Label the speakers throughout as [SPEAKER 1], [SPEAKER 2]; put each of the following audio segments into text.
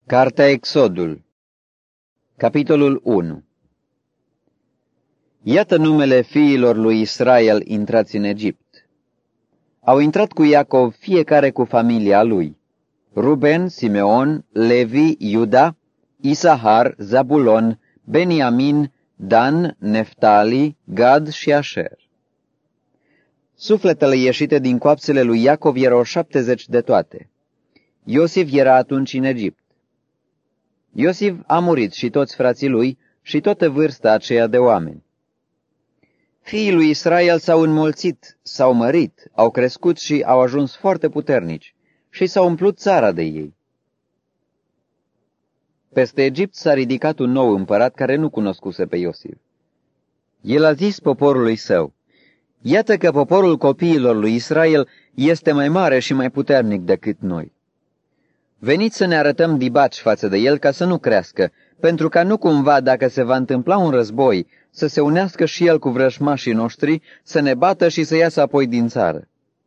[SPEAKER 1] Cartea Exodul, capitolul 1. Iată numele fiilor lui Israel intrați în Egipt. Au intrat cu Iacov fiecare cu familia lui: Ruben, Simeon, Levi, Iuda, Isahar, Zabulon, Beniamin, Dan, Neftali, Gad și Asher. Sufletele ieșite din coapsele lui Iacov erau 70 de toate. Iosif era atunci în Egipt. Iosif a murit și toți frații lui și toată vârsta aceea de oameni. Fiii lui Israel s-au înmulțit, s-au mărit, au crescut și au ajuns foarte puternici și s-au umplut țara de ei. Peste Egipt s-a ridicat un nou împărat care nu cunoscuse pe Iosif. El a zis poporului său: iată că poporul copiilor lui Israel este mai mare și mai puternic decât noi. Veniți să ne arătăm dibaci față de el ca să nu crească, pentru ca nu cumva, dacă se va întâmpla un război, să se unească și el cu vrăjmașii noștri, să ne bată și să iasă apoi din țară.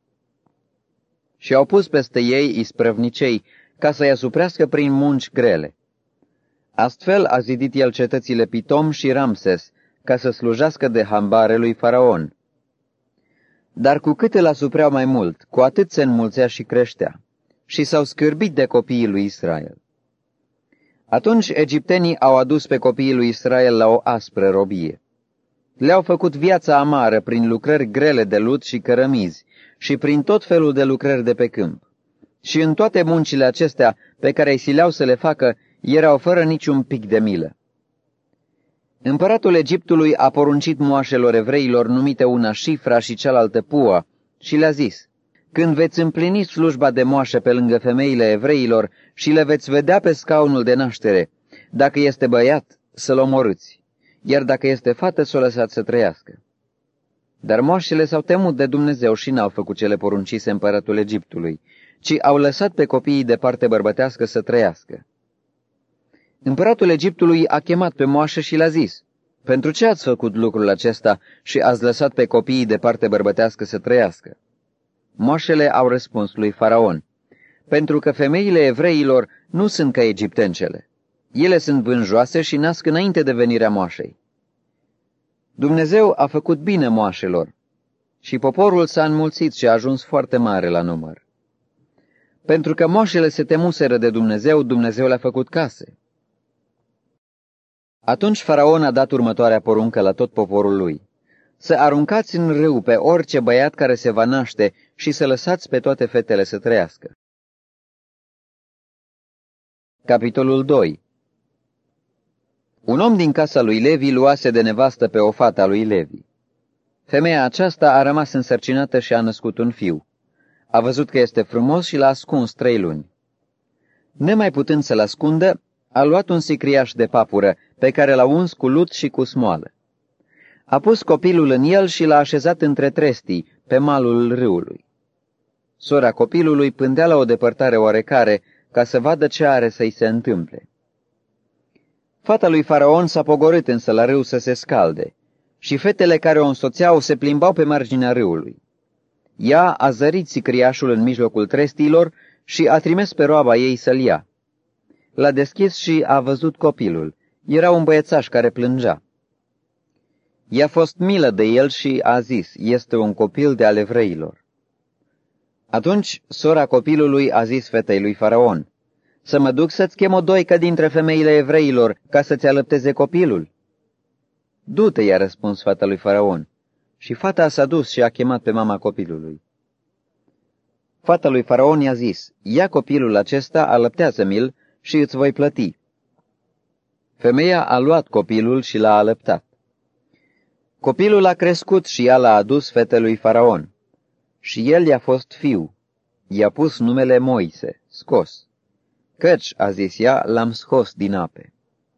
[SPEAKER 1] Și au pus peste ei isprăvnicei, ca să-i asuprească prin munci grele. Astfel a zidit el cetățile Pitom și Ramses, ca să slujească de hambare lui Faraon. Dar cu cât îl asupreau mai mult, cu atât se înmulțea și creștea, și s-au scârbit de copiii lui Israel. Atunci egiptenii au adus pe copiii lui Israel la o aspră robie. Le-au făcut viața amară prin lucrări grele de lut și cărămizi și prin tot felul de lucrări de pe câmp. Și în toate muncile acestea pe care îi sileau să le facă, erau fără niciun pic de milă. Împăratul Egiptului a poruncit moașelor evreilor, numite una Șifra și cealaltă Pua, și le-a zis: când veți împlini slujba de moașă pe lângă femeile evreilor și le veți vedea pe scaunul de naștere, dacă este băiat, să-l omorâți, iar dacă este fată, să o lăsați să trăiască. Dar moașele s-au temut de Dumnezeu și n-au făcut ce le poruncise împăratul Egiptului, ci au lăsat pe copiii de parte bărbătească să trăiască. Împăratul Egiptului a chemat pe moașă și le-a zis: pentru ce ați făcut lucrul acesta și ați lăsat pe copiii de parte bărbătească să trăiască? Moașele au răspuns lui Faraon: pentru că femeile evreilor nu sunt ca egiptencele. Ele sunt vânjoase și nasc înainte de venirea moașei. Dumnezeu a făcut bine moașelor și poporul s-a înmulțit și a ajuns foarte mare la număr. Pentru că moașele se temuseră de Dumnezeu, Dumnezeu le-a făcut case. Atunci Faraon a dat următoarea poruncă la tot poporul lui: să aruncați în râu pe orice băiat care se va naște și să lăsați pe toate fetele să trăiască. Capitolul 2. Un om din casa lui Levi luase de nevastă pe o fată a lui Levi. Femeia aceasta a rămas însărcinată și a născut un fiu. A văzut că este frumos și l-a ascuns 3 luni. Nemai putând să-l ascundă, a luat un sicriaș de papură, pe care l-a uns cu lut și cu smoală. A pus copilul în el și l-a așezat între trestii, pe malul râului. Sora copilului pândea la o depărtare oarecare, ca să vadă ce are să-i se întâmple. Fata lui Faraon s-a pogorât însă la râu să se scalde, și fetele care o însoțeau se plimbau pe marginea râului. Ea a zărit sicriașul în mijlocul trestiilor și a trimis pe roaba ei să-l ia. L-a deschis și a văzut copilul. Era un băiețaș care plângea. I-a fost milă de el și a zis: este un copil de ale evreilor. Atunci sora copilului a zis fetei lui Faraon: să mă duc să-ți chem o doică dintre femeile evreilor ca să-ți alăpteze copilul? Du-te, i-a răspuns fata lui Faraon. Și fata s-a dus și a chemat pe mama copilului. Fata lui Faraon i-a zis: ia copilul acesta, alăptează-mi-l și îți voi plăti. Femeia a luat copilul și l-a alăptat. Copilul a crescut și ea l-a adus fetelui Faraon. Și el i-a fost fiu. I-a pus numele Moise, scos. Căci, a zis ea, l-am scos din ape.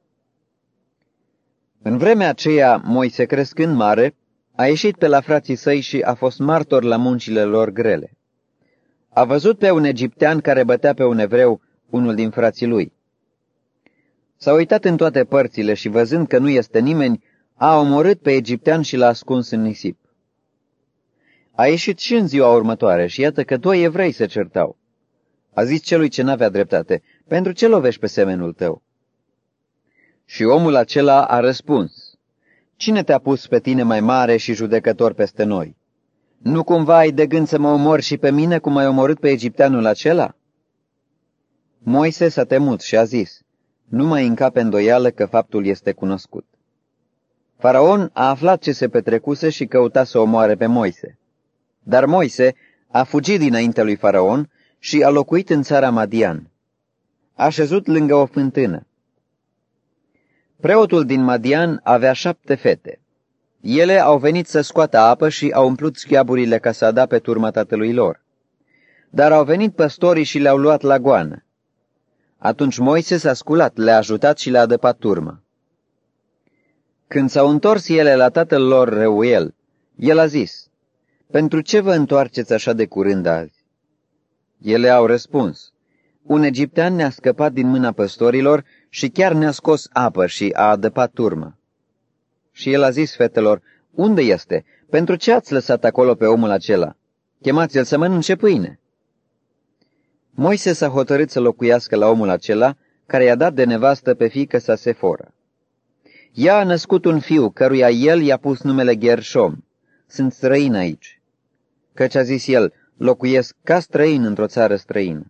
[SPEAKER 1] În vremea aceea, Moise, crescând mare, a ieșit pe la frații săi și a fost martor la muncile lor grele. A văzut pe un egiptean care bătea pe un evreu, unul din frații lui. S-a uitat în toate părțile și, văzând că nu este nimeni, a omorât pe egiptean și l-a ascuns în nisip. A ieșit și în ziua următoare și iată că 2 evrei se certau. A zis celui ce n-avea dreptate: Pentru ce lovești pe semenul tău? Și omul acela a răspuns, cine te-a pus pe tine mai mare și judecător peste noi? Nu cumva ai de gând să mă omori și pe mine cum ai omorât pe egipteanul acela? Moise s-a temut și a zis, nu mai încape îndoială că faptul este cunoscut. Faraon a aflat ce se petrecuse și căuta să omoare pe Moise. Dar Moise a fugit dinaintea lui Faraon și a locuit în țara Madian. A șezut lângă o fântână. Preotul din Madian avea 7 fete. Ele au venit să scoată apă și au umplut schiaburile ca să ada pe turma tatălui lor. Dar au venit păstorii și le-au luat la goană. Atunci Moise s-a sculat, le-a ajutat și le-a adăpat turma. Când s-au întors ele la tatăl lor Reuel, el a zis, pentru ce vă întoarceți așa de curând azi? Ele au răspuns, un egiptean ne-a scăpat din mâna păstorilor și chiar ne-a scos apă și a adăpat turma. Și el a zis fetelor, unde este? Pentru ce ați lăsat acolo pe omul acela? Chemați-l să mănânce pâine. Moise s-a hotărât să locuiască la omul acela, care i-a dat de nevastă pe fiică sa Sefora. Ea a născut un fiu, căruia el i-a pus numele Gershom. Sunt străin aici. Căci a zis el, locuiesc ca străin într-o țară străină.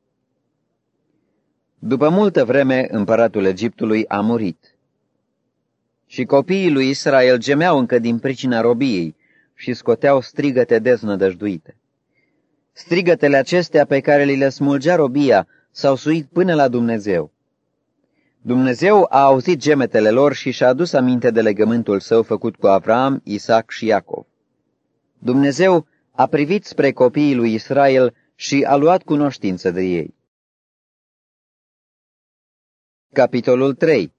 [SPEAKER 1] După multă vreme, împăratul Egiptului a murit. Și copiii lui Israel gemeau încă din pricina robiei și scoteau strigăte deznădăjduite. Strigătele acestea pe care li le smulgea robia s-au suit până la Dumnezeu. Dumnezeu a auzit gemetele lor și și-a adus aminte de legământul său făcut cu Avram, Isaac și Iacov. Dumnezeu a privit spre copiii lui Israel și a luat cunoștință de ei. Capitolul 3.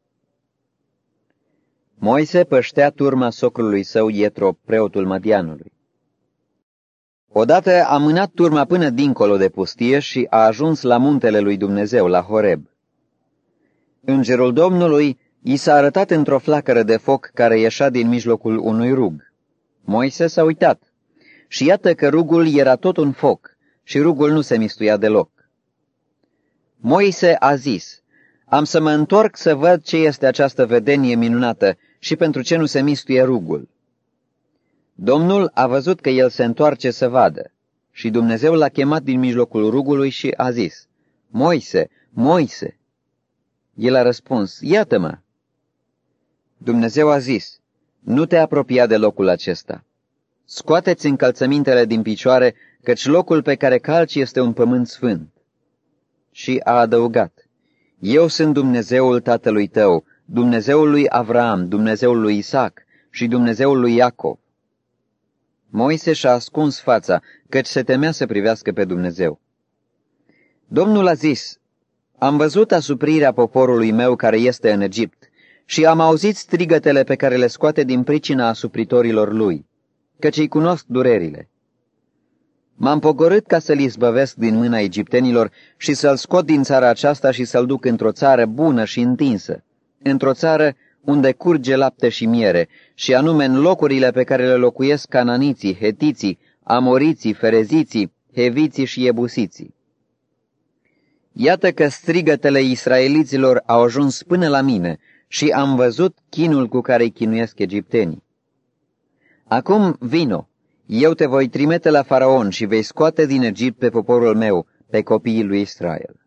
[SPEAKER 1] Moise păștea turma socrului său Ietro, preotul Madianului. Odată a mânat turma până dincolo de pustie și a ajuns la muntele lui Dumnezeu, la Horeb. Îngerul Domnului i s-a arătat într-o flacără de foc care ieșea din mijlocul unui rug. Moise s-a uitat și iată că rugul era tot un foc și rugul nu se mistuia deloc. Moise a zis, am să mă întorc să văd ce este această vedenie minunată și pentru ce nu se mistuie rugul. Domnul a văzut că el se întoarce să vadă și Dumnezeu l-a chemat din mijlocul rugului și a zis, Moise, Moise! El a răspuns, iată-mă! Dumnezeu a zis, nu te apropia de locul acesta. Scoateți încălțămintele din picioare, căci locul pe care calci este un pământ sfânt. Și a adăugat, eu sunt Dumnezeul tatălui tău, Dumnezeul lui Avram, Dumnezeul lui Isaac și Dumnezeul lui Iacov. Moise și-a ascuns fața, căci se temea să privească pe Dumnezeu. Domnul a zis, am văzut asuprirea poporului meu care este în Egipt și am auzit strigătele pe care le scoate din pricina asupritorilor lui, căci îi cunosc durerile. M-am pogorât ca să-l izbăvesc din mâna egiptenilor și să-l scot din țara aceasta și să-l duc într-o țară bună și întinsă, într-o țară unde curge lapte și miere, și anume în locurile pe care le locuiesc cananiții, hetiții, amoriții, fereziții, heviții și iebusiții. Iată că strigătele israeliților au ajuns până la mine și am văzut chinul cu care îi chinuiesc egiptenii. Acum vino, eu te voi trimite la Faraon și vei scoate din Egipt pe poporul meu, pe copiii lui Israel.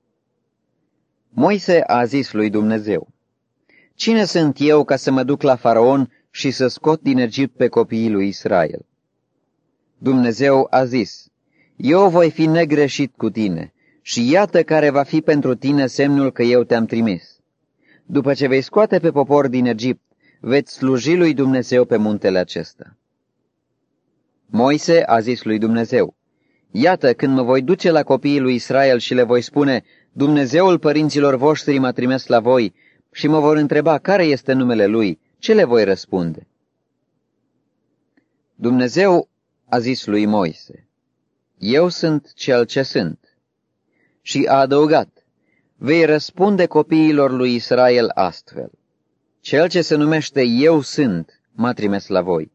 [SPEAKER 1] Moise a zis lui Dumnezeu, cine sunt eu ca să mă duc la Faraon și să scot din Egipt pe copiii lui Israel? Dumnezeu a zis, eu voi fi negreșit cu tine și iată care va fi pentru tine semnul că eu te-am trimis. După ce vei scoate pe popor din Egipt, veți sluji lui Dumnezeu pe muntele acesta. Moise a zis lui Dumnezeu, iată, când mă voi duce la copiii lui Israel și le voi spune, Dumnezeul părinților voștri m-a trimis la voi, și mă vor întreba care este numele lui, ce le voi răspunde? Dumnezeu a zis lui Moise, eu sunt cel ce sunt. Și a adăugat, vei răspunde copiilor lui Israel astfel, cel ce se numește Eu sunt m-a trimis la voi.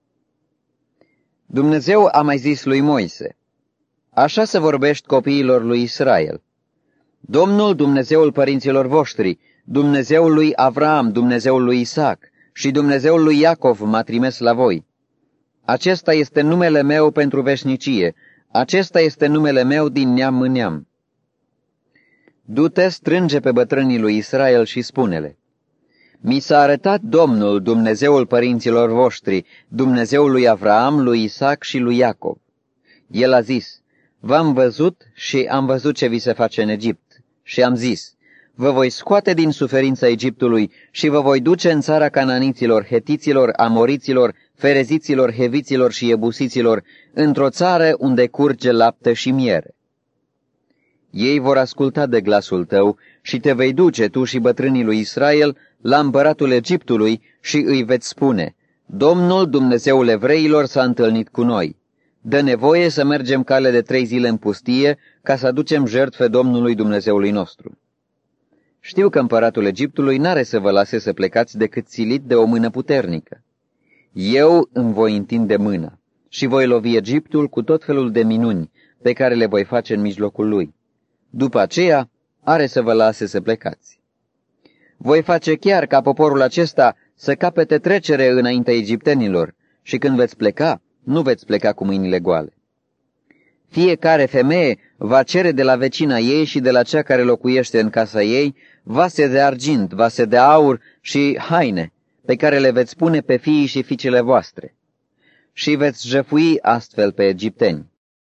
[SPEAKER 1] Dumnezeu a mai zis lui Moise, așa să vorbești copiilor lui Israel. Domnul, Dumnezeul părinților voștri, Dumnezeul lui Avraam, Dumnezeul lui Isaac și Dumnezeul lui Iacov m-a trimis la voi. Acesta este numele meu pentru veșnicie, acesta este numele meu din neam în neam. Du-te, strânge pe bătrânii lui Israel și spune-le: Mi s-a arătat Domnul, Dumnezeul părinților voștri, Dumnezeul lui Avraam, lui Isaac și lui Iacov. El a zis: V-am văzut și am văzut ce vi se face în Egipt. Și am zis: Vă voi scoate din suferința Egiptului și vă voi duce în țara cananiților, hetiților, amoriților, fereziților, heviților și ebusiților, într-o țară unde curge lapte și miere. Ei vor asculta de glasul tău și te vei duce tu și bătrânii lui Israel la împăratul Egiptului și îi veți spune: Domnul, Dumnezeul evreilor, s-a întâlnit cu noi. Dă nevoie să mergem cale de 3 zile în pustie ca să aducem jertfe Domnului Dumnezeului nostru. Știu că împăratul Egiptului n-are să vă lase să plecați decât silit de o mână puternică. Eu îmi voi întinde mâna și voi lovi Egiptul cu tot felul de minuni pe care le voi face în mijlocul lui. După aceea are să vă lase să plecați. Voi face chiar ca poporul acesta să capete trecere înaintea egiptenilor și când veți pleca, nu veți pleca cu mâinile goale. Fiecare femeie va cere de la vecina ei și de la cea care locuiește în casa ei vase de argint, vase de aur și haine, pe care le veți pune pe fiii și fiicele voastre. Și veți jefui astfel pe egipteni.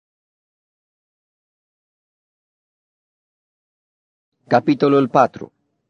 [SPEAKER 1] Capitolul 4.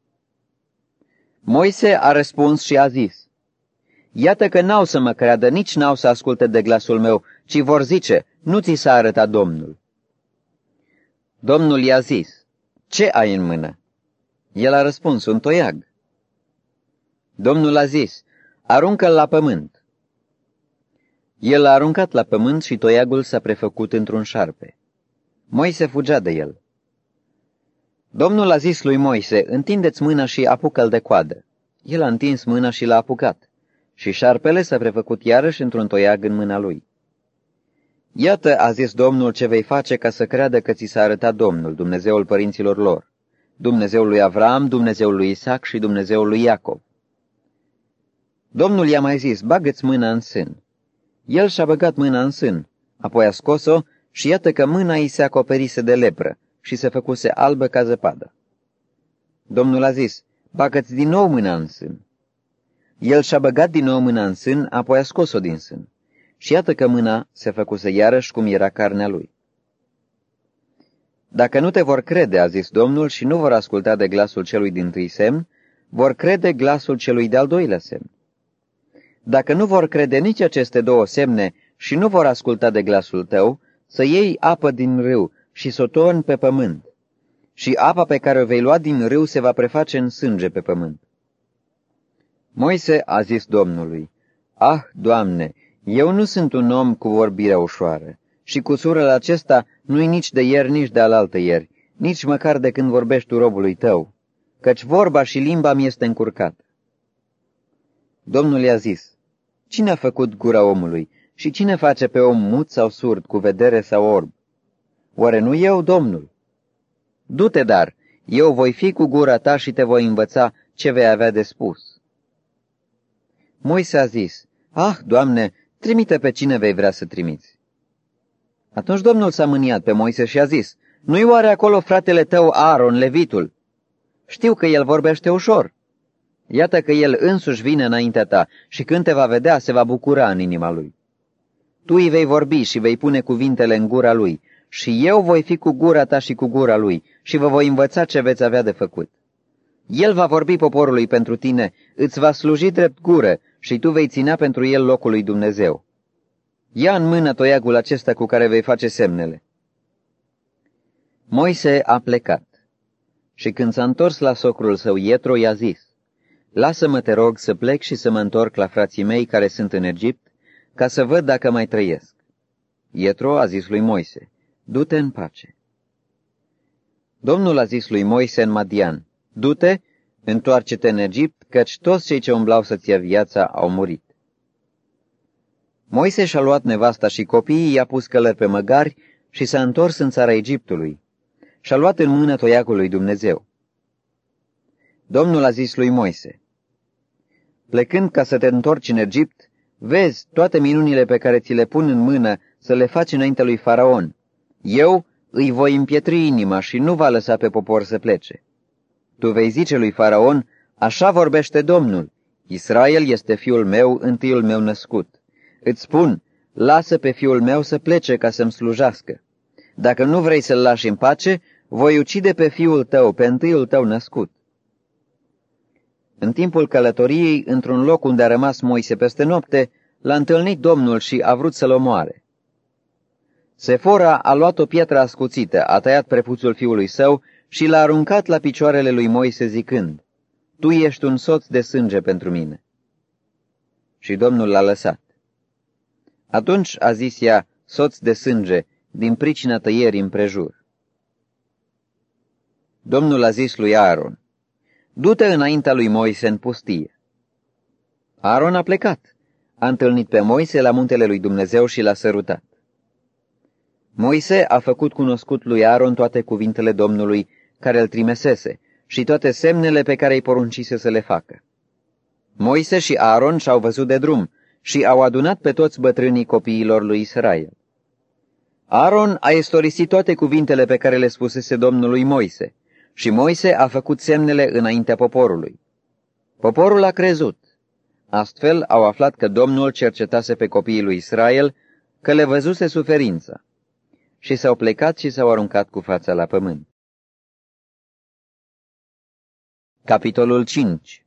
[SPEAKER 1] Moise a răspuns și a zis: Iată că n-au să mă creadă, nici n-au să asculte de glasul meu, ci vor zice: Nu ți s-a arătat Domnul. Domnul i-a zis: Ce ai în mână? El a răspuns: Un toiag. Domnul a zis: Aruncă-l la pământ. El l-a aruncat la pământ și toiagul s-a prefăcut într-un șarpe. Moise fugea de el. Domnul a zis lui Moise: Întindeți mâna și apucă-l de coadă. El a întins mâna și l-a apucat. Și șarpele s-a prefăcut iarăși într-un toiag în mâna lui. Iată, a zis Domnul, ce vei face ca să creadă că ți s-a arătat Domnul, Dumnezeul părinților lor, Dumnezeul lui Avraam, Dumnezeul lui Isaac și Dumnezeul lui Iacov. Domnul i-a mai zis: Bagă-ți mâna în sân. El și-a băgat mâna în sân, apoi a scos-o și iată că mâna îi se acoperise de lepră și se făcuse albă ca zăpadă. Domnul a zis: Bagă-ți din nou mâna în sân. El și-a băgat din nou mâna în sân, apoi a scos-o din sân. Și iată că mâna se făcuse iarăși cum era carnea lui. Dacă nu te vor crede, a zis Domnul, și nu vor asculta de glasul celui dintâi semn, vor crede glasul celui de-al doilea semn. Dacă nu vor crede nici aceste 2 semne și nu vor asculta de glasul tău, să iei apă din râu și să o torni pe pământ. Și apa pe care o vei lua din râu se va preface în sânge pe pământ. Moise a zis Domnului: Ah, Doamne, eu nu sunt un om cu vorbirea ușoară și cusurul acesta nu-i nici de ieri, nici de alaltă ieri, nici măcar de când vorbești tu robului tău, căci vorba și limba mi este încurcată. Domnul i-a zis: Cine a făcut gura omului și cine face pe om mut sau surd, cu vedere sau orb? Oare nu eu, Domnul? Du-te, dar, eu voi fi cu gura ta și te voi învăța ce vei avea de spus. Moise a zis: Ah, Doamne, trimite pe cine vei vrea să trimiți. Atunci Domnul s-a mâniat pe Moise și a zis: Nu-i oare acolo fratele tău Aaron, levitul? Știu că el vorbește ușor. Iată că el însuși vine înaintea ta și când te va vedea, se va bucura în inima lui. Tu îi vei vorbi și vei pune cuvintele în gura lui și eu voi fi cu gura ta și cu gura lui și vă voi învăța ce veți avea de făcut. El va vorbi poporului pentru tine, îți va sluji drept gură și tu vei ținea pentru el locul lui Dumnezeu. Ia în mână toiagul acesta cu care vei face semnele. Moise a plecat și când s-a întors la socrul său Ietro, i-a zis: Lasă-mă, te rog, să plec și să mă întorc la frații mei care sunt în Egipt, ca să văd dacă mai trăiesc. Ietro a zis lui Moise: Du-te în pace. Domnul a zis lui Moise în Madian: Du-te, întoarce-te în Egipt, căci toți cei ce umblau să-ți ia viața au murit. Moise și-a luat nevasta și copiii, i-a pus călări pe măgari și s-a întors în țara Egiptului. și-a luat în mână toiacul lui Dumnezeu. Domnul a zis lui Moise: plecând ca să te întorci în Egipt, vezi toate minunile pe care ți le pun în mână să le faci înaintea lui Faraon. Eu îi voi împietri inima și nu va lăsa pe popor să plece. Tu vei zice lui Faraon: așa vorbește Domnul, Israel este fiul meu, întâiul meu născut. Îți spun, lasă pe fiul meu să plece ca să-mi slujească. Dacă nu vrei să-l lași în pace, voi ucide pe fiul tău, pe întâiul tău născut. În timpul călătoriei, într-un loc unde a rămas Moise peste noapte, l-a întâlnit Domnul și a vrut să-l omoare. Sefora a luat o pietră ascuțită, a tăiat prepuțul fiului său și l-a aruncat la picioarele lui Moise zicând: tu ești un soț de sânge pentru mine. Și Domnul l-a lăsat. Atunci a zis ea: soț de sânge, din pricina tăierii împrejur. Domnul a zis lui Aaron: du-te înaintea lui Moise în pustie. Aaron a plecat, a întâlnit pe Moise la muntele lui Dumnezeu și l-a sărutat. Moise a făcut cunoscut lui Aaron toate cuvintele Domnului care îl trimisese și toate semnele pe care îi poruncise să le facă. Moise și Aaron și-au văzut de drum și au adunat pe toți bătrânii copiilor lui Israel. Aaron a istorisit toate cuvintele pe care le spusese Domnului Moise și Moise a făcut semnele înaintea poporului. Poporul a crezut. Astfel au aflat că Domnul cercetase pe copiii lui Israel, că le văzuse suferința. Și s-au plecat și s-au aruncat cu fața la pământ. Capitolul 5.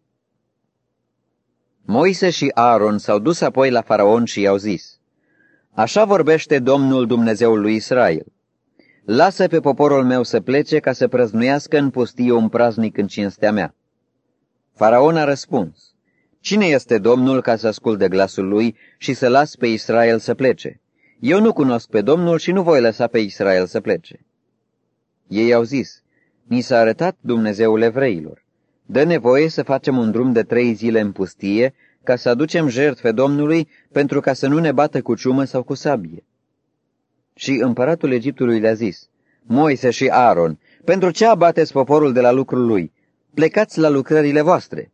[SPEAKER 1] Moise și Aaron s-au dus apoi la Faraon și i-au zis: așa vorbește Domnul Dumnezeul lui Israel: lasă pe poporul meu să plece ca să prăznuiască în pustie un praznic în cinstea mea. Faraon a răspuns: cine este Domnul ca să asculte glasul lui și să las pe Israel să plece? Eu nu cunosc pe Domnul și nu voi lăsa pe Israel să plece. Ei au zis: ni s-a arătat Dumnezeul evreilor. Dă nevoie să facem un drum de 3 zile în pustie ca să aducem jertfe Domnului, pentru ca să nu ne bată cu ciumă sau cu sabie. Și împăratul Egiptului le-a zis: Moise și Aaron, pentru ce abateți poporul de la lucrul lui? Plecați la lucrările voastre.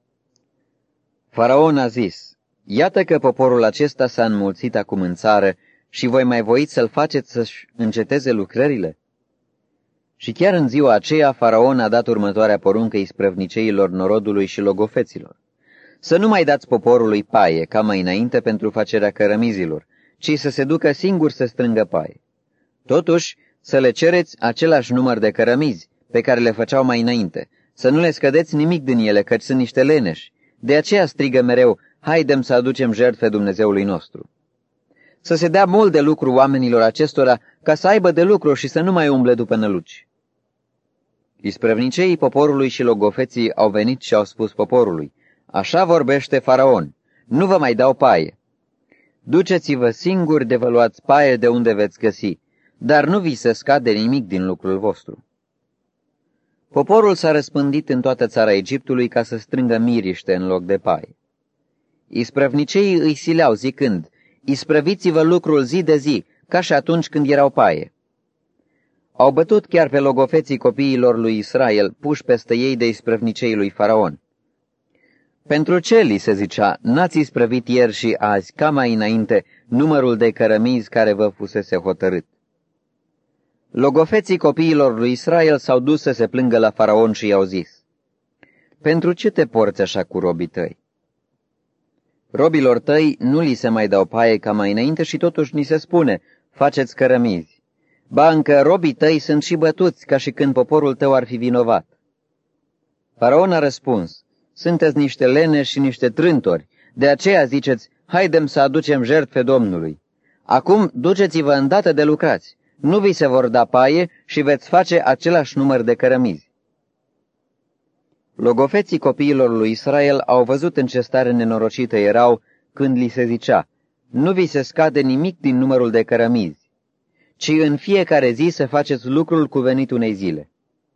[SPEAKER 1] Faraon a zis: iată că poporul acesta s-a înmulțit acum în țară și voi mai voiți să-l faceți să-și înceteze lucrările? Și chiar în ziua aceea, Faraon a dat următoarea poruncă isprăvniceilor norodului și logofeților: să nu mai dați poporului paie, ca mai înainte, pentru facerea cărămizilor, ci să se ducă singur să strângă paie. Totuși, să le cereți același număr de cărămizi pe care le făceau mai înainte, să nu le scădeți nimic din ele, căci sunt niște leneși. De aceea strigă mereu: haidem să aducem jertfe Dumnezeului nostru. Să se dea mult de lucru oamenilor acestora, ca să aibă de lucru și să nu mai umble după năluci. Isprăvniceii poporului și logofeții au venit și au spus poporului: așa vorbește Faraon, nu vă mai dau paie. Duceți-vă singuri de vă luați paie de unde veți găsi, dar nu vi se scade nimic din lucrul vostru. Poporul s-a răspândit în toată țara Egiptului ca să strângă miriște în loc de paie. Isprăvniceii îi sileau zicând: isprăviți-vă lucrul zi de zi, ca și atunci când erau paie. Au bătut chiar pe logofeții copiilor lui Israel, puși peste ei de isprăvnicei lui Faraon. Pentru ce, li se zicea, n-ați isprăvit ieri și azi, ca mai înainte, numărul de cărămizi care vă fusese hotărât? Logofeții copiilor lui Israel s-au dus să se plângă la Faraon și i-au zis: pentru ce te porți așa cu robii tăi? Robilor tăi nu li se mai dau paie ca mai înainte și totuși ni se spune: faceți cărămizi. Ba încă robii tăi sunt și bătuți, ca și când poporul tău ar fi vinovat. Faraon a răspuns: sunteți niște leneși și niște trântori, de aceea ziceți: haidem să aducem jertfe Domnului. Acum duceți-vă îndată de lucrați, nu vi se vor da paie și veți face același număr de cărămizi. Logofeții copiilor lui Israel au văzut în ce stare nenorocită erau când li se zicea: nu vi se scade nimic din numărul de cărămizi, ci în fiecare zi să faceți lucrul cuvenit unei zile.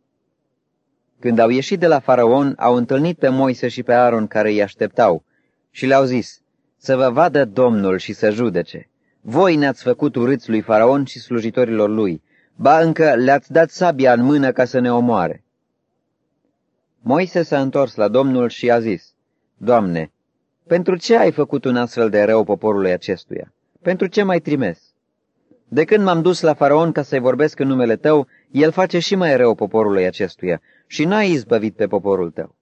[SPEAKER 1] Când au ieșit de la Faraon, au întâlnit pe Moise și pe Aaron care îi așteptau și le-au zis: să vă vadă Domnul și să judece. Voi ne-ați făcut urâți lui Faraon și slujitorilor lui. ba încă le-ați dat sabia în mână ca să ne omoare. Moise s-a întors la Domnul și a zis, Doamne, pentru ce ai făcut un astfel de rău poporului acestuia? Pentru ce m-ai trimis? De când m-am dus la Faraon ca să-i vorbesc în numele tău, el face și mai rău poporului acestuia și n-ai izbăvit pe poporul tău.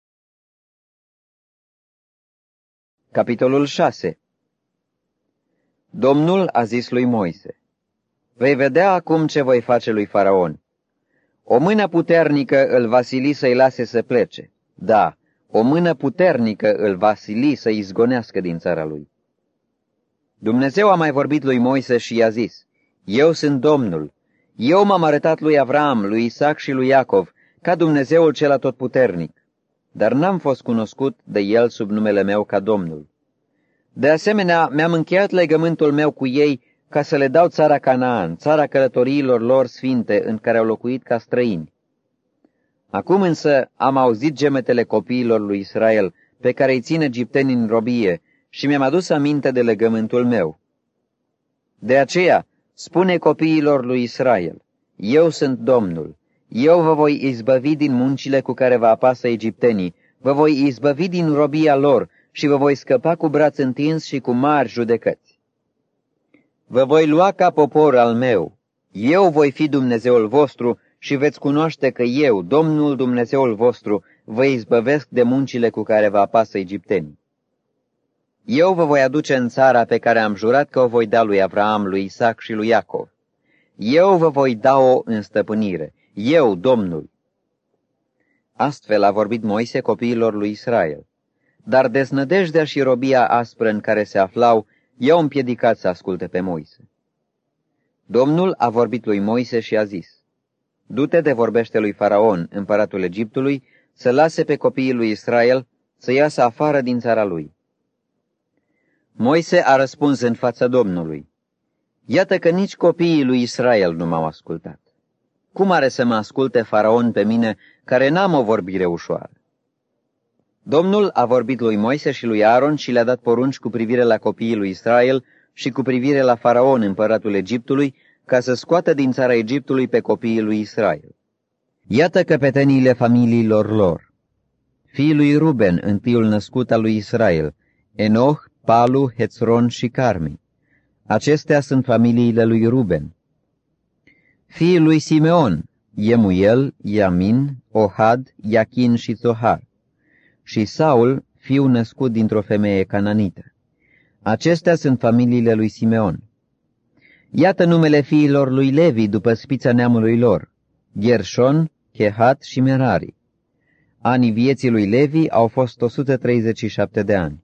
[SPEAKER 1] Capitolul 6. Domnul a zis lui Moise, vei vedea acum ce voi face lui Faraon. O mână puternică îl va sili să-i lase să plece. Da, o mână puternică îl va sili să izgonească din țara lui. Dumnezeu a mai vorbit lui Moise și i-a zis, eu sunt Domnul. Eu m-am arătat lui Avram, lui Isaac și lui Iacov, ca Dumnezeul cel atotputernic, dar n-am fost cunoscut de el sub numele meu ca Domnul. De asemenea, mi-am încheiat legământul meu cu ei ca să le dau țara Canaan, țara călătoriilor lor sfinte în care au locuit ca străini. Acum însă am auzit gemetele copiilor lui Israel, pe care îi țin egiptenii în robie, și mi-am adus aminte de legământul meu. De aceea, spune copiilor lui Israel, eu sunt Domnul, eu vă voi izbăvi din muncile cu care vă apasă egiptenii, vă voi izbăvi din robia lor și vă voi scăpa cu braț întins și cu mari judecăți. Vă voi lua ca popor al meu, eu voi fi Dumnezeul vostru și veți cunoaște că eu, Domnul Dumnezeul vostru, vă izbăvesc de muncile cu care vă apasă egiptenii. Eu vă voi aduce în țara pe care am jurat că o voi da lui Avram, lui Isaac și lui Iacov. Eu vă voi da-o în stăpânire, eu, Domnul. Astfel a vorbit Moise copiilor lui Israel. Dar deznădejdea și robia aspră în care se aflau i-au împiedicat să asculte pe Moise. Domnul a vorbit lui Moise și a zis, du-te de vorbește lui Faraon, împăratul Egiptului, să lase pe copiii lui Israel să iasă afară din țara lui. Moise a răspuns în fața Domnului, iată că nici copiii lui Israel nu m-au ascultat. Cum are să mă asculte Faraon pe mine, care n-am o vorbire ușoară? Domnul a vorbit lui Moise și lui Aaron și le-a dat porunci cu privire la copiii lui Israel și cu privire la Faraon, împăratul Egiptului, ca să scoată din țara Egiptului pe copiii lui Israel. Iată căpeteniile familiilor lor. Fiii lui Ruben, întâiul născut al lui Israel, Enoch, Palu, Hețron și Carmi. Acestea sunt familiile lui Ruben. Fiii lui Simeon, Yemuel, Iamin, Ohad, Iachin și Zohar. Și Saul, fiu născut dintr-o femeie cananită. Acestea sunt familiile lui Simeon. Iată numele fiilor lui Levi după spița neamului lor, Gershon, Chehat și Merari. Anii vieții lui Levi au fost 137 de ani.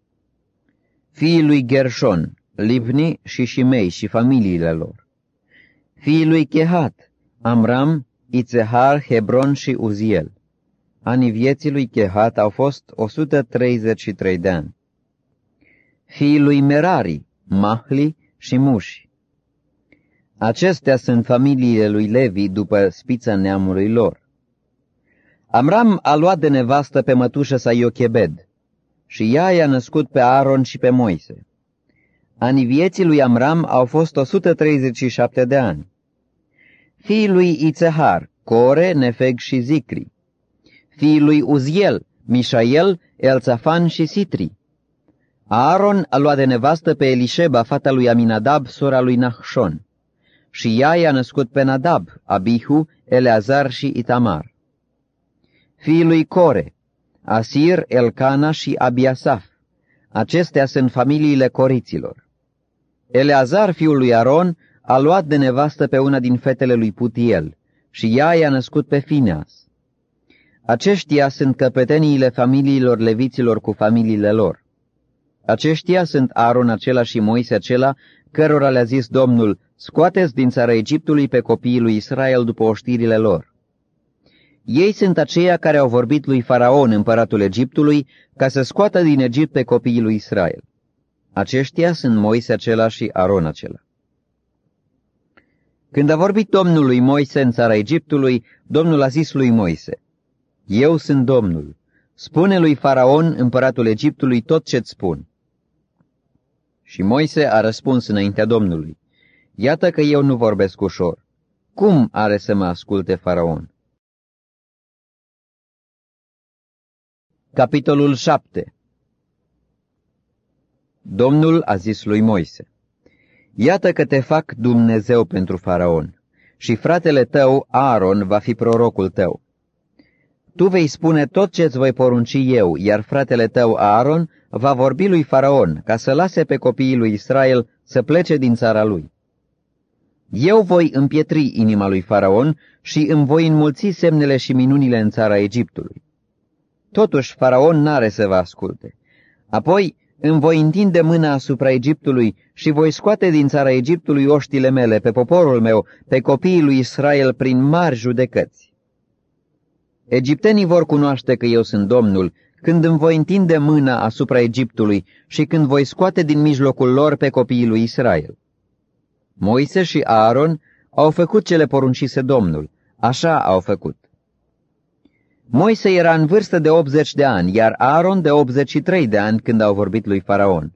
[SPEAKER 1] Fiii lui Gershon, Libni și Shimei și familiile lor. Fiii lui Chehat, Amram, Itzehar, Hebron și Uziel. Anii vieții lui Chehat au fost 133 de ani. Fiii lui Merari, Mahli și Muși. Acestea sunt familiile lui Levi după spița neamului lor. Amram a luat de nevastă pe mătușă sa Iochebed și ea i-a născut pe Aaron și pe Moise. Anii vieții lui Amram au fost 137 de ani. Fiii lui Itzehar, Core, Nefeg și Zicri. Fiii lui Uziel, Mișael, Elțafan și Sitri. Aaron a luat de nevastă pe Elișeba, fata lui Aminadab, sora lui Nahshon. Și ea i-a născut pe Nadab, Abihu, Eleazar și Itamar. Fiii lui Core, Asir, Elcana și Abiasaf. Acestea sunt familiile coriților. Eleazar, fiul lui Aron, a luat de nevastă pe una din fetele lui Putiel și ea i-a născut pe Fineas. Aceștia sunt căpeteniile familiilor leviților cu familiile lor. Aceștia sunt Aaron acela și Moise acela, cărora le-a zis Domnul, scoateți din țara Egiptului pe copiii lui Israel după oștirile lor. Ei sunt aceia care au vorbit lui Faraon, împăratul Egiptului, ca să scoată din Egipt pe copiii lui Israel. Aceștia sunt Moise acela și Aaron acela. Când a vorbit Domnul lui Moise în țara Egiptului, Domnul a zis lui Moise, eu sunt Domnul, spune lui Faraon, împăratul Egiptului, tot ce-ți spun. Și Moise a răspuns înaintea Domnului, iată că eu nu vorbesc ușor. cum are să mă asculte Faraon? Capitolul 7. Domnul a zis lui Moise: Iată că te fac Dumnezeu pentru Faraon, și fratele tău, Aaron, va fi prorocul tău. Tu vei spune tot ce-ți voi porunci eu, iar fratele tău, Aaron, va vorbi lui Faraon, ca să lase pe copiii lui Israel să plece din țara lui. Eu voi împietri inima lui Faraon și îmi voi înmulți semnele și minunile în țara Egiptului. Totuși, Faraon n-are să vă asculte. Apoi îmi voi întinde mâna asupra Egiptului și voi scoate din țara Egiptului oștile mele, pe poporul meu, pe copiii lui Israel, prin mari judecăți. Egiptenii vor cunoaște că eu sunt Domnul, când îmi voi întinde mâna asupra Egiptului și când voi scoate din mijlocul lor pe copiii lui Israel. Moise și Aaron au făcut ce le poruncise Domnul, așa au făcut. Moise era în vârstă de 80 de ani, iar Aaron de 83 de ani când au vorbit lui Faraon.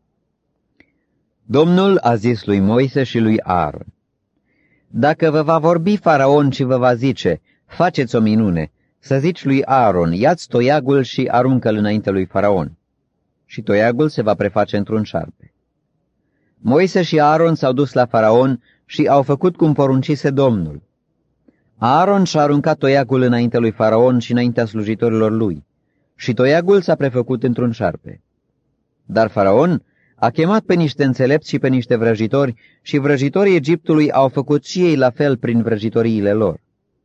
[SPEAKER 1] Domnul a zis lui Moise și lui Aaron: Dacă vă va vorbi Faraon și vă va zice, faceți o minune, să zici lui Aaron, ia-ți toiagul și aruncă-l înainte lui Faraon. Și toiagul se va preface într-un șarpe. Moise și Aaron s-au dus la Faraon și au făcut cum poruncise Domnul. Aaron și-a aruncat toiagul înaintea lui Faraon și înaintea slujitorilor lui, și toiagul s-a prefăcut într-un șarpe. Dar Faraon a chemat pe niște înțelepți și pe niște vrăjitori, și vrăjitorii Egiptului au făcut și ei la fel prin vrăjitoriile lor.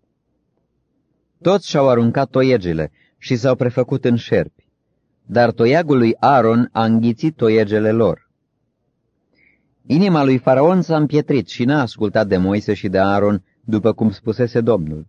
[SPEAKER 1] Toți și-au aruncat toiegele și s-au prefăcut în șerpi, dar toiagul lui Aaron a înghițit toiegele lor. Inima lui Faraon s-a împietrit și n-a ascultat de Moise și de Aaron, după cum spusese Domnul.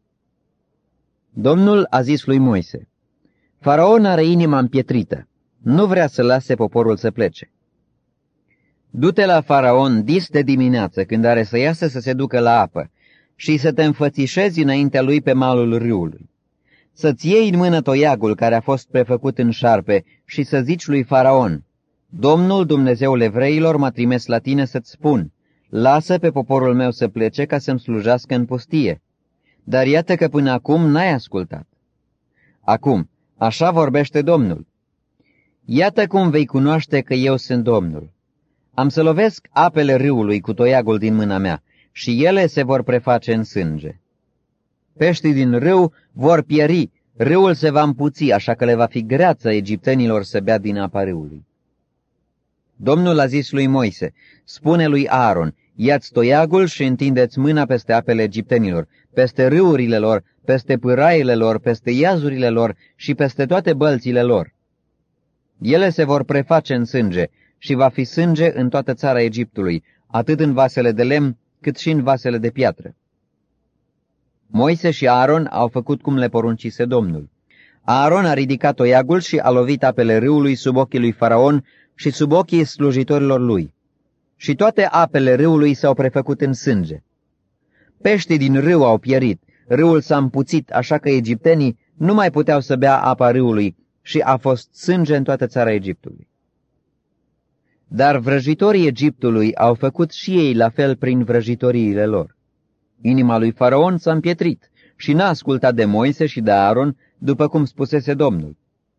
[SPEAKER 1] Domnul a zis lui Moise: Faraon are inima împietrită, nu vrea să lase poporul să plece. Du-te la Faraon dis de dimineață, când are să iasă să se ducă la apă, și să te înfățișezi înaintea lui pe malul râului. Să-ți iei în mână toiagul care a fost prefăcut în șarpe și să zici lui Faraon: Domnul, Dumnezeul evreilor, m-a trimis la tine să-ți spun: lasă pe poporul meu să plece ca să-mi slujească în pustie. Dar iată că până acum n-ai ascultat. Acum, așa vorbește Domnul: iată cum vei cunoaște că eu sunt Domnul. Am să lovesc apele râului cu toiagul din mâna mea și ele se vor preface în sânge. Peștii din râu vor pieri, râul se va împuți, așa că le va fi greață egiptenilor să bea din apa râului. Domnul a zis lui Moise: spune lui Aaron: ia-ți toiagul și întindeți mâna peste apele egiptenilor, peste râurile lor, peste pâraiele lor, peste iazurile lor și peste toate bălțile lor. Ele se vor preface în sânge și va fi sânge în toată țara Egiptului, atât în vasele de lemn cât și în vasele de piatră. Moise și Aaron au făcut cum le poruncise Domnul. Aaron a ridicat toiagul și a lovit apele râului sub ochii lui Faraon și sub ochii slujitorilor lui. Și toate apele râului s-au prefăcut în sânge. Peștii din râu au pierit, râul s-a împuțit, așa că egiptenii nu mai puteau să bea apa râului și a fost sânge în toată țara Egiptului. Dar vrăjitorii Egiptului au făcut și ei la fel prin vrăjitoriile lor. Inima lui Faraon s-a împietrit și n-a ascultat de Moise și de Aaron, după cum spusese Domnul.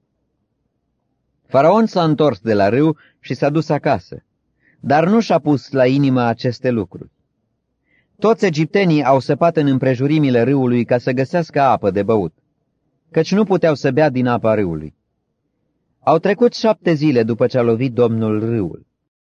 [SPEAKER 1] Faraon s-a întors de la râu și s-a dus acasă, dar nu și-a pus la inimă aceste lucruri. Toți egiptenii au săpat în împrejurimile râului ca să găsească apă de băut, căci nu puteau să bea din apa râului. Au trecut 7 zile după ce a lovit Domnul râul.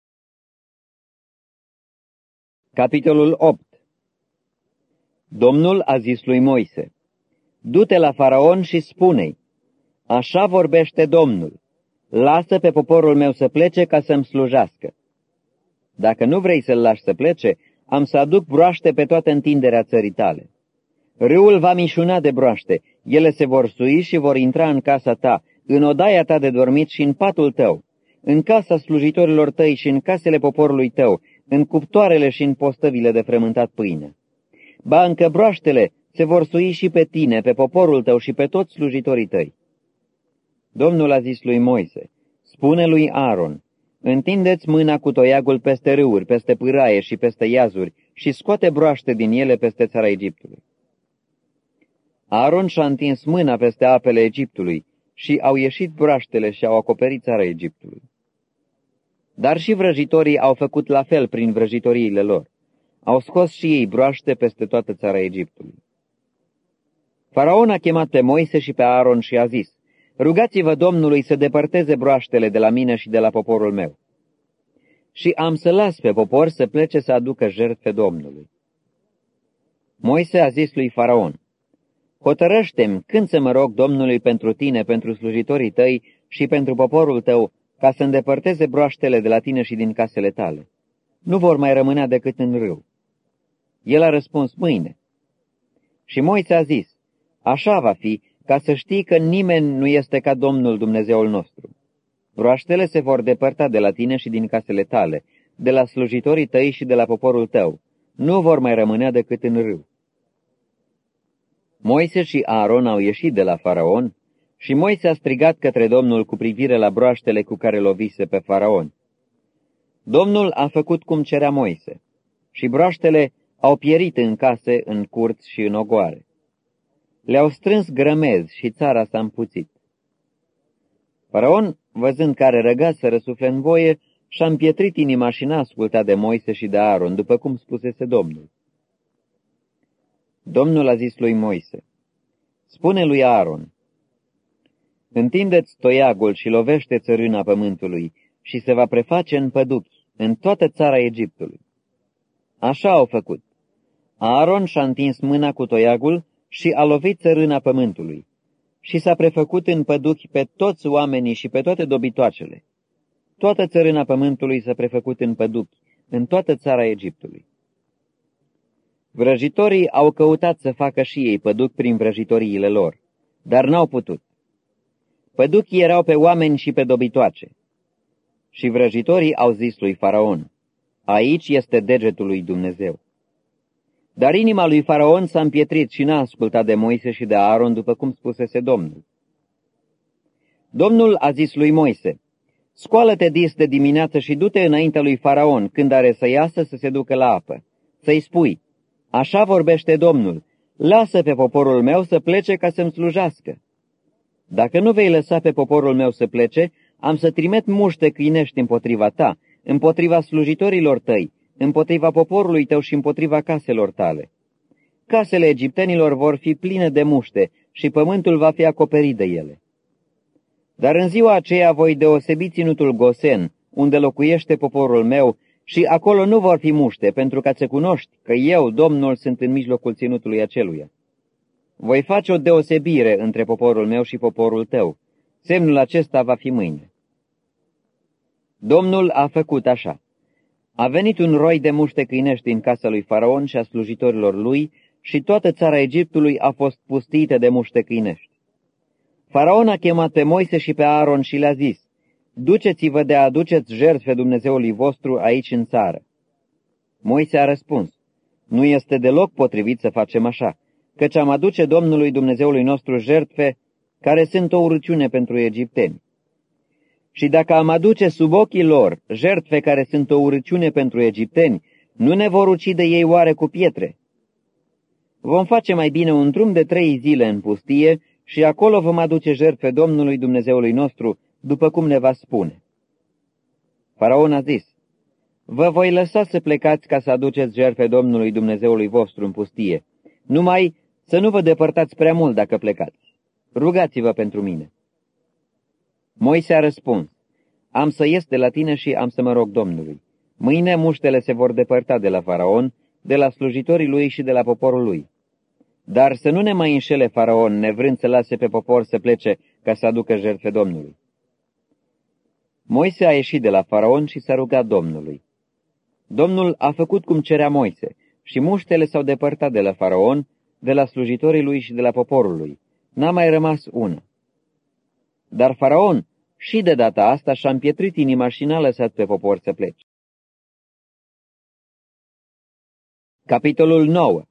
[SPEAKER 1] Capitolul 8. Domnul a zis lui Moise: du-te la Faraon și spune-i: așa vorbește Domnul, lasă pe poporul meu să plece ca să-mi slujească. Dacă nu vrei să-l lași să plece, am să aduc broaște pe toată întinderea țării tale. Râul va mișuna de broaște, ele se vor sui și vor intra în casa ta, în odaia ta de dormit și în patul tău, în casa slujitorilor tăi și în casele poporului tău, în cuptoarele și în postăvile de frământat pâine. Ba încă broaștele se vor sui și pe tine, pe poporul tău și pe toți slujitorii tăi. Domnul a zis lui Moise: spune lui Aaron: întindeți mâna cu toiagul peste râuri, peste pâraie și peste iazuri și scoate broaște din ele peste țara Egiptului. Aaron și-a întins mâna peste apele Egiptului și au ieșit broaștele și au acoperit țara Egiptului. Dar și vrăjitorii au făcut la fel prin vrăjitoriile lor. Au scos și ei broaște peste toată țara Egiptului. Faraon a chemat pe Moise și pe Aaron și a zis: rugați-vă Domnului să depărteze broaștele de la mine și de la poporul meu. Și am să las pe popor să plece să aducă jertfe Domnului. Moise a zis lui Faraon: hotărăște-mi când să mă rog Domnului pentru tine, pentru slujitorii tăi și pentru poporul tău, ca să îndepărteze broaștele de la tine și din casele tale. Nu vor mai rămânea decât în râu. El a răspuns: mâine. Și Moise a zis: așa va fi, ca să știi că nimeni nu este ca Domnul Dumnezeul nostru. Broaștele se vor depărta de la tine și din casele tale, de la slujitorii tăi și de la poporul tău. Nu vor mai rămânea decât în râu. Moise și Aaron au ieșit de la Faraon și Moise a strigat către Domnul cu privire la broaștele cu care lovise pe Faraon. Domnul a făcut cum cerea Moise și broaștele au pierit în case, în curți și în ogoare. Le-au strâns grămezi și țara s-a împuțit. Faraon, văzând că are răgaz să răsufle în voie, și-a împietrit inima și n-a ascultat de Moise și de Aaron, după cum spusese Domnul. Domnul a zis lui Moise: spune lui Aaron: întindeți toiagul și lovește țărâna pământului și se va preface în păduchi, în toată țara Egiptului. Așa au făcut. Aaron și-a întins mâna cu toiagul și a lovit țărâna pământului și s-a prefăcut în păduchi pe toți oamenii și pe toate dobitoacele. Toată țărâna pământului s-a prefăcut în păduchi, în toată țara Egiptului. Vrăjitorii au căutat să facă și ei păduchi prin vrăjitoriile lor, dar n-au putut. Păduchii erau pe oameni și pe dobitoace. Și vrăjitorii au zis lui Faraon: aici este degetul lui Dumnezeu. Dar inima lui Faraon s-a împietrit și n-a ascultat de Moise și de Aaron, după cum spusese Domnul. Domnul a zis lui Moise: scoală-te dis de dimineață și du-te înaintea lui Faraon, când are să iasă să se ducă la apă. Să-i spui: așa vorbește Domnul, lasă pe poporul meu să plece ca să-mi slujească. Dacă nu vei lăsa pe poporul meu să plece, am să trimit muște câinești împotriva ta, împotriva slujitorilor tăi, împotriva poporului tău și împotriva caselor tale. Casele egiptenilor vor fi pline de muște și pământul va fi acoperit de ele. Dar în ziua aceea voi deosebi ținutul Gosen, unde locuiește poporul meu, și acolo nu vor fi muște, pentru ca să cunoști că eu, Domnul, sunt în mijlocul ținutului aceluia. Voi face o deosebire între poporul meu și poporul tău. Semnul acesta va fi mâine. Domnul a făcut așa. A venit un roi de muște câinești din casa lui Faraon și a slujitorilor lui și toată țara Egiptului a fost pustită de muște câinești. Faraon a chemat pe Moise și pe Aaron și le-a zis: duceți-vă de a aduceți jertfe Dumnezeului vostru aici în țară. Moise a răspuns: nu este deloc potrivit să facem așa, căci am aduce Domnului Dumnezeului nostru jertfe care sunt o urăciune pentru egipteni. Și dacă am aduce sub ochii lor jertfe care sunt o urăciune pentru egipteni, nu ne vor ucide ei oare cu pietre? Vom face mai bine un drum de 3 zile în pustie și acolo vom aduce jertfe Domnului Dumnezeului nostru, după cum ne va spune. Faraon a zis: vă voi lăsa să plecați ca să aduceți jertfe Domnului Dumnezeului vostru în pustie, numai să nu vă depărtați prea mult dacă plecați. Rugați-vă pentru mine. Moise a răspuns: am să ies de la tine și am să mă rog Domnului. Mâine muștele se vor depărta de la Faraon, de la slujitorii lui și de la poporul lui. Dar să nu ne mai înșele Faraon, nevrând să lase pe popor să plece ca să aducă jertfe Domnului. Moise a ieșit de la Faraon și s-a rugat Domnului. Domnul a făcut cum cerea Moise și muștele s-au depărtat de la Faraon, de la slujitorii lui și de la poporul lui. N-a mai rămas una. Dar Faraon și de data asta și-a împietrit inima și n-a lăsat pe popor să plece. Capitolul 9.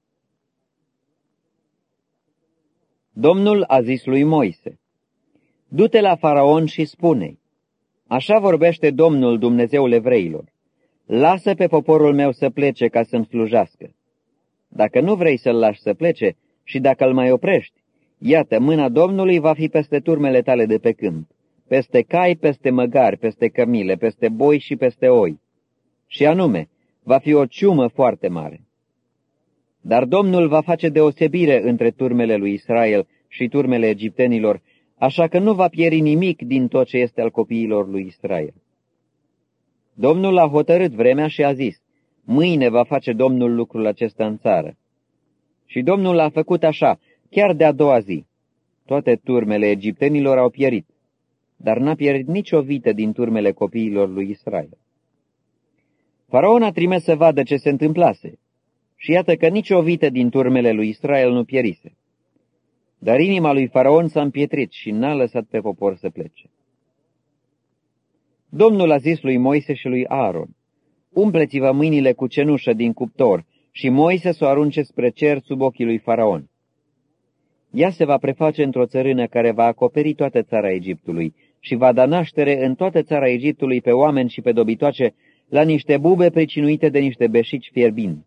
[SPEAKER 1] Domnul a zis lui Moise: du-te la Faraon și spune-i: așa vorbește Domnul, Dumnezeul evreilor. lasă pe poporul meu să plece ca să-mi slujească. Dacă nu vrei să-l lași să plece și dacă îl mai oprești, iată, mâna Domnului va fi peste turmele tale de pe câmp, peste cai, peste măgari, peste cămile, peste boi și peste oi. Și anume, va fi o ciumă foarte mare. Dar Domnul va face deosebire între turmele lui Israel și turmele egiptenilor, așa că nu va pieri nimic din tot ce este al copiilor lui Israel. Domnul a hotărât vremea și a zis, mâine va face Domnul lucrul acesta în țară. Și Domnul a făcut așa, chiar de-a doua zi. Toate turmele egiptenilor au pierit, dar n-a pierit nicio vită din turmele copiilor lui Israel. Faraon a trimis să vadă ce se întâmplase și iată că nicio vită din turmele lui Israel nu pierise. Dar inima lui Faraon s-a împietrit și n-a lăsat pe popor să plece. Domnul a zis lui Moise și lui Aaron, umpleți-vă mâinile cu cenușă din cuptor și Moise să o arunce spre cer sub ochii lui Faraon. Ea se va preface într-o țărână care va acoperi toată țara Egiptului și va da naștere în toată țara Egiptului pe oameni și pe dobitoace la niște bube pricinuite de niște beșici fierbinți.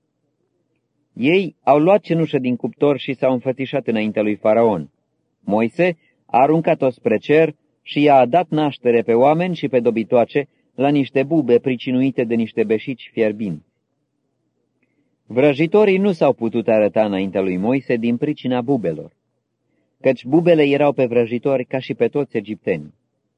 [SPEAKER 1] Ei au luat cenușă din cuptor și s-au înfățișat înaintea lui Faraon. Moise a aruncat-o spre cer și i-a dat naștere pe oameni și pe dobitoace la niște bube pricinuite de niște beșici fierbinți. Vrăjitorii nu s-au putut arăta înaintea lui Moise din pricina bubelor, căci bubele erau pe vrăjitori ca și pe toți egiptenii.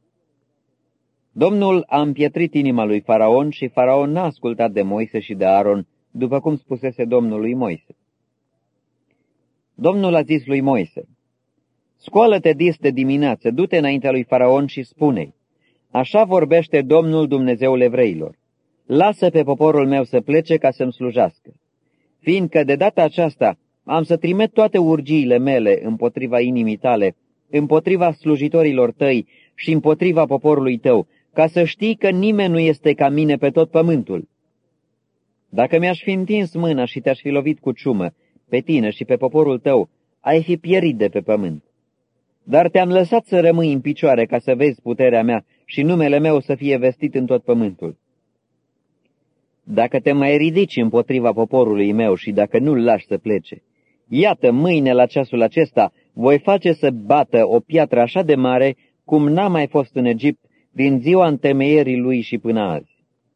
[SPEAKER 1] Domnul a împietrit inima lui Faraon și Faraon n-a ascultat de Moise și de Aaron, după cum spusese Domnul lui Moise. Domnul a zis lui Moise, scoală-te dis de dimineață, du-te înaintea lui Faraon și spune-i, așa vorbește Domnul Dumnezeul evreilor, lasă pe poporul meu să plece ca să-mi slujească, fiindcă de data aceasta am să trimit toate urgiile mele împotriva inimii tale, împotriva slujitorilor tăi și împotriva poporului tău, ca să știi că nimeni nu este ca mine pe tot pământul. Dacă mi-aș fi întins mâna și te-aș fi lovit cu ciumă, pe tine și pe poporul tău, ai fi pierit de pe pământ. Dar te-am lăsat să rămâi în picioare ca să vezi puterea mea și numele meu să fie vestit în tot pământul. Dacă te mai ridici împotriva poporului meu și dacă nu-l lași să plece, iată, mâine la ceasul acesta voi face să bată o piatră așa de mare cum n-a mai fost în Egipt din ziua întemeierii lui și până azi.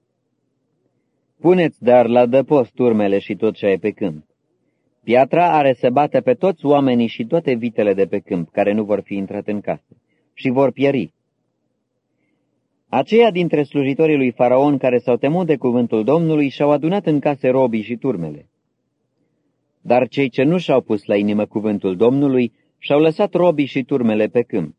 [SPEAKER 1] Puneți dar la dăpost turmele și tot ce e pe câmp. Piatra are să bată pe toți oamenii și toate vitele de pe câmp, care nu vor fi intrate în casă, și vor pieri. Aceia dintre slujitorii lui Faraon care s-au temut de cuvântul Domnului și-au adunat în case robii și turmele. Dar cei ce nu și-au pus la inimă cuvântul Domnului și-au lăsat robii și turmele pe câmp.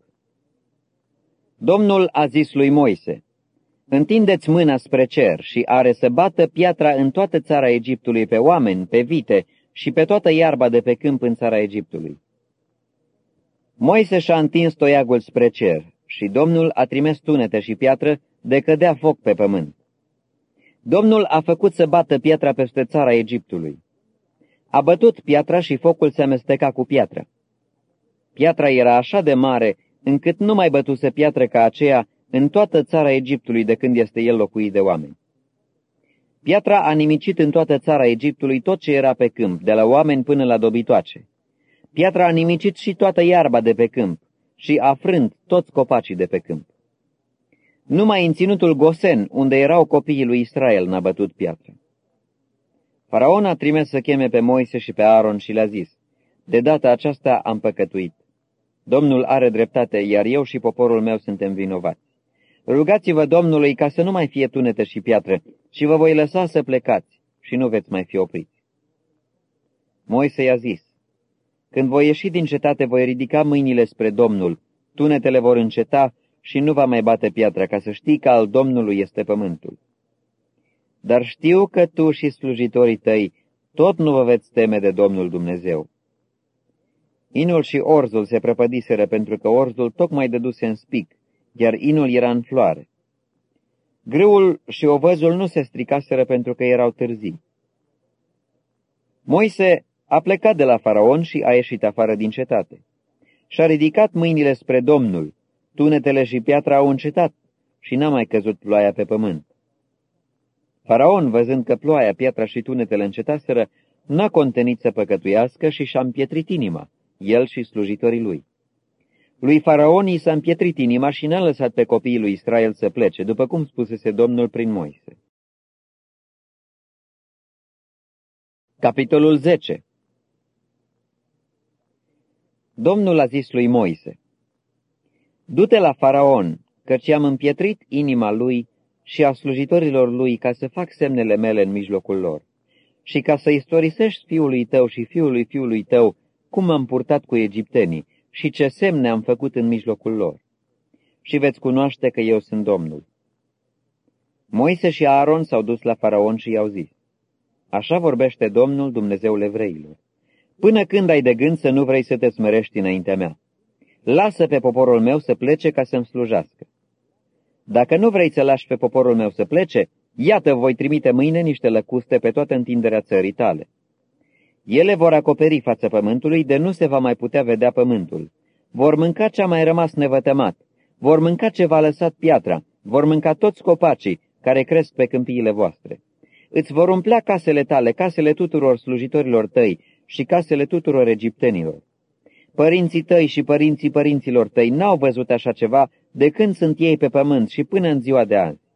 [SPEAKER 1] Domnul a zis lui Moise, întindeți mâna spre cer și are să bată piatra în toată țara Egiptului pe oameni, pe vite și pe toată iarba de pe câmp în țara Egiptului. Moise și-a întins toiagul spre cer și Domnul a trimis tunete și piatră de cădea foc pe pământ. Domnul a făcut să bată piatra peste țara Egiptului. A bătut piatra și focul se amesteca cu piatra. Piatra era așa de mare încât nu mai bătuse piatră ca aceea în toată țara Egiptului de când este el locuit de oameni. Piatra a nimicit în toată țara Egiptului tot ce era pe câmp, de la oameni până la dobitoace. Piatra a nimicit și toată iarba de pe câmp și a frânt toți copacii de pe câmp. Numai în ținutul Gosen, unde erau copiii lui Israel, n-a bătut piatra. Faraon a trimis să cheme pe Moise și pe Aaron și le-a zis, de data aceasta am păcătuit. Domnul are dreptate, iar eu și poporul meu suntem vinovați. Rugați-vă Domnului ca să nu mai fie tunete și piatră și vă voi lăsa să plecați și nu veți mai fi opriți. Moise i-a zis, când voi ieși din cetate, voi ridica mâinile spre Domnul, tunetele vor înceta și nu va mai bate piatra, ca să știi că al Domnului este pământul. Dar știu că tu și slujitorii tăi tot nu vă veți teme de Domnul Dumnezeu. Inul și orzul se prăpădiseră pentru că orzul tocmai dăduse în spic, iar inul era în floare. Grâul și ovăzul nu se stricaseră pentru că erau târzii. Moise a plecat de la Faraon și a ieșit afară din cetate. Și-a ridicat mâinile spre Domnul, tunetele și piatra au încetat și n-a mai căzut ploaia pe pământ. Faraon, văzând că ploaia, piatra și tunetele încetaseră, n-a contenit să păcătuiască și și-a împietrit inima, el și slujitorii lui. Lui Faraon i s-a împietrit inima și n-a lăsat pe copiii lui Israel să plece, după cum spusese Domnul prin Moise. Capitolul 10. Domnul a zis lui Moise: Du-te la Faraon, căci am împietrit inima lui și a slujitorilor lui ca să fac semnele mele în mijlocul lor, și ca să istorisești fiului tău și fiului fiului tău cum am purtat cu egiptenii și ce semne am făcut în mijlocul lor. Și veți cunoaște că eu sunt Domnul. Moise și Aaron s-au dus la Faraon și i-au zis: Așa vorbește Domnul, Dumnezeul evreilor: Până când ai de gând să nu vrei să te smerești înaintea mea? Lasă pe poporul meu să plece ca să-mi slujească. Dacă nu vrei să lași pe poporul meu să plece, iată, voi trimite mâine niște lăcuste pe toată întinderea țării tale. Ele vor acoperi fața pământului, de nu se va mai putea vedea pământul. Vor mânca ce a mai rămas nevătămat, vor mânca ce v-a lăsat piatra, vor mânca toți copacii care cresc pe câmpiile voastre. Îți vor umplea casele tale, casele tuturor slujitorilor tăi și casele tuturor egiptenilor. Părinții tăi și părinții părinților tăi n-au văzut așa ceva de când sunt ei pe pământ și până în ziua de azi.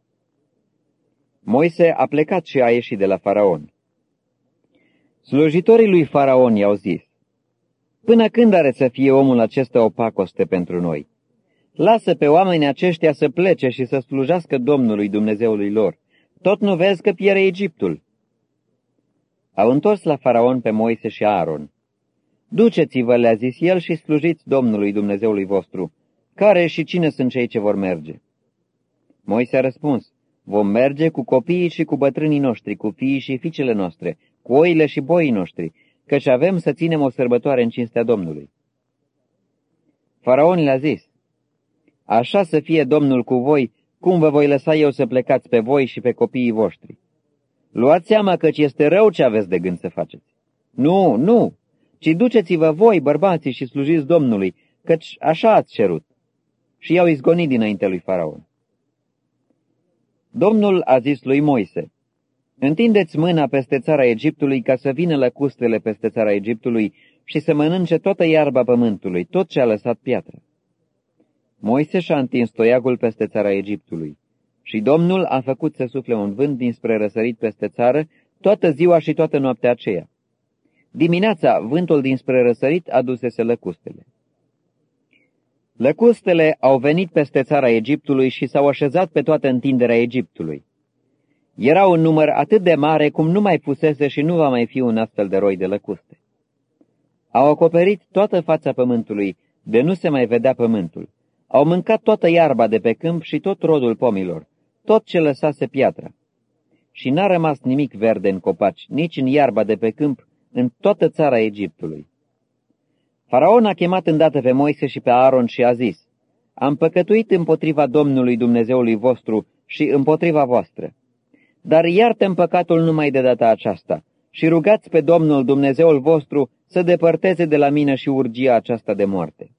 [SPEAKER 1] Moise a plecat și a ieșit de la Faraon. Slujitorii lui Faraon i-au zis: Până când are să fie omul acesta o pacoste pentru noi? Lasă pe oamenii aceștia să plece și să slujească Domnului Dumnezeului lor. Tot nu vezi că pierde Egiptul? Au întors la Faraon pe Moise și Aaron. Duceți-vă, le-a zis el, și slujiți Domnului Dumnezeului vostru. Care și cine sunt cei ce vor merge? Moise a răspuns: Vom merge cu copiii și cu bătrânii noștri, cu fiii și fiicele noastre, cu oile și boii noștri, căci avem să ținem o sărbătoare în cinstea Domnului. Faraon le-a zis: Așa să fie Domnul cu voi, cum vă voi lăsa eu să plecați pe voi și pe copiii voștri. Luați seama căci este rău ce aveți de gând să faceți. Nu, nu, ci duceți-vă voi, bărbații, și slujiți Domnului, căci așa ați cerut. Și i-au izgonit dinaintea lui Faraon. Domnul a zis lui Moise: Întindeți mâna peste țara Egiptului ca să vină lăcustele peste țara Egiptului și să mănânce toată iarba pământului, tot ce a lăsat piatra. Moise și-a întins toiagul peste țara Egiptului și Domnul a făcut să sufle un vânt dinspre răsărit peste țară toată ziua și toată noaptea aceea. Dimineața, vântul dinspre răsărit adusese lăcustele. Lăcustele au venit peste țara Egiptului și s-au așezat pe toată întinderea Egiptului. Erau un număr atât de mare cum nu mai fusese și nu va mai fi un astfel de roi de lăcuste. Au acoperit toată fața pământului, de nu se mai vedea pământul. Au mâncat toată iarba de pe câmp și tot rodul pomilor, tot ce lăsase piatra. Și n-a rămas nimic verde în copaci, nici în iarba de pe câmp, în toată țara Egiptului. Faraon a chemat îndată pe Moise și pe Aaron și a zis: Am păcătuit împotriva Domnului Dumnezeului vostru și împotriva voastră. Dar iartă-mi păcatul numai de data aceasta și rugați pe Domnul Dumnezeul vostru să depărteze de la mine și urgia aceasta de moarte.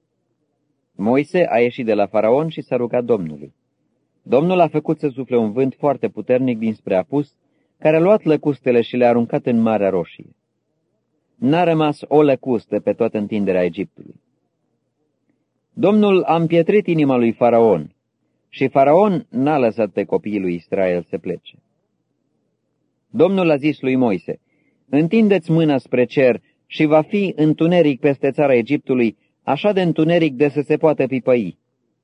[SPEAKER 1] Moise a ieșit de la Faraon și s-a rugat Domnului. Domnul a făcut să sufle un vânt foarte puternic dinspre apus, care a luat lăcustele și le-a aruncat în Marea Roșie. N-a rămas o lăcustă pe toată întinderea Egiptului. Domnul a împietrit inima lui Faraon și Faraon n-a lăsat pe copiii lui Israel să plece. Domnul a zis lui Moise: Întindeți mâna spre cer și va fi întuneric peste țara Egiptului, așa de întuneric de să se poată pipăi.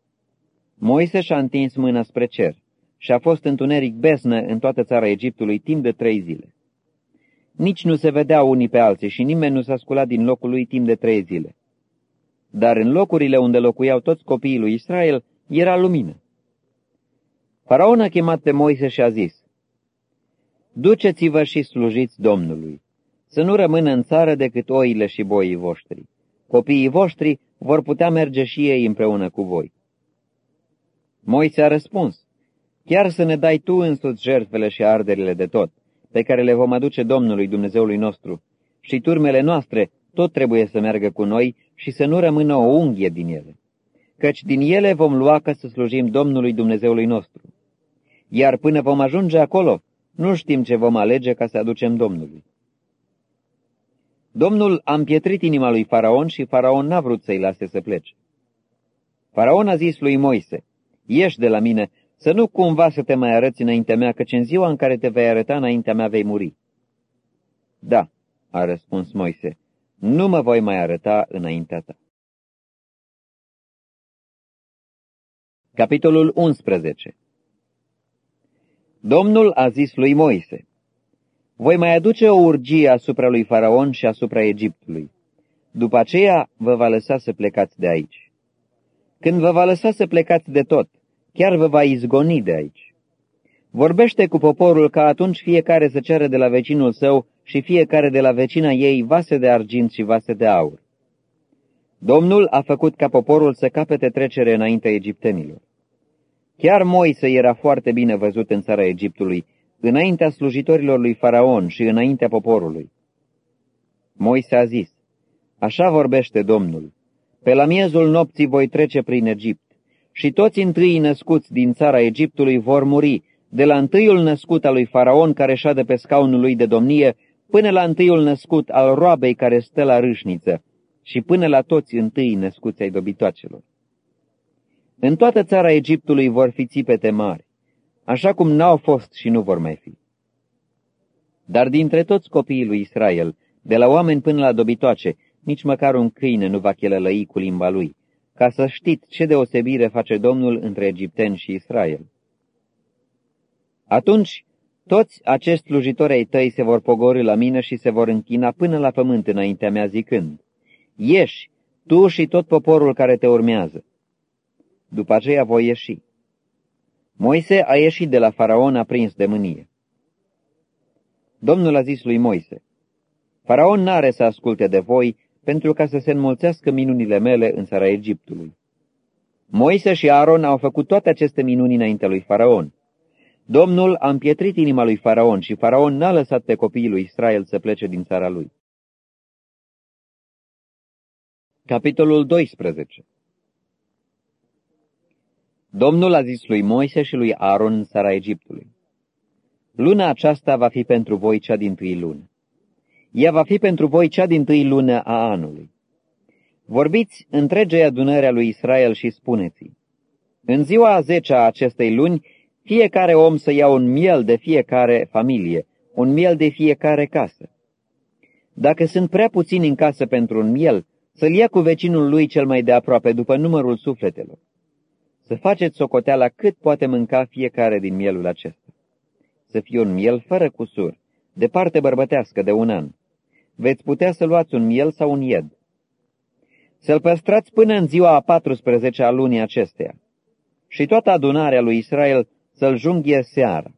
[SPEAKER 1] Moise și-a întins mâna spre cer și a fost întuneric beznă în toată țara Egiptului timp de 3 zile. Nici nu se vedeau unii pe alții și nimeni nu s-a sculat din locul lui timp de 3 zile. Dar în locurile unde locuiau toți copiii lui Israel era lumină. Faraon a chemat pe Moise și a zis: Duceți-vă și slujiți Domnului, să nu rămână în țară decât oile și boii voștri. Copiii voștri vor putea merge și ei împreună cu voi. Moise a răspuns: Chiar să ne dai tu însuți jertfele și arderile de tot, pe care le vom aduce Domnului Dumnezeului nostru, și turmele noastre tot trebuie să meargă cu noi și să nu rămână o unghie din ele, căci din ele vom lua ca să slujim Domnului Dumnezeului nostru. Iar până vom ajunge acolo, nu știm ce vom alege ca să aducem Domnului. Domnul a împietrit inima lui Faraon și Faraon n-a vrut să-i lase să plece. Faraon a zis lui Moise, ieși de la mine, să nu cumva să te mai arăți înaintea mea, căci în ziua în care te vei arăta înaintea mea vei muri. Da, a răspuns Moise, nu mă voi mai arăta înaintea ta. Capitolul 11. Domnul a zis lui Moise, voi mai aduce o urgie asupra lui Faraon și asupra Egiptului. După aceea vă va lăsa să plecați de aici. Când vă va lăsa să plecați de tot, chiar vă va izgoni de aici. Vorbește cu poporul ca atunci fiecare să ceară de la vecinul său și fiecare de la vecina ei vase de argint și vase de aur. Domnul a făcut ca poporul să capete trecere înaintea egiptenilor. Chiar Moise era foarte bine văzut în țara Egiptului, înaintea slujitorilor lui Faraon și înaintea poporului. Moise a zis, așa vorbește Domnul, pe la miezul nopții voi trece prin Egipt și toți întâi născuți din țara Egiptului vor muri, de la întâiul născut al lui Faraon care șade pe scaunul lui de domnie, până la întâiul născut al roabei care stă la râșniță și până la toți întâi născuți ai dobitoacelor. În toată țara Egiptului vor fi țipete mari, așa cum n-au fost și nu vor mai fi. Dar dintre toți copiii lui Israel, de la oameni până la dobitoace, nici măcar un câine nu va chelălăi cu limba lui, ca să știți ce deosebire face Domnul între egipteni și Israel. Atunci, toți acești slujitori ai tăi se vor pogorî la mine și se vor închina până la pământ înaintea mea zicând, ieși, tu și tot poporul care te urmează. După aceea voi ieși. Moise a ieșit de la Faraon aprins de mânie. Domnul a zis lui Moise, Faraon n-are să asculte de voi, pentru ca să se înmulțească minunile mele în țara Egiptului. Moise și Aaron au făcut toate aceste minuni înaintea lui Faraon. Domnul a împietrit inima lui Faraon și Faraon n-a lăsat pe copiii lui Israel să plece din țara lui. Capitolul 12. Domnul a zis lui Moise și lui Aaron în țara Egiptului, luna aceasta va fi pentru voi cea dintâi lună. Ea va fi pentru voi cea dintâi lună a anului. Vorbiți întregei adunări a lui Israel și spuneți-i, în ziua a 10-a acestei luni, fiecare om să ia un miel de fiecare familie, un miel de fiecare casă. Dacă sunt prea puțini în casă pentru un miel, să-l ia cu vecinul lui cel mai de aproape după numărul sufletelor. Să faceți socoteala cât poate mânca fiecare din mielul acesta. Să fie un miel fără cusur, de parte bărbătească de un an. Veți putea să luați un miel sau un ied. Să-l păstrați până în ziua a 14-a lunii acesteia. Și toată adunarea lui Israel să-l junghie seara.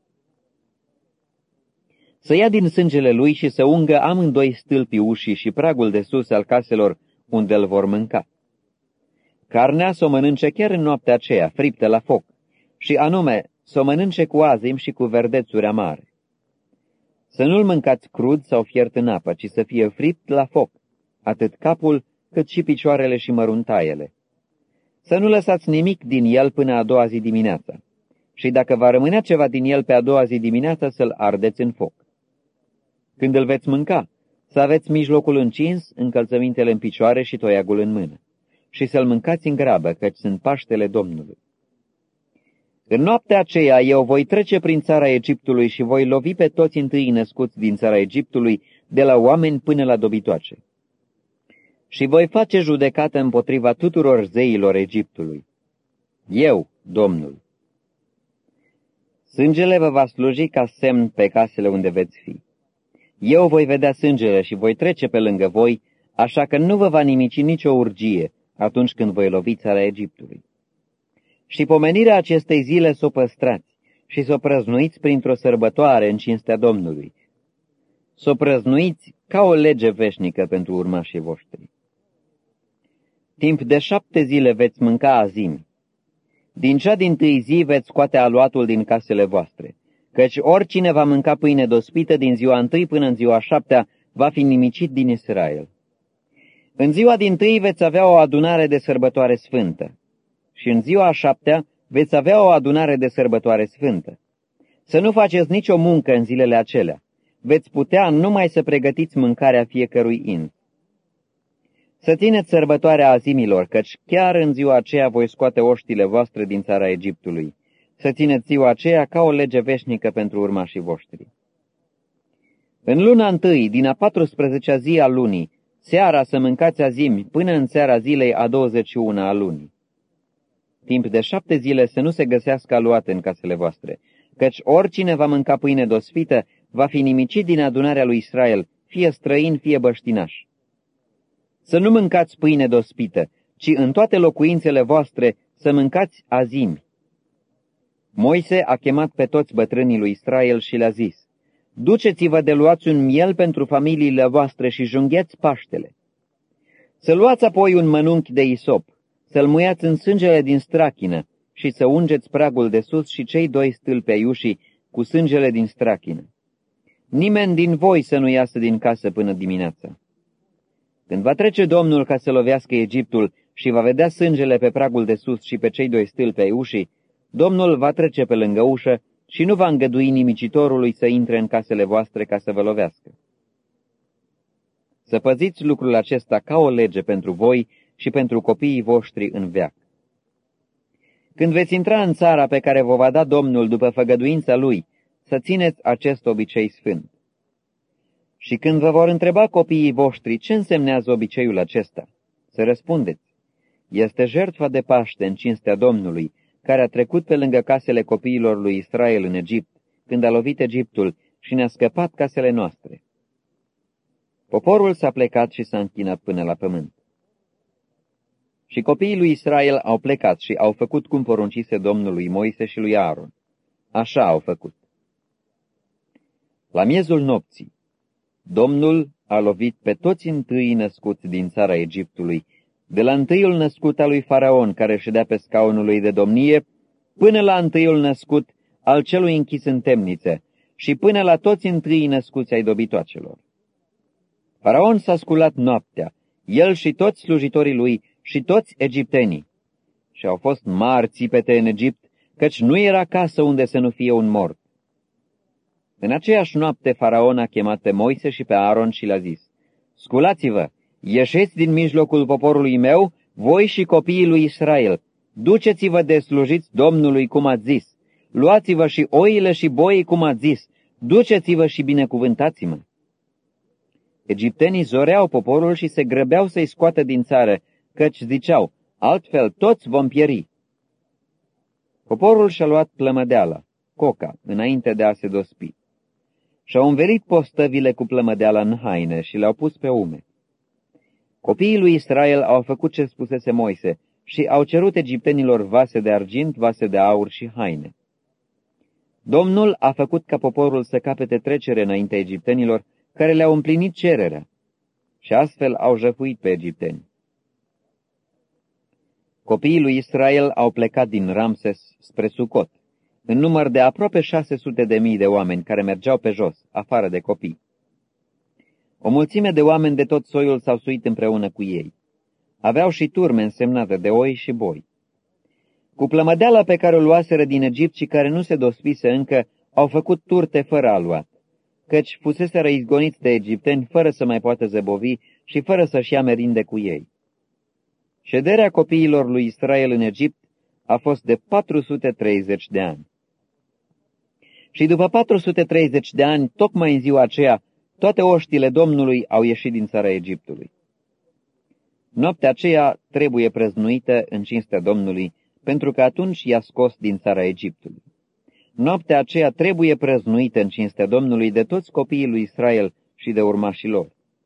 [SPEAKER 1] Să ia din sângele lui și să ungă amândoi stâlpii ușii și pragul de sus al caselor unde îl vor mânca. Carnea să o mănânce chiar în noaptea aceea, friptă la foc, și anume să o mănânce cu azim și cu verdețuri amare. Să nu-l mâncați crud sau fiert în apă, ci să fie fript la foc, atât capul cât și picioarele și măruntaiele. Să nu lăsați nimic din el până a doua zi dimineața, și dacă va rămânea ceva din el pe a doua zi dimineața, să-l ardeți în foc. Când îl veți mânca, să aveți mijlocul încins, încălțămintele în picioare și toiagul în mână, și să-l mâncați în grabă, căci sunt Paștele Domnului. În noaptea aceea eu voi trece prin țara Egiptului și voi lovi pe toți întâi născuți din țara Egiptului, de la oameni până la dobitoace. Și voi face judecată împotriva tuturor zeilor Egiptului. Eu, Domnul. Sângele vă va sluji ca semn pe casele unde veți fi. Eu voi vedea sângele și voi trece pe lângă voi, așa că nu vă va nimici nicio urgie atunci când voi lovi țara Egiptului. Și pomenirea acestei zile s-o păstrați și s-o prăznuiți printr-o sărbătoare în cinstea Domnului. S-o prăznuiți ca o lege veșnică pentru urmașii voștri. Timp de 7 zile veți mânca azimi. Din cea dintâi zi veți scoate aluatul din casele voastre, căci oricine va mânca pâine dospită din ziua 1 până în ziua 7 va fi nimicit din Israel. În ziua dintâi veți avea o adunare de sărbătoare sfântă și în ziua a 7-a veți avea o adunare de sărbătoare sfântă. Să nu faceți nicio muncă în zilele acelea. Veți putea numai să pregătiți mâncarea fiecărui ins. Să țineți sărbătoarea azimilor, căci chiar în ziua aceea voi scoate oștile voastre din țara Egiptului. Să țineți ziua aceea ca o lege veșnică pentru urmașii voștri. În luna întâi, din a 14-a zi a lunii, seara să mâncați azimi până în seara zilei a 21-a a lunii. Timp de 7 zile să nu se găsească aluat în casele voastre, căci oricine va mânca pâine dosfită va fi nimicit din adunarea lui Israel, fie străin, fie băștinaș. Să nu mâncați pâine dospită, ci în toate locuințele voastre să mâncați azimi. Moise a chemat pe toți bătrânii lui Israel și le-a zis: duceți-vă de luați un miel pentru familiile voastre și jungheți Paștele. Să luați apoi un mănunchi de isop, să-l muiați în sângele din strachină și să ungeți pragul de sus și cei 2 stâlpi ai ușii cu sângele din strachină. Nimeni din voi să nu iasă din casă până dimineața. Când va trece Domnul ca să lovească Egiptul și va vedea sângele pe pragul de sus și pe cei 2 stâlpi ai ușii, Domnul va trece pe lângă ușă și nu va îngădui nimicitorului să intre în casele voastre ca să vă lovească. Să păziți lucrul acesta ca o lege pentru voi și pentru copiii voștri în veac. Când veți intra în țara pe care vă va da Domnul după făgăduința Lui, să țineți acest obicei sfânt. Și când vă vor întreba copiii voștri ce însemnează obiceiul acesta, să răspundeți: este jertfa de Paște în cinstea Domnului, care a trecut pe lângă casele copiilor lui Israel în Egipt, când a lovit Egiptul și ne-a scăpat casele noastre. Poporul s-a plecat și s-a închinat până la pământ. Și copiii lui Israel au plecat și au făcut cum poruncise Domnul lui Moise și lui Aaron. Așa au făcut. La miezul nopții, Domnul a lovit pe toți întâi născuți din țara Egiptului, de la întâiul născut al lui Faraon, care ședea pe scaunul lui de domnie, până la întâiul născut al celui închis în temniță și până la toți întâi născuți ai dobitoacelor. Faraon s-a sculat noaptea, el și toți slujitorii lui și toți egiptenii, și au fost mari țipete în Egipt, căci nu era casă unde să nu fie un mort. În aceeași noapte Faraon a chemat pe Moise și pe Aaron și le-a zis: sculați-vă, ieșiți din mijlocul poporului meu, voi și copiii lui Israel, duceți-vă de slujiți Domnului cum ați zis, luați-vă și oile și boii cum ați zis, duceți-vă și binecuvântați-mă. Egiptenii zoreau poporul și se grăbeau să-i scoată din țară, căci ziceau: altfel toți vom pieri. Poporul și-a luat plămădeala, coca, înainte de a se dospi. Și-au învelit postăvile cu plămădeala în haine și le-au pus pe ume. Copiii lui Israel au făcut ce spusese Moise și au cerut egiptenilor vase de argint, vase de aur și haine. Domnul a făcut ca poporul să capete trecere înaintea egiptenilor, care le-au împlinit cererea, și astfel au jăfuit pe egipteni. Copiii lui Israel au plecat din Ramses spre Sucot, în număr de aproape 600.000 de oameni care mergeau pe jos, afară de copii. O mulțime de oameni de tot soiul s-au suit împreună cu ei. Aveau și turme însemnate de oi și boi. Cu plămădeala pe care o luaseră din Egipt și care nu se dospise încă, au făcut turte fără aluat, căci fuseseră izgoniți de egipteni fără să mai poată zăbovi și fără să-și ia merinde cu ei. Șederea copiilor lui Israel în Egipt a fost de 430 de ani. Și după 430 de ani, tocmai în ziua aceea, toate oștile Domnului au ieșit din țara Egiptului. Noaptea aceea trebuie prăznuită în cinstea Domnului, pentru că atunci i-a scos din țara Egiptului. Noaptea aceea trebuie prăznuită în cinstea Domnului de toți copiii lui Israel și de urmașii lor.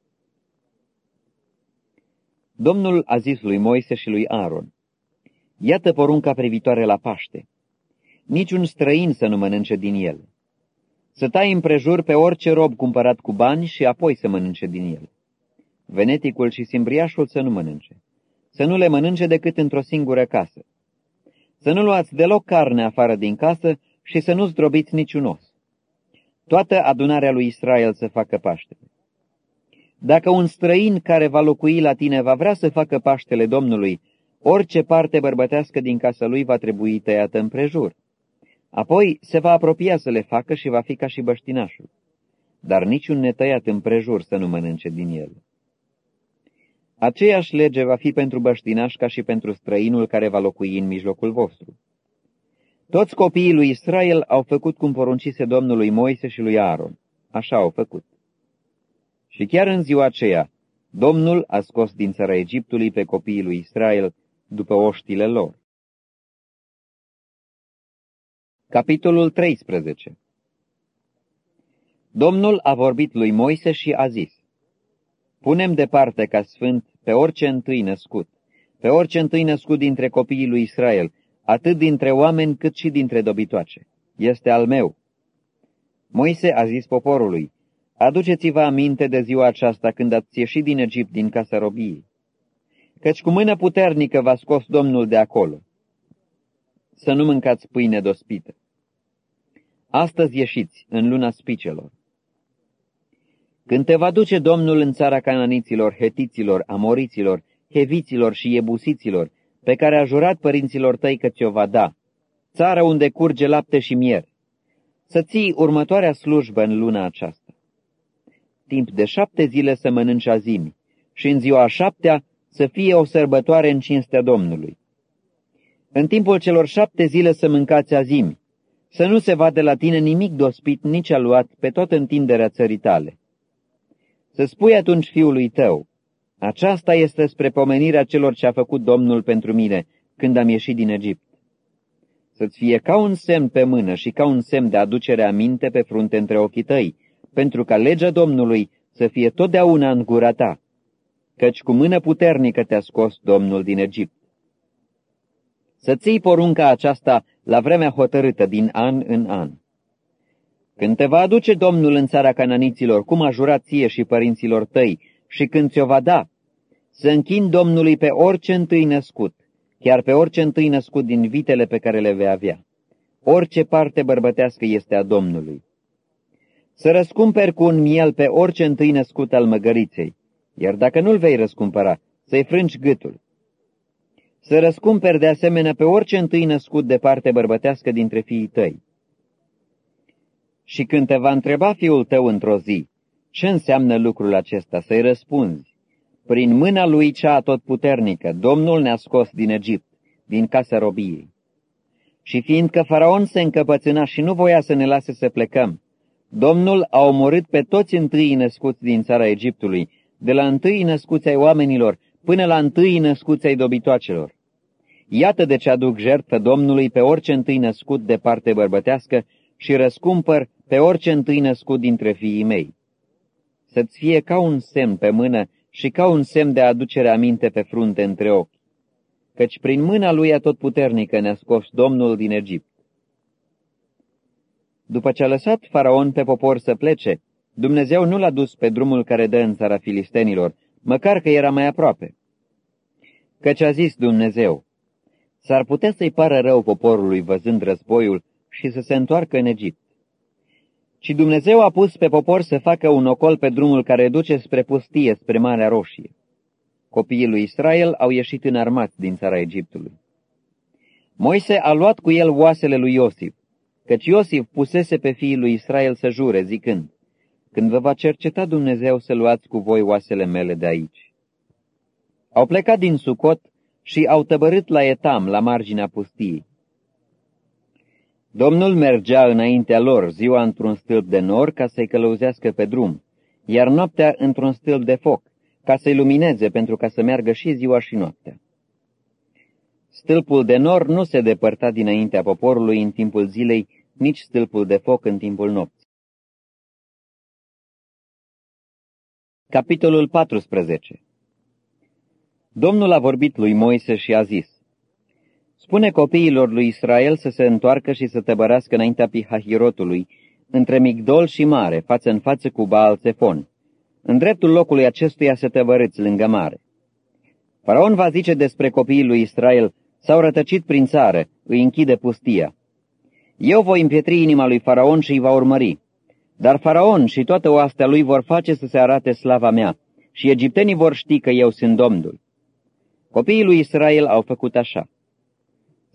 [SPEAKER 1] Domnul a zis lui Moise și lui Aaron: iată porunca privitoare la Paște. Niciun străin să nu mănânce din el. Să tai împrejur pe orice rob cumpărat cu bani și apoi să mănânce din el. Veneticul și simbriașul să nu mănânce. Să nu le mănânce decât într-o singură casă. Să nu luați deloc carne afară din casă și să nu zdrobiți niciun os. Toată adunarea lui Israel să facă Paștele. Dacă un străin care va locui la tine va vrea să facă Paștele Domnului, orice parte bărbătească din casa lui va trebui tăiată împrejur. Apoi se va apropia să le facă și va fi ca și băștinașul, dar niciun netăiat împrejur să nu mănânce din el. Aceeași lege va fi pentru băștinaș ca și pentru străinul care va locui în mijlocul vostru. Toți copiii lui Israel au făcut cum poruncise Domnul lui Moise și lui Aaron. Așa au făcut. Și chiar în ziua aceea, Domnul a scos din țara Egiptului pe copiii lui Israel după oștile lor. Capitolul 13. Domnul a vorbit lui Moise și a zis: Punem departe ca sfânt pe orice întâi născut, pe orice întâi născut dintre copiii lui Israel, atât dintre oameni cât și dintre dobitoace. Este al meu. Moise a zis poporului: Aduceți-vă aminte de ziua aceasta când ați ieșit din Egipt, din casa robiei, căci cu mână puternică v-a scos Domnul de acolo. Să nu mâncați pâine dospită. Astăzi ieșiți în luna spicelor. Când te va duce Domnul în țara cananiților, hetiților, amoriților, heviților și iebusiților, pe care a jurat părinților tăi că ți-o va da, țară unde curge lapte și miere, să ții următoarea slujbă în luna aceasta. Timp de 7 zile să mănânci azimi și în ziua a 7-a să fie o sărbătoare în cinstea Domnului. În timpul celor 7 zile să mâncați azimi, să nu se vadă la tine nimic dospit, nici aluat pe toată întinderea țării tale. Să spui atunci fiului tău: Aceasta este spre pomenirea celor ce a făcut Domnul pentru mine când am ieșit din Egipt. Să-ți fie ca un semn pe mână și ca un semn de aducere aminte pe frunte între ochii tăi, pentru ca legea Domnului să fie totdeauna în gura ta, căci cu mână puternică te-a scos Domnul din Egipt. Să ții porunca aceasta la vremea hotărâtă din an în an. Când te va aduce Domnul în țara cananiților, cum a jurat ție și părinților tăi, și când ți-o va da, să închini Domnului pe orice întâi născut, chiar pe orice întâi născut din vitele pe care le vei avea. Orice parte bărbătească este a Domnului. Să răscumperi cu un miel pe orice întâi născut al măgăriței, iar dacă nu-l vei răscumpăra, să-i frângi gâtul. Să răscumperi de asemenea pe orice întâi născut de parte bărbătească dintre fiii tăi. Și când te va întreba fiul tău într-o zi, ce înseamnă lucrul acesta, să-i răspunzi: Prin mâna lui cea atotputernică, Domnul ne-a scos din Egipt, din casa robiei. Și fiindcă Faraon se încăpățâna și nu voia să ne lase să plecăm, Domnul a omorât pe toți întâii născuți din țara Egiptului, de la întâii născuți ai oamenilor până la întâii născuți ai dobitoacelor. Iată de ce aduc jertfă Domnului pe orice întâi născut de parte bărbătească și răscumpăr pe orice întâi născut dintre fiii mei. Să-ți fie ca un semn pe mână și ca un semn de aducere aminte pe frunte între ochi, căci prin mâna lui atotputernică ne-a scos Domnul din Egipt. După ce a lăsat Faraon pe popor să plece, Dumnezeu nu l-a dus pe drumul care dă în țara filistenilor, măcar că era mai aproape. Căci a zis Dumnezeu: S-ar putea să-i pară rău poporului văzând războiul și să se întoarcă în Egipt. Și Dumnezeu a pus pe popor să facă un ocol pe drumul care duce spre pustie, spre Marea Roșie. Copiii lui Israel au ieșit înarmați din țara Egiptului. Moise a luat cu el oasele lui Iosif, căci Iosif pusese pe fiii lui Israel să jure, zicând: Când vă va cerceta Dumnezeu, să luați cu voi oasele mele de aici. Au plecat din Sucot și au tăbărât la Etam, la marginea pustiei. Domnul mergea înaintea lor ziua într-un stâlp de nor ca să-i călăuzească pe drum, iar noaptea într-un stâlp de foc, ca să-i lumineze pentru ca să meargă și ziua și noaptea. Stâlpul de nor nu se depărta dinaintea poporului în timpul zilei, nici stâlpul de foc în timpul nopții. Capitolul 14. Domnul a vorbit lui Moise și a zis: Spune copiilor lui Israel să se întoarcă și să tăbărească înaintea Pihahirotului, între Migdol și Mare, față în față cu Baal-Țefon. În dreptul locului acestuia să tăbărâți lângă mare. Faraon va zice despre copiii lui Israel: S-au rătăcit prin țară, îi închide pustia. Eu voi împietri inima lui Faraon și îi va urmări. Dar Faraon și toată oastea lui vor face să se arate slava mea, și egiptenii vor ști că eu sunt Domnul. Copiii lui Israel au făcut așa.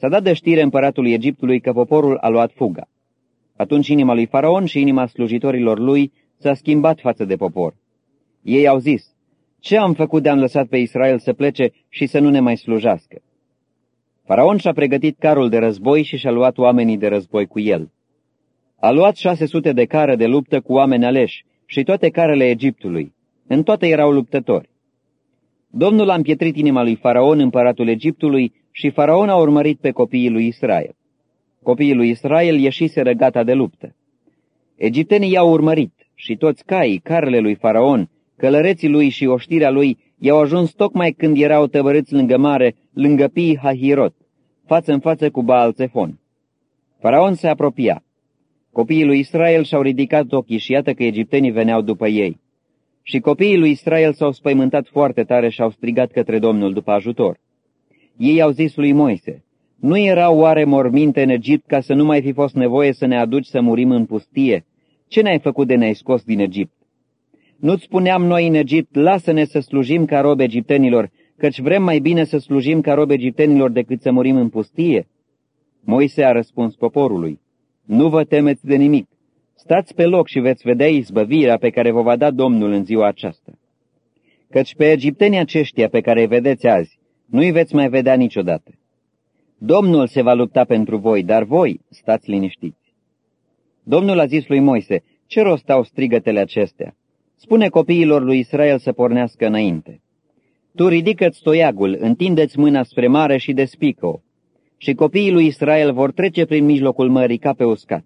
[SPEAKER 1] S-a dat de știre împăratului Egiptului că poporul a luat fuga. Atunci inima lui Faraon și inima slujitorilor lui s-a schimbat față de popor. Ei au zis: ce am făcut de-am lăsat pe Israel să plece și să nu ne mai slujească? Faraon și-a pregătit carul de război și și-a luat oamenii de război cu el. A luat 600 de care de luptă cu oameni aleși și toate carele Egiptului. În toate erau luptători. Domnul a împietrit inima lui Faraon, împăratul Egiptului, și Faraon a urmărit pe copiii lui Israel. Copiii lui Israel ieșiseră gata de luptă. Egiptenii i-au urmărit și toți caii, carele lui Faraon, călăreții lui și oștirea lui i-au ajuns tocmai când erau tăbărâți lângă mare, lângă Pi Hahirot, față în față cu Baal-Țefon. Faraon se apropia. Copiii lui Israel și-au ridicat ochii și iată că egiptenii veneau după ei. Și copiii lui Israel s-au spăimântat foarte tare și au strigat către Domnul după ajutor. Ei au zis lui Moise: nu erau oare morminte în Egipt ca să nu mai fi fost nevoie să ne aduci să murim în pustie? Ce ne-ai făcut de ne-ai scos din Egipt? Nu-ți spuneam noi în Egipt: lasă-ne să slujim ca robi egiptenilor, căci vrem mai bine să slujim ca robi egiptenilor decât să murim în pustie? Moise a răspuns poporului: nu vă temeți de nimic. Stați pe loc și veți vedea izbăvirea pe care vă va da Domnul în ziua aceasta. Căci pe egiptenii aceștia pe care îi vedeți azi, nu-i veți mai vedea niciodată. Domnul se va lupta pentru voi, dar voi stați liniștiți. Domnul a zis lui Moise: ce rost au strigătele acestea? Spune copiilor lui Israel să pornească înainte. Tu ridică-ți toiagul, întinde-ți mâna spre mare și despică-o. Și copiii lui Israel vor trece prin mijlocul mării ca pe uscat.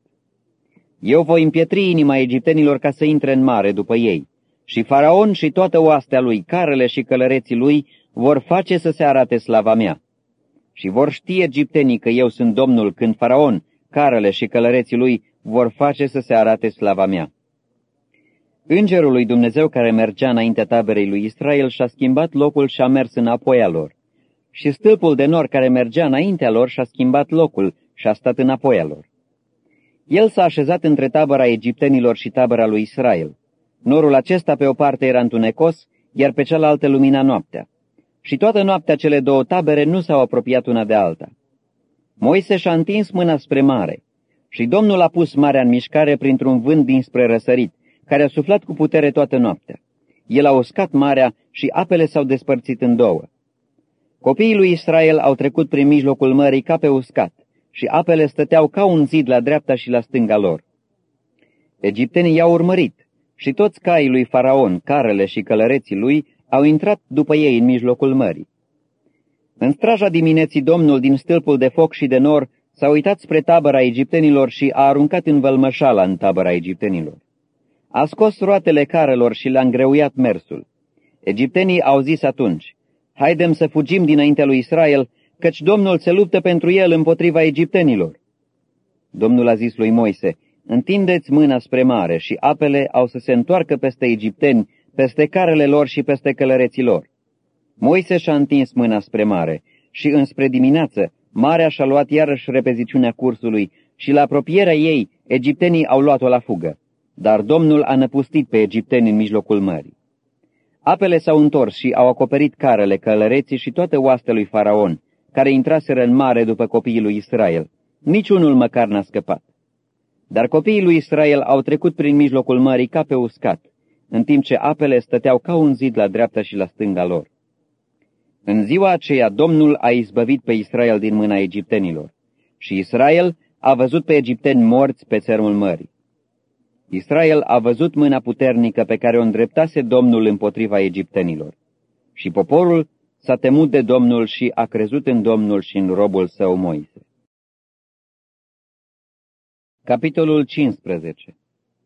[SPEAKER 1] Eu voi împietri inima egiptenilor ca să intre în mare după ei. Și Faraon și toată oastea lui, carele și călăreții lui, vor face să se arate slava mea. Și vor ști egiptenii că eu sunt Domnul când Faraon, carele și călăreții lui vor face să se arate slava mea. Îngerul lui Dumnezeu care mergea înaintea taberei lui Israel și-a schimbat locul și a mers înapoi a lor. Și stâlpul de nor care mergea înaintea lor și-a schimbat locul și a stat înapoi a lor. El s-a așezat între tabăra egiptenilor și tabăra lui Israel. Norul acesta pe o parte era întunecos, iar pe cealaltă lumina noaptea. Și toată noaptea cele două tabere nu s-au apropiat una de alta. Moise și-a întins mâna spre mare și Domnul a pus marea în mișcare printr-un vânt dinspre răsărit, care a suflat cu putere toată noaptea. El a uscat marea și apele s-au despărțit în două. Copiii lui Israel au trecut prin mijlocul mării ca pe uscat și apele stăteau ca un zid la dreapta și la stânga lor. Egiptenii i-au urmărit și toți caii lui Faraon, carele și călăreții lui, au intrat după ei în mijlocul mării. În straja dimineții Domnul din stâlpul de foc și de nor s-a uitat spre tabăra egiptenilor și a aruncat învălmășala în tabăra egiptenilor. A scos roatele carelor și le-a îngreuiat mersul. Egiptenii au zis atunci: haidem să fugim dinaintea lui Israel, căci Domnul se luptă pentru el împotriva egiptenilor. Domnul a zis lui Moise: întindeți mâna spre mare și apele au să se întoarcă peste egipteni, peste carele lor și peste călăreții lor. Moise și-a întins mâna spre mare și înspre dimineață marea și-a luat iarăși repeziciunea cursului și la apropierea ei egiptenii au luat-o la fugă, dar Domnul a năpustit pe egipteni în mijlocul mării. Apele s-au întors și au acoperit carele, călăreții și toată oastea lui Faraon, care intraseră în mare după copiii lui Israel. Niciunul măcar n-a scăpat. Dar copiii lui Israel au trecut prin mijlocul mării ca pe uscat, în timp ce apele stăteau ca un zid la dreapta și la stânga lor. În ziua aceea Domnul a izbăvit pe Israel din mâna egiptenilor și Israel a văzut pe egipteni morți pe țărmul mării. Israel a văzut mâna puternică pe care o îndreptase Domnul împotriva egiptenilor și poporul s-a temut de Domnul și a crezut în Domnul și în robul său Moise. Capitolul 15.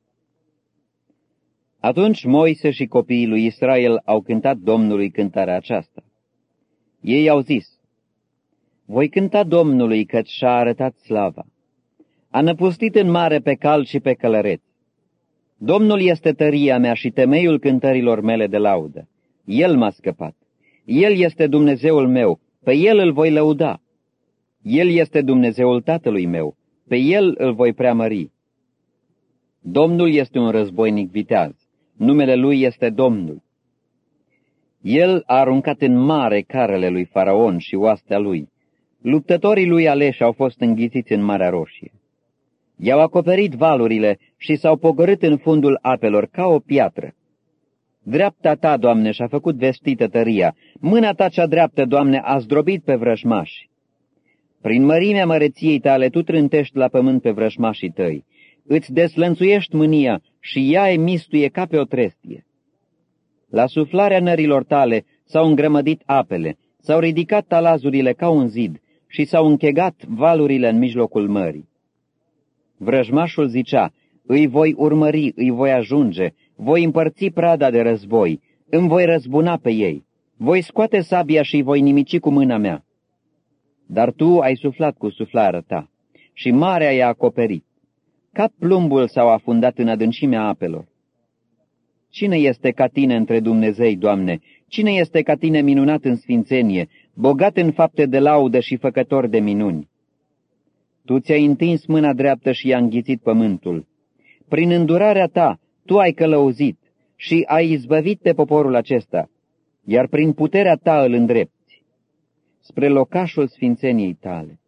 [SPEAKER 1] Atunci Moise și copiii lui Israel au cântat Domnului cântarea aceasta. Ei au zis: voi cânta Domnului, căci și-a arătat slava. A năpustit în mare pe cal și pe călăreți. Domnul este tăria mea și temeiul cântărilor mele de laudă. El m-a scăpat. El este Dumnezeul meu, pe El îl voi lăuda. El este Dumnezeul tatălui meu, pe El îl voi preamări. Domnul este un războinic viteaz, numele Lui este Domnul. El a aruncat în mare carele lui Faraon și oastea lui Luptătorii lui aleși au fost înghițiți în Marea Roșie. I-au acoperit valurile și s-au pogorât în fundul apelor ca o piatră. Dreapta ta, Doamne, și-a făcut vestită tăria, mâna ta cea dreaptă, Doamne, a zdrobit pe vrăjmași. Prin mărimea măreției tale tu trântești la pământ pe vrăjmașii tăi, îți deslănțuiești mânia și ea mistuie ca pe o trestie. La suflarea nărilor tale s-au îngrămădit apele, s-au ridicat talazurile ca un zid și s-au închegat valurile în mijlocul mării. Vrăjmașul zicea, îi voi urmări, îi voi ajunge, voi împărți prada de război, îmi voi răzbuna pe ei, voi scoate sabia și îi voi nimici cu mâna mea. Dar tu ai suflat cu suflarea ta și marea i-a acoperit. Ca plumbul s-au afundat în adâncimea apelor. Cine este ca tine între Dumnezei, Doamne? Cine este ca tine minunat în sfințenie, bogat în fapte de laudă și făcător de minuni? Tu ți-ai întins mâna dreaptă și i-a înghițit pământul. Prin îndurarea ta, tu ai călăuzit și ai izbăvit pe poporul acesta, iar prin puterea ta îl îndrepți, spre locașul sfințeniei tale.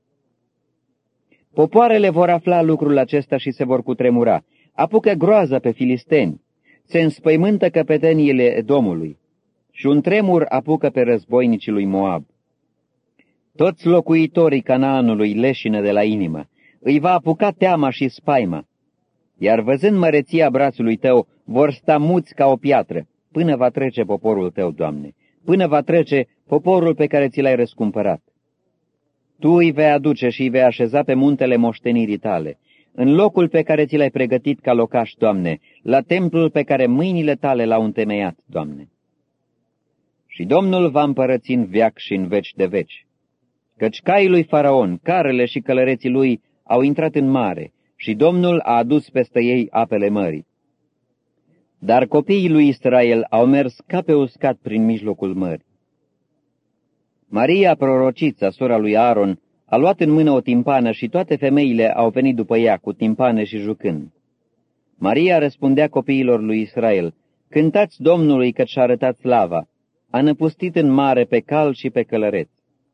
[SPEAKER 1] Popoarele vor afla lucrul acesta și se vor cutremura. Apucă groaza pe filisteni, se înspăimântă căpeteniile Edomului și un tremur apucă pe războinicii lui Moab. Toți locuitorii Canaanului leșină de la inimă, îi va apuca teama și spaima, iar văzând măreția brațului tău, vor sta muți ca o piatră, până va trece poporul tău, Doamne, până va trece poporul pe care ți l-ai răscumpărat. Tu îi vei aduce și îi vei așeza pe muntele moștenirii tale, în locul pe care ți l-ai pregătit ca locaș, Doamne, la templul pe care mâinile tale l-au întemeiat, Doamne. Și Domnul va împărăți în veac și în veci de veci, căci caii lui Faraon, carele și călăreții lui au intrat în mare și Domnul a adus peste ei apele mării. Dar copiii lui Israel au mers ca pe uscat prin mijlocul mării. Maria, prorocița, sora lui Aaron, a luat în mână o timpană și toate femeile au venit după ea cu timpane și jucând. Maria răspundea copiilor lui Israel, cântați Domnului că și-a arătat slava, a năpustit în mare pe cal și pe călăreț.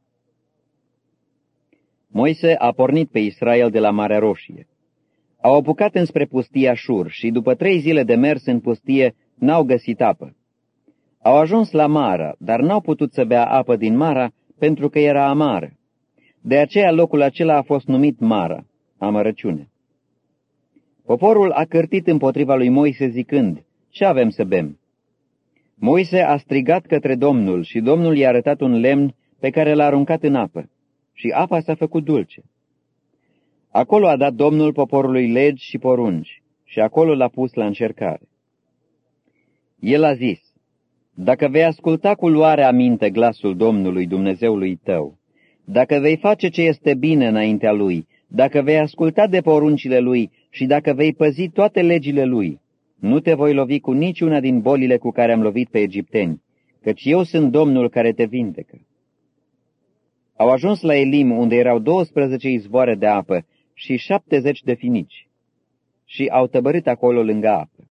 [SPEAKER 1] Moise a pornit pe Israel de la Marea Roșie. Au apucat înspre pustia Șur și după 3 zile de mers în pustie n-au găsit apă. Au ajuns la Mara, dar n-au putut să bea apă din Mara pentru că era amară. De aceea locul acela a fost numit Mara, amărăciune. Poporul a cârtit împotriva lui Moise zicând, ce avem să bem? Moise a strigat către Domnul și Domnul i-a arătat un lemn pe care l-a aruncat în apă și apa s-a făcut dulce. Acolo a dat Domnul poporului legi și porunci și acolo l-a pus la încercare. El a zis, dacă vei asculta cu luare aminte glasul Domnului Dumnezeului tău, dacă vei face ce este bine înaintea Lui, dacă vei asculta de poruncile Lui și dacă vei păzi toate legile Lui, nu te voi lovi cu niciuna din bolile cu care am lovit pe egipteni, căci eu sunt Domnul care te vindecă. Au ajuns la Elim, unde erau 12 izvoare de apă și 70 de finici, și au tăbărit acolo lângă apă.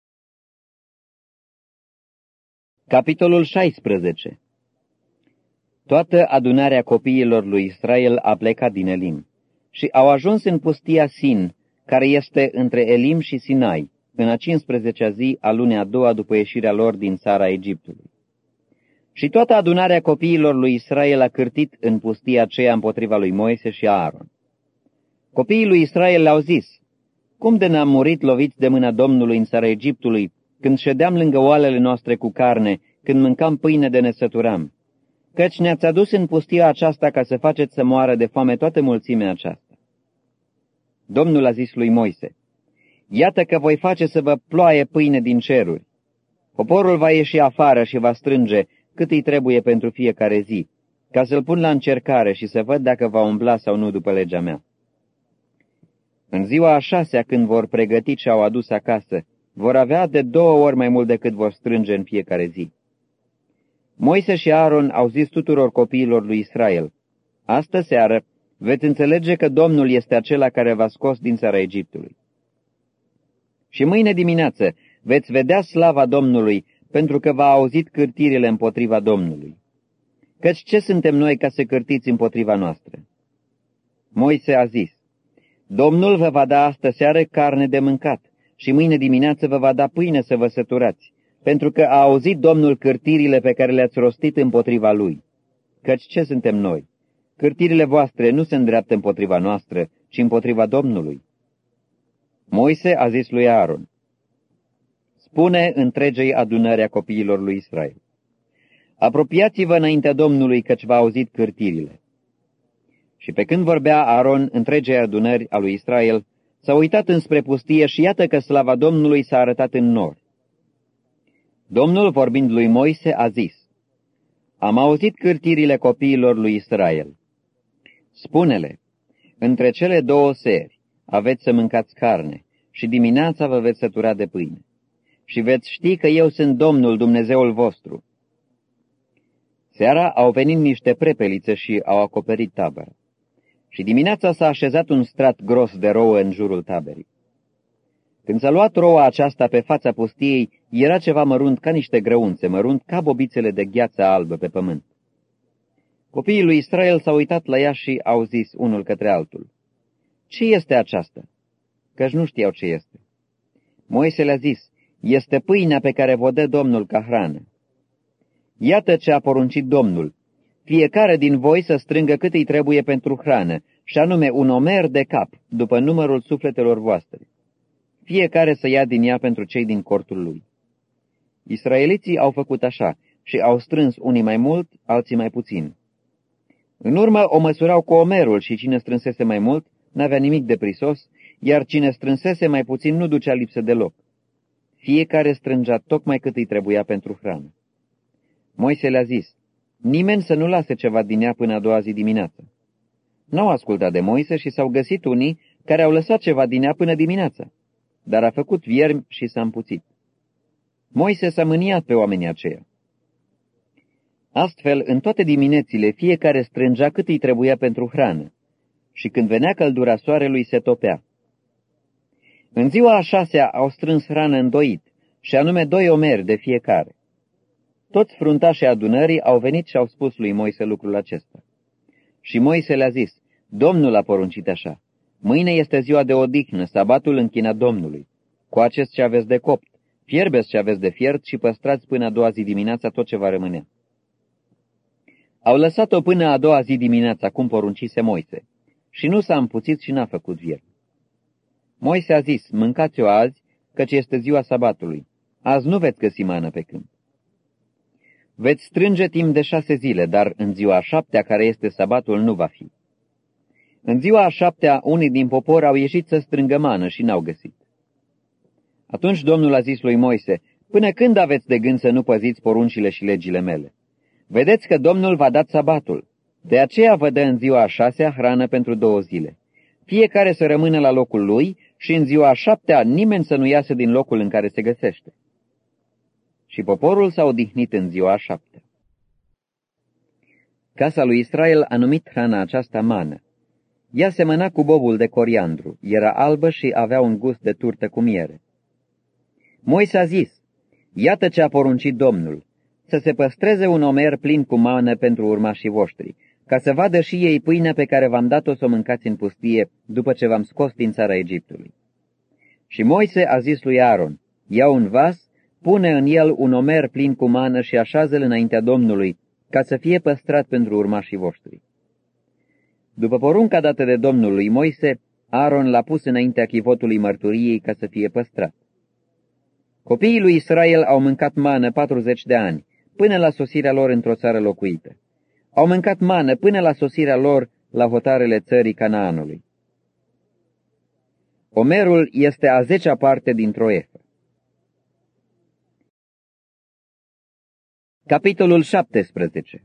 [SPEAKER 1] Capitolul 16. Toată adunarea copiilor lui Israel a plecat din Elim și au ajuns în pustia Sin, care este între Elim și Sinai, în a 15-a zi a lunii a doua după ieșirea lor din țara Egiptului. Și toată adunarea copiilor lui Israel a cârtit în pustia aceea împotriva lui Moise și Aaron. Copiii lui Israel le-au zis, cum de ne-am murit loviți de mâna Domnului în țara Egiptului, când ședeam lângă oalele noastre cu carne, când mâncam pâine de ne săturam? Căci ne-ați adus în pustia aceasta ca să faceți să moară de foame toată mulțimea aceasta. Domnul a zis lui Moise, iată că voi face să vă ploaie pâine din ceruri. Poporul va ieși afară și va strânge cât îi trebuie pentru fiecare zi, ca să-l pun la încercare și să văd dacă va umbla sau nu după legea mea. În ziua a 6-a, când vor pregăti ce au adus acasă, vor avea de 2 ori mai mult decât vor strânge în fiecare zi. Moise și Aaron au zis tuturor copiilor lui Israel, astă seară veți înțelege că Domnul este acela care v-a scos din țara Egiptului. Și mâine dimineață veți vedea slava Domnului, pentru că v-a auzit cârtirile împotriva Domnului. Căci ce suntem noi ca să cârtiți împotriva noastră? Moise a zis, Domnul vă va da astă seară carne de mâncat și mâine dimineață vă va da pâine să vă săturați, pentru că a auzit Domnul cârtirile pe care le-ați rostit împotriva lui. Căci ce suntem noi? Cârtirile voastre nu se îndreaptă împotriva noastră, ci împotriva Domnului. Moise a zis lui Aaron, spune întregei adunări a copiilor lui Israel, apropiați-vă înaintea Domnului, căci v-a auzit cârtirile. Și pe când vorbea Aaron întregei adunări a lui Israel, s-a uitat înspre pustie și iată că slava Domnului s-a arătat în nor. Domnul, vorbind lui Moise, a zis, am auzit cârtirile copiilor lui Israel. Spune-le, între cele două seri aveți să mâncați carne și dimineața vă veți sătura de pâine. Și veți ști că eu sunt Domnul Dumnezeul vostru. Seara au venit niște prepelițe și au acoperit tabăra. Și dimineața s-a așezat un strat gros de rouă în jurul taberii. Când s-a luat roua aceasta pe fața pustiei, era ceva mărunt ca niște grăunțe, mărunt ca bobițele de gheață albă pe pământ. Copiii lui Israel s-au uitat la ea și au zis unul către altul, ce este aceasta? Căci nu știau ce este. Moise le-a zis, este pâinea pe care vă dă Domnul ca hrană. Iată ce a poruncit Domnul, fiecare din voi să strângă cât îi trebuie pentru hrană, și anume un omer de cap, după numărul sufletelor voastre. Fiecare să ia din ea pentru cei din cortul lui. Israeliții au făcut așa și au strâns unii mai mult, alții mai puțin. În urmă o măsurau cu omerul și cine strânsese mai mult n-avea nimic de prisos, iar cine strânsese mai puțin nu ducea lipsă deloc. Fiecare strângea tocmai cât îi trebuia pentru hrană. Moise le-a zis, nimeni să nu lase ceva din ea până a doua zi dimineață. N-au ascultat de Moise și s-au găsit unii care au lăsat ceva din ea până dimineața, dar a făcut viermi și s-a împuțit. Moise s-a mâniat pe oamenii aceia. Astfel, în toate diminețile, fiecare strângea cât îi trebuia pentru hrană, și când venea căldura soarelui, se topea. În ziua a 6-a au strâns hrană îndoit, și anume 2 omeri de fiecare. Toți fruntașii adunării au venit și au spus lui Moise lucrul acesta. Și Moise le-a zis, Domnul a poruncit așa, mâine este ziua de odihnă, sabatul închinat Domnului. Coaceți ce aveți de copt, fierbeți ce aveți de fiert și păstrați până a doua zi dimineața tot ce va rămânea. Au lăsat-o până a doua zi dimineața, cum poruncise Moise, și nu s-a împuțit și n-a făcut viermi. Moise a zis, mâncați-o azi, căci este ziua sabatului. Azi nu veți găsi mană pe câmp. Veți strânge timp de 6 zile, dar în ziua a 7-a, care este sabatul, nu va fi. În ziua a 7-a, unii din popor au ieșit să strângă mană și n-au găsit. Atunci Domnul a zis lui Moise, până când aveți de gând să nu păziți poruncile și legile mele? Vedeți că Domnul v-a dat sabatul, de aceea vă dă în ziua a 6-a hrană pentru 2 zile. Fiecare să rămână la locul lui și în ziua a 7-a nimeni să nu iasă din locul în care se găsește. Și poporul s-a odihnit în ziua a 7-a. Casa lui Israel a numit hrana aceasta mană. Ea semăna cu bobul de coriandru, era albă și avea un gust de turtă cu miere. Moise a zis, iată ce a poruncit Domnul, să se păstreze un omer plin cu mană pentru urmașii voștri, ca să vadă și ei pâinea pe care v-am dat-o să o mâncați în pustie, după ce v-am scos din țara Egiptului. Și Moise a zis lui Aaron, ia un vas, pune în el un omer plin cu mană și așează-l înaintea Domnului, ca să fie păstrat pentru urmașii voștri. După porunca dată de Domnul lui Moise, Aaron l-a pus înaintea chivotului mărturiei ca să fie păstrat. Copiii lui Israel au mâncat mană 40 de ani, până la sosirea lor într-o țară locuită. Au mâncat mană până la sosirea lor la hotarele țării Canaanului. Omerul este a 10-a parte dintr-o efă. Capitolul 17.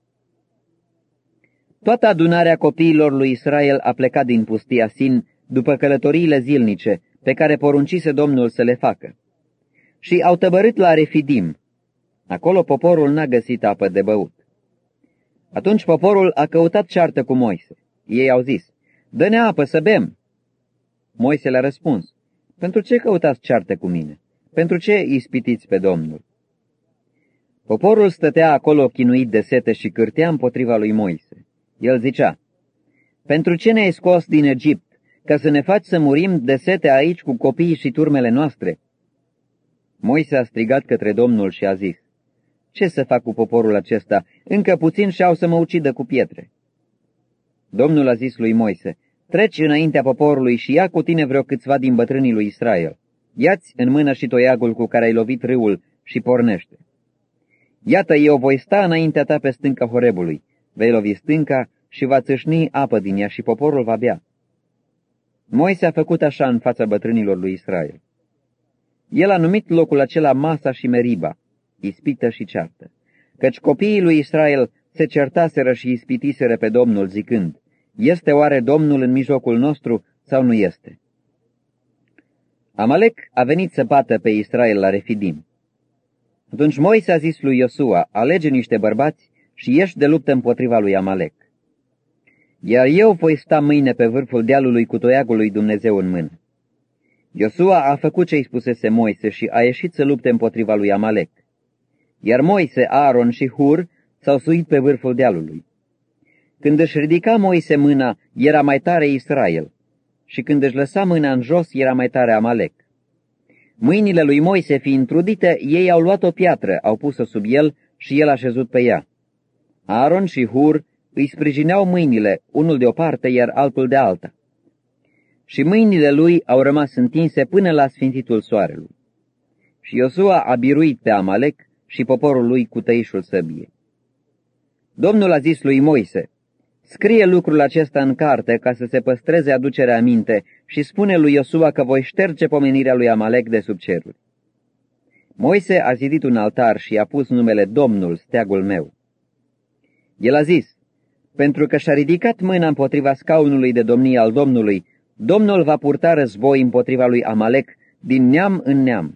[SPEAKER 1] Toată adunarea copiilor lui Israel a plecat din pustia Sin după călătoriile zilnice pe care poruncise Domnul să le facă. Și au tăbărât la Refidim. Acolo poporul n-a găsit apă de băut. Atunci poporul a căutat ceartă cu Moise. Ei au zis, dă-ne apă să bem. Moise le-a răspuns, pentru ce căutați ceartă cu mine? Pentru ce ispitiți pe Domnul? Poporul stătea acolo chinuit de sete și cârtea împotriva lui Moise. El zicea: pentru ce ne-ai scos din Egipt, ca să ne faci să murim de sete aici cu copiii și turmele noastre? Moise a strigat către Domnul și a zis: ce să fac cu poporul acesta? Încă puțin și-au să mă ucidă cu pietre. Domnul a zis lui Moise: treci înaintea poporului și ia cu tine vreo câțiva din bătrânii lui Israel. Ia-ți în mână și toiagul cu care ai lovit râul și pornește. Iată, eu voi sta înaintea ta pe stânca Horebului, vei lovi stânca și va țâșni apă din ea și poporul va bea. Moise a făcut așa în fața bătrânilor lui Israel. El a numit locul acela Masa și Meriba, ispită și ceartă, căci copiii lui Israel se certaseră și ispitiseră pe Domnul zicând: este oare Domnul în mijlocul nostru sau nu este? Amalek a venit să bată pe Israel la Refidim. Atunci Moise a zis lui Iosua: alege niște bărbați și ieși de luptă împotriva lui Amalek. Iar eu voi sta mâine pe vârful dealului cu toiagul lui Dumnezeu în mână. Iosua a făcut ce îi spusese Moise și a ieșit să lupte împotriva lui Amalek. Iar Moise, Aaron și Hur s-au suit pe vârful dealului. Când își ridica Moise mâna, era mai tare Israel, și când își lăsa mâna în jos, era mai tare Amalek. Mâinile lui Moise fiind trudite, ei au luat o piatră, au pus-o sub el și el a șezut pe ea. Aaron și Hur îi sprijineau mâinile, unul de o parte, iar altul de alta. Și mâinile lui au rămas întinse până la sfințitul soarelui. Și Iosua a biruit pe Amalek și poporul lui cu tăișul săbiei. Domnul a zis lui Moise: scrie lucrul acesta în carte ca să se păstreze aducerea aminte și spune lui Iosua că voi șterge pomenirea lui Amalek de sub ceruri. Moise a zidit un altar și a pus numele Domnul, steagul meu. El a zis: pentru că și-a ridicat mâna împotriva scaunului de domnie al Domnului, Domnul va purta război împotriva lui Amalek din neam în neam.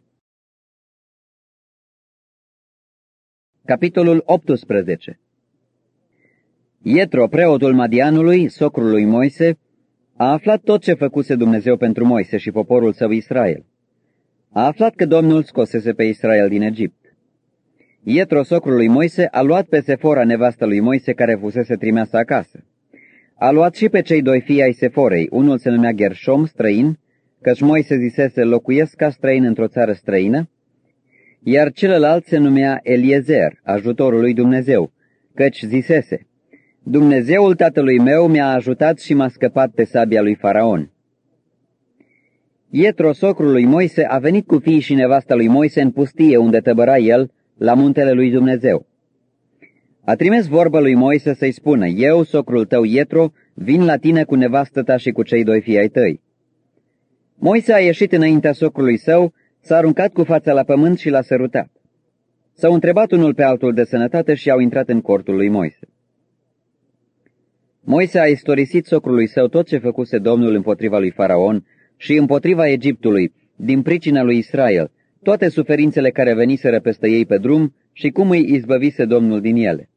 [SPEAKER 1] Capitolul 18. Ietro, preotul Madianului, socrul lui Moise, a aflat tot ce făcuse Dumnezeu pentru Moise și poporul său Israel. A aflat că Domnul scosese pe Israel din Egipt. Ietro, socrul lui Moise, a luat pe Sefora, nevastă lui Moise, care fusese trimeasă acasă. A luat și pe cei doi fii ai Seforei, unul se numea Gershom, străin, căci Moise zisese: locuiesc ca străin într-o țară străină, iar celălalt se numea Eliezer, ajutorul lui Dumnezeu, căci zisese: Dumnezeul tatălui meu mi-a ajutat și m-a scăpat de sabia lui Faraon. Ietro, socrul lui Moise, a venit cu fiii și nevasta lui Moise în pustie, unde tăbăra el, la muntele lui Dumnezeu. A trimis vorba lui Moise să-i spună: eu, socrul tău Ietro, vin la tine cu nevastă ta și cu cei doi fii ai tăi. Moise a ieșit înaintea socrului său, s-a aruncat cu fața la pământ și l-a sărutat. S-au întrebat unul pe altul de sănătate și au intrat în cortul lui Moise. Moise a istorisit socrului său tot ce făcuse Domnul împotriva lui Faraon și împotriva Egiptului, din pricina lui Israel, toate suferințele care veniseră peste ei pe drum și cum îi izbăvise Domnul din ele.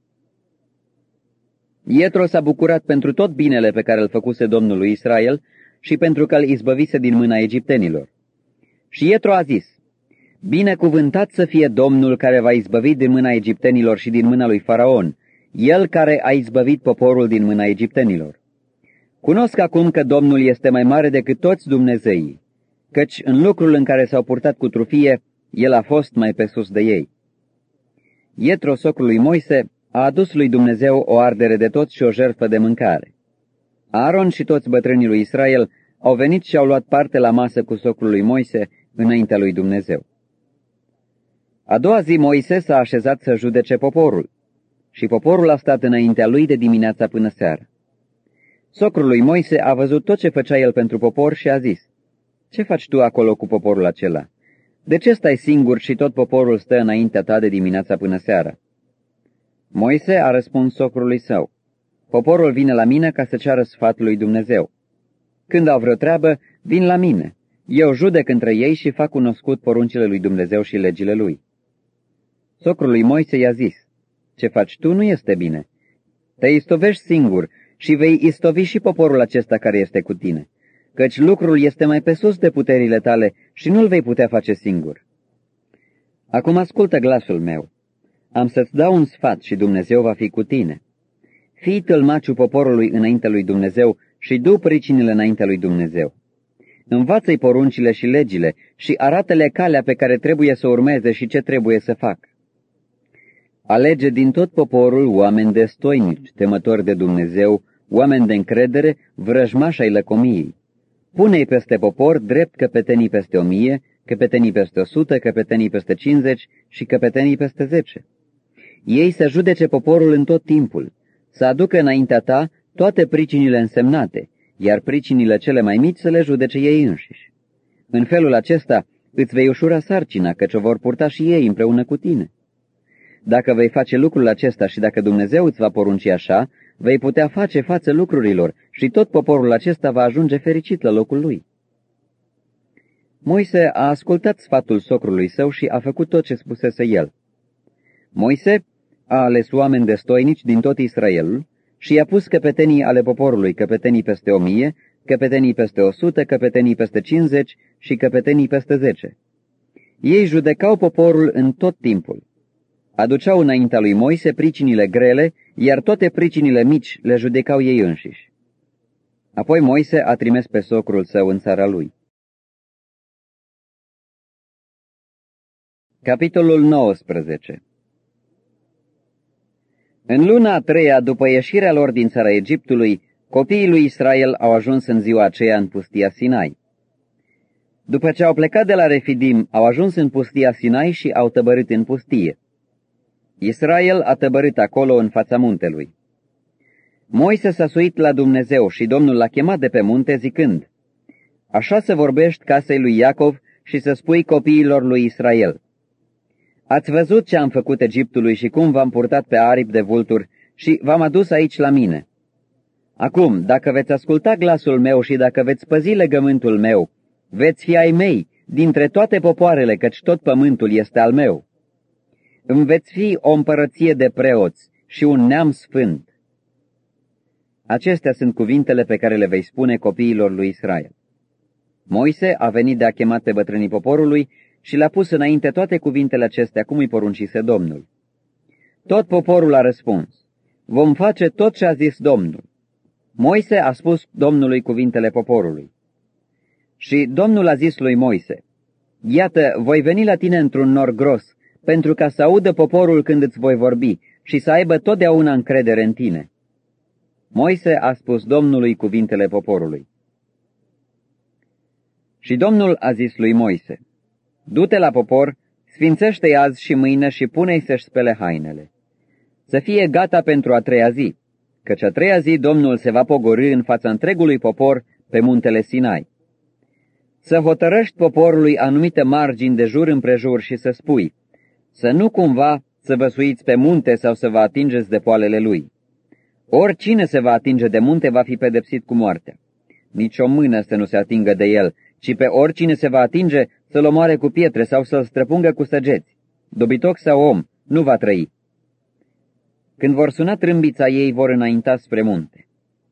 [SPEAKER 1] Ietro s-a bucurat pentru tot binele pe care îl făcuse Domnul lui Israel și pentru că îl izbăvise din mâna egiptenilor. Și Ietro a zis: binecuvântat să fie Domnul care va izbăvi din mâna egiptenilor și din mâna lui Faraon, el care a izbăvit poporul din mâna egiptenilor. Cunosc acum că Domnul este mai mare decât toți dumnezeii, căci în lucrul în care s-au purtat cu trufie, el a fost mai pe sus de ei. Ietro, socrul lui Moise, a adus lui Dumnezeu o ardere de tot și o jertfă de mâncare. Aaron și toți bătrânii lui Israel au venit și au luat parte la masă cu socrul lui Moise înaintea lui Dumnezeu. A doua zi Moise s-a așezat să judece poporul și poporul a stat înaintea lui de dimineața până seara. Socrul lui Moise a văzut tot ce făcea el pentru popor și a zis: ce faci tu acolo cu poporul acela? De ce stai singur și tot poporul stă înaintea ta de dimineața până seara? Moise a răspuns socrului său: poporul vine la mine ca să ceară sfatul lui Dumnezeu. Când au vreo treabă, vin la mine. Eu judec între ei și fac cunoscut poruncile lui Dumnezeu și legile lui. Socrul lui Moise i-a zis: ce faci tu nu este bine. Te istovești singur și vei istovi și poporul acesta care este cu tine, căci lucrul este mai pe sus de puterile tale și nu-l vei putea face singur. Acum ascultă glasul meu. Am să-ți dau un sfat și Dumnezeu va fi cu tine. Fii tâlmaciul poporului înainte lui Dumnezeu și du pricinile înainte lui Dumnezeu. Învață-i poruncile și legile și arată-le calea pe care trebuie să urmeze și ce trebuie să facă. Alege din tot poporul oameni destoinici, temători de Dumnezeu, oameni de încredere, vrăjmași ai lăcomiei. Pune-i peste popor drept căpetenii peste 1000, căpetenii peste 100, căpetenii peste 50 și căpetenii peste 10. Ei să judece poporul în tot timpul, să aducă înaintea ta toate pricinile însemnate, iar pricinile cele mai mici să le judece ei înșiși. În felul acesta îți vei ușura sarcina, căci o vor purta și ei împreună cu tine. Dacă vei face lucrul acesta și dacă Dumnezeu îți va porunci așa, vei putea face față lucrurilor și tot poporul acesta va ajunge fericit la locul lui. Moise a ascultat sfatul socrului său și a făcut tot ce spusese el. Moise a ales oameni destoinici din tot Israelul și i-a pus căpetenii ale poporului, căpetenii peste 1000, căpetenii peste 100, căpetenii peste 50 și căpetenii peste 10. Ei judecau poporul în tot timpul. Aduceau înaintea lui Moise pricinile grele, iar toate pricinile mici le judecau ei înșiși. Apoi Moise a trimis pe socrul său în țara lui. Capitolul 19. În luna a 3-a, după ieșirea lor din țara Egiptului, copiii lui Israel au ajuns în ziua aceea în pustia Sinai. După ce au plecat de la Refidim, au ajuns în pustia Sinai și au tăbărit în pustie. Israel a tăbărit acolo în fața muntelui. Moise s-a suit la Dumnezeu și Domnul l-a chemat de pe munte zicând: Așa să vorbești casei lui Iacov și să spui copiilor lui Israel: Ați văzut ce am făcut Egiptului și cum v-am purtat pe aripi de vulturi și v-am adus aici la mine. Acum, dacă veți asculta glasul meu și dacă veți păzi legământul meu, veți fi ai mei dintre toate popoarele, căci tot pământul este al meu. Îmi veți fi o împărăție de preoți și un neam sfânt. Acestea sunt cuvintele pe care le vei spune copiilor lui Israel. Moise a venit de a chemat pe bătrânii poporului și le-a pus înainte toate cuvintele acestea cum îi poruncise Domnul. Tot poporul a răspuns: Vom face tot ce a zis Domnul. Moise a spus Domnului cuvintele poporului. Și Domnul a zis lui Moise: Iată, voi veni la tine într-un nor gros, pentru ca să audă poporul când îți voi vorbi și să aibă totdeauna încredere în tine. Moise a spus Domnului cuvintele poporului. Și Domnul a zis lui Moise: Du-te la popor, sfințește-i azi și mâine și pune-i să-și spele hainele. Să fie gata pentru a 3-a zi, căci a 3-a zi Domnul se va pogorî în fața întregului popor pe muntele Sinai. Să hotărăști poporului anumite margini de jur împrejur și să spui: Să nu cumva să vă suiți pe munte sau să vă atingeți de poalele lui. Oricine se va atinge de munte va fi pedepsit cu moartea. Nici o mână să nu se atingă de el, ci pe oricine se va atinge să-l omoare cu pietre sau să-l străpungă cu săgeți. Dobitoc sau om nu va trăi. Când vor suna trâmbița, ei vor înainta spre munte.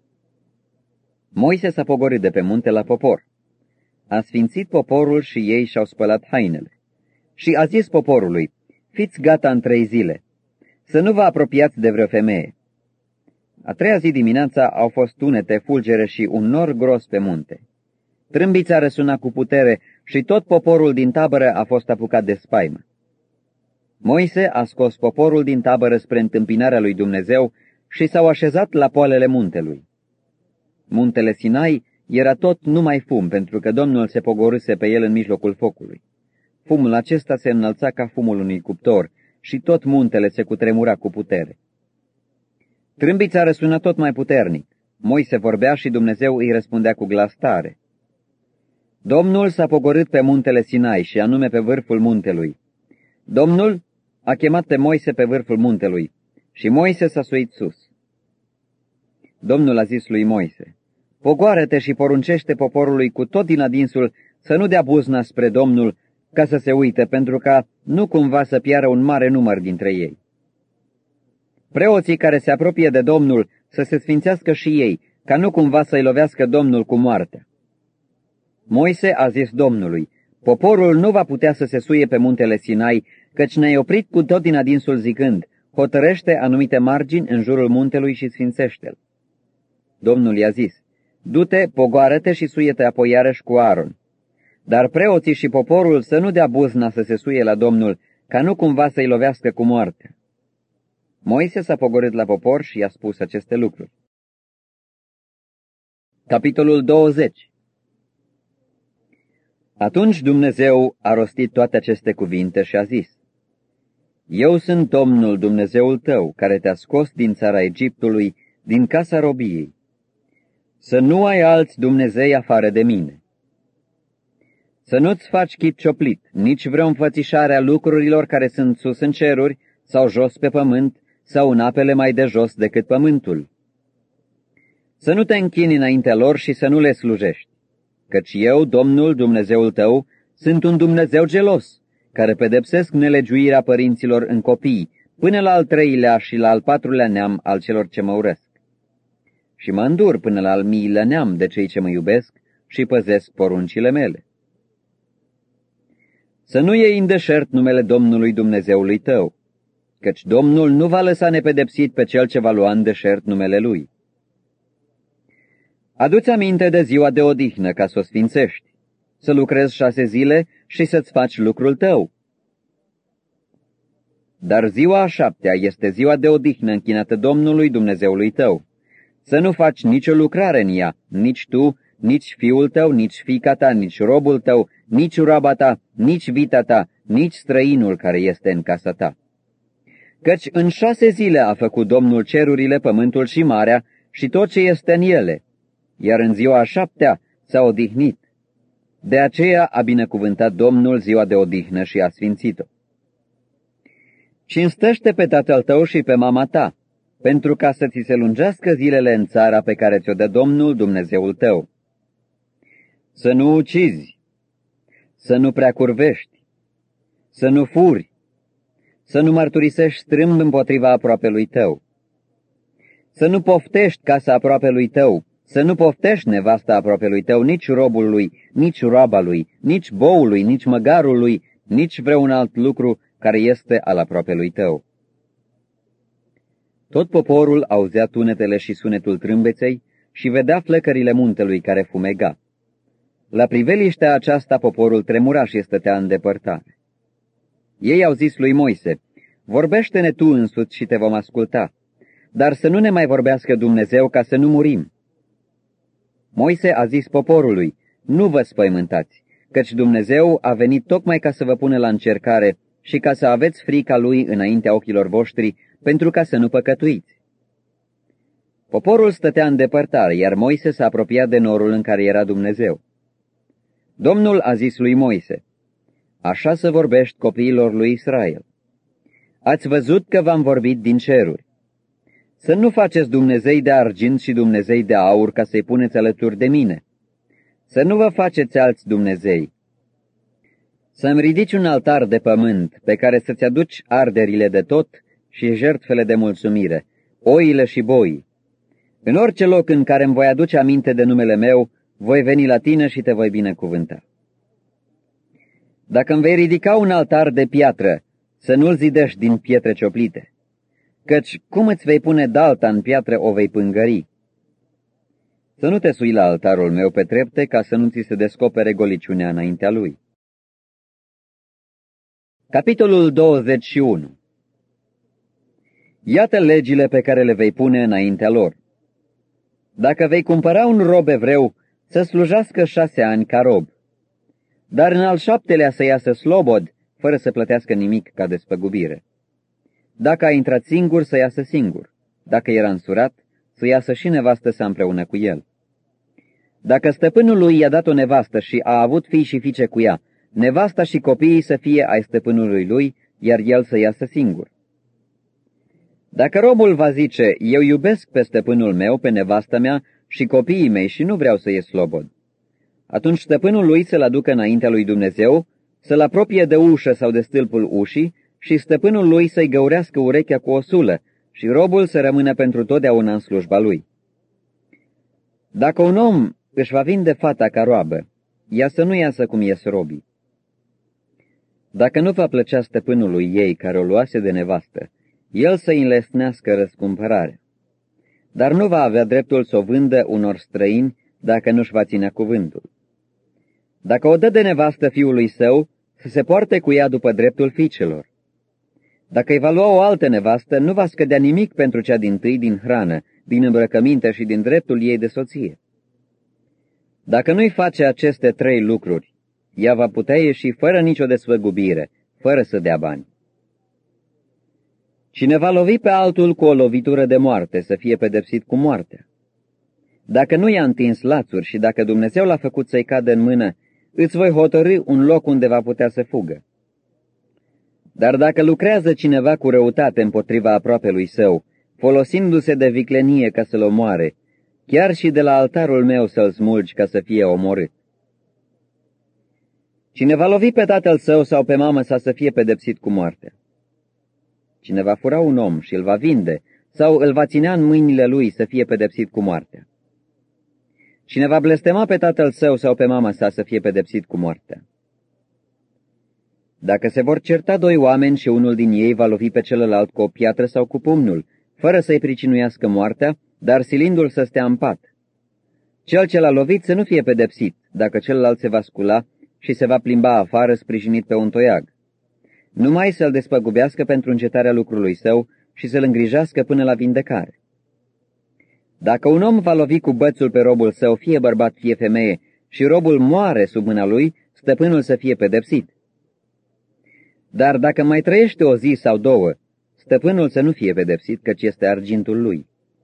[SPEAKER 1] Moise s-a pogorât de pe munte la popor. A sfințit poporul și ei și-au spălat hainele. Și a zis poporului: Fiți gata în 3 zile, să nu vă apropiați de vreo femeie. A 3-a zi dimineața au fost tunete, fulgere și un nor gros pe munte. Trâmbița răsuna cu putere și tot poporul din tabără a fost apucat de spaimă. Moise a scos poporul din tabără spre întâmpinarea lui Dumnezeu și s-au așezat la poalele muntelui. Muntele Sinai era tot numai fum, pentru că Domnul se pogorâse pe el în mijlocul focului. Fumul acesta se înălța ca fumul unui cuptor și tot muntele se cutremura cu putere. Trâmbița răsuna tot mai puternic. Moise vorbea și Dumnezeu îi răspundea cu glas tare. Domnul s-a pogorât pe muntele Sinai și anume pe vârful muntelui. Domnul a chemat pe Moise pe vârful muntelui și Moise s-a suit sus. Domnul a zis lui Moise: Pogoară-te și poruncește poporului cu tot din adinsul să nu dea buzna spre Domnul ca să se uite, pentru ca nu cumva să piară un mare număr dintre ei. Preoții care se apropie de Domnul să se sfințească și ei, ca nu cumva să-i lovească Domnul cu moartea. Moise a zis Domnului: Poporul nu va putea să se suie pe muntele Sinai, căci ne-ai oprit cu tot din adinsul zicând, hotărăște anumite margini în jurul muntelui și sfințește-l. Domnul i-a zis, du-te, pogoară-te și suie-te apoi iarăși cu Aaron. Dar preoții și poporul să nu dea buzna să se suie la Domnul, ca nu cumva să-i lovească cu moartea. Moise s-a pogorât la popor și i-a spus aceste lucruri. Capitolul 20. Atunci Dumnezeu a rostit toate aceste cuvinte și a zis, Eu sunt Domnul Dumnezeul tău, care te-a scos din țara Egiptului, din casa robiei. Să nu ai alți Dumnezei afară de mine. Să nu-ți faci chip cioplit, nici vreo înfățișare a lucrurilor care sunt sus în ceruri sau jos pe pământ sau în apele mai de jos decât pământul. Să nu te închini înaintea lor și să nu le slujești, căci eu, Domnul Dumnezeul tău, sunt un Dumnezeu gelos, care pedepsesc nelegiuirea părinților în copii, până la al 3-lea și la al 4-lea neam al celor ce mă urăsc. Și mă îndur până la al 1000-lea neam de cei ce mă iubesc și păzesc poruncile mele. Să nu iei în deșert numele Domnului Dumnezeului tău, căci Domnul nu va lăsa nepedepsit pe cel ce va lua în deșert numele Lui. Adu-ți aminte de ziua de odihnă ca să o sfințești, să lucrezi 6 zile și să-ți faci lucrul tău. Dar ziua a 7-a este ziua de odihnă închinată Domnului Dumnezeului tău. Să nu faci nicio lucrare în ea, nici tu, nici fiul tău, nici fiica ta, nici robul tău, nici roaba ta, nici vita ta, nici străinul care este în casa ta. Căci în 6 zile a făcut Domnul cerurile, pământul și marea și tot ce este în ele, iar în ziua a 7-a s-a odihnit. De aceea a binecuvântat Domnul ziua de odihnă și a sfințit-o. Cinstește pe tatăl tău și pe mama ta, pentru ca să ți se lungească zilele în țara pe care ți-o dă Domnul Dumnezeul tău. Să nu ucizi, să nu prea curvești, să nu furi, să nu mărturisești strâmb împotriva aproapelui tău, să nu poftești casa aproapelui tău, să nu poftești nevasta aproapelui tău, nici robul lui, nici roaba lui, nici boului, nici măgarul lui, nici vreun alt lucru care este al aproapelui tău. Tot poporul auzea tunetele și sunetul trâmbeței și vedea flăcările muntelui care fumega. La priveliștea aceasta poporul tremura și stătea în depărtare. Ei au zis lui Moise, vorbește-ne tu însuți și te vom asculta, dar să nu ne mai vorbească Dumnezeu ca să nu murim. Moise a zis poporului, nu vă spăimântați, căci Dumnezeu a venit tocmai ca să vă pună la încercare și ca să aveți frica Lui înaintea ochilor voștri, pentru ca să nu păcătuiți. Poporul stătea în depărtare, iar Moise s-a apropiat de norul în care era Dumnezeu. Domnul a zis lui Moise, așa să vorbești copiilor lui Israel. Ați văzut că v-am vorbit din ceruri. Să nu faceți Dumnezei de argint și Dumnezei de aur ca să-i puneți alături de mine. Să nu vă faceți alți Dumnezei. Să-mi ridici un altar de pământ pe care să-ți aduci arderile de tot și jertfele de mulțumire, oile și boii. În orice loc în care îmi voi aduce aminte de numele meu, voi veni la tine și te voi binecuvânta. Dacă îmi vei ridica un altar de piatră, să nu-l zidești din pietre cioplite, căci cum îți vei pune dalta în piatră, o vei pângări. Să nu te sui la altarul meu pe trepte, ca să nu ți se descopere goliciunea înaintea lui. Capitolul 21. Iată legile pe care le vei pune înaintea lor. Dacă vei cumpăra un rob evreu, să slujească 6 ani ca rob, dar în al 7-lea să iasă slobod, fără să plătească nimic ca despăgubire. Dacă a intrat singur, să iasă singur. Dacă era însurat, să iasă și nevastă sa împreună cu el. Dacă stăpânul lui i-a dat o nevastă și a avut fii și fiice cu ea, nevasta și copiii să fie ai stăpânului lui, iar el să iasă singur. Dacă robul va zice, eu iubesc pe stăpânul meu, pe nevasta mea și copiii mei și nu vreau să ies slobod, atunci stăpânul lui să-l aducă înaintea lui Dumnezeu, să-l apropie de ușă sau de stâlpul ușii și stăpânul lui să-i găurească urechea cu o sulă și robul să rămână pentru totdeauna în slujba lui. Dacă un om își va vinde fata ca roabă, ea să nu iasă cum ies robii. Dacă nu va plăcea stăpânului ei care o luase de nevastă, el să-i înlesnească răscumpărarea. Dar nu va avea dreptul să o vândă unor străini dacă nu-și va ține cuvântul. Dacă o dă de nevastă fiului său, să se poarte cu ea după dreptul fiicelor. Dacă îi va lua o altă nevastă, nu va scădea nimic pentru cea dintâi din hrană, din îmbrăcăminte și din dreptul ei de soție. Dacă nu-i face aceste 3 lucruri, ea va putea ieși fără nicio desfăgubire, fără să dea bani. Cine va lovi pe altul cu o lovitură de moarte, să fie pedepsit cu moartea. Dacă nu i-a întins lațuri și dacă Dumnezeu l-a făcut să-i cadă în mână, îți voi hotărî un loc unde va putea să fugă. Dar dacă lucrează cineva cu răutate împotriva aproapelui său, folosindu-se de viclenie ca să-l omoare, chiar și de la altarul meu să-l smulgi ca să fie omorât. Cine va lovi pe tatăl său sau pe mamă sa să fie pedepsit cu moartea. Cine va fura un om și îl va vinde sau îl va ținea în mâinile lui să fie pedepsit cu moartea. Cine va blestema pe tatăl său sau pe mama sa să fie pedepsit cu moartea. Dacă se vor certa 2 oameni și unul din ei va lovi pe celălalt cu o piatră sau cu pumnul, fără să-i pricinuiască moartea, dar silindu-l să stea în pat, cel ce l-a lovit să nu fie pedepsit, dacă celălalt se va scula și se va plimba afară sprijinit pe un toiag. Numai să-l despăgubească pentru încetarea lucrului său și să-l îngrijească până la vindecare. Dacă un om va lovi cu bățul pe robul său, fie bărbat, fie femeie, și robul moare sub mâna lui, stăpânul să fie pedepsit. Dar dacă mai trăiește o zi sau 2, stăpânul să nu fie pedepsit, căci este argintul lui.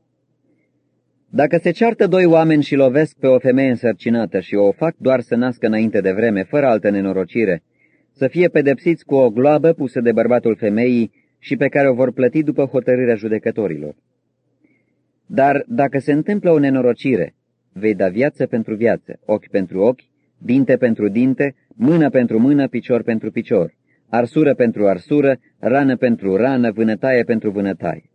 [SPEAKER 1] Dacă se ceartă 2 oameni și lovesc pe o femeie însărcinată și o fac doar să nască înainte de vreme, fără altă nenorocire, să fie pedepsiți cu o gloabă pusă de bărbatul femeii și pe care o vor plăti după hotărârea judecătorilor. Dar dacă se întâmplă o nenorocire, vei da viață pentru viață, ochi pentru ochi, dinte pentru dinte, mână pentru mână, picior pentru picior, arsură pentru arsură, rană pentru rană, vânătaie pentru vânătaie.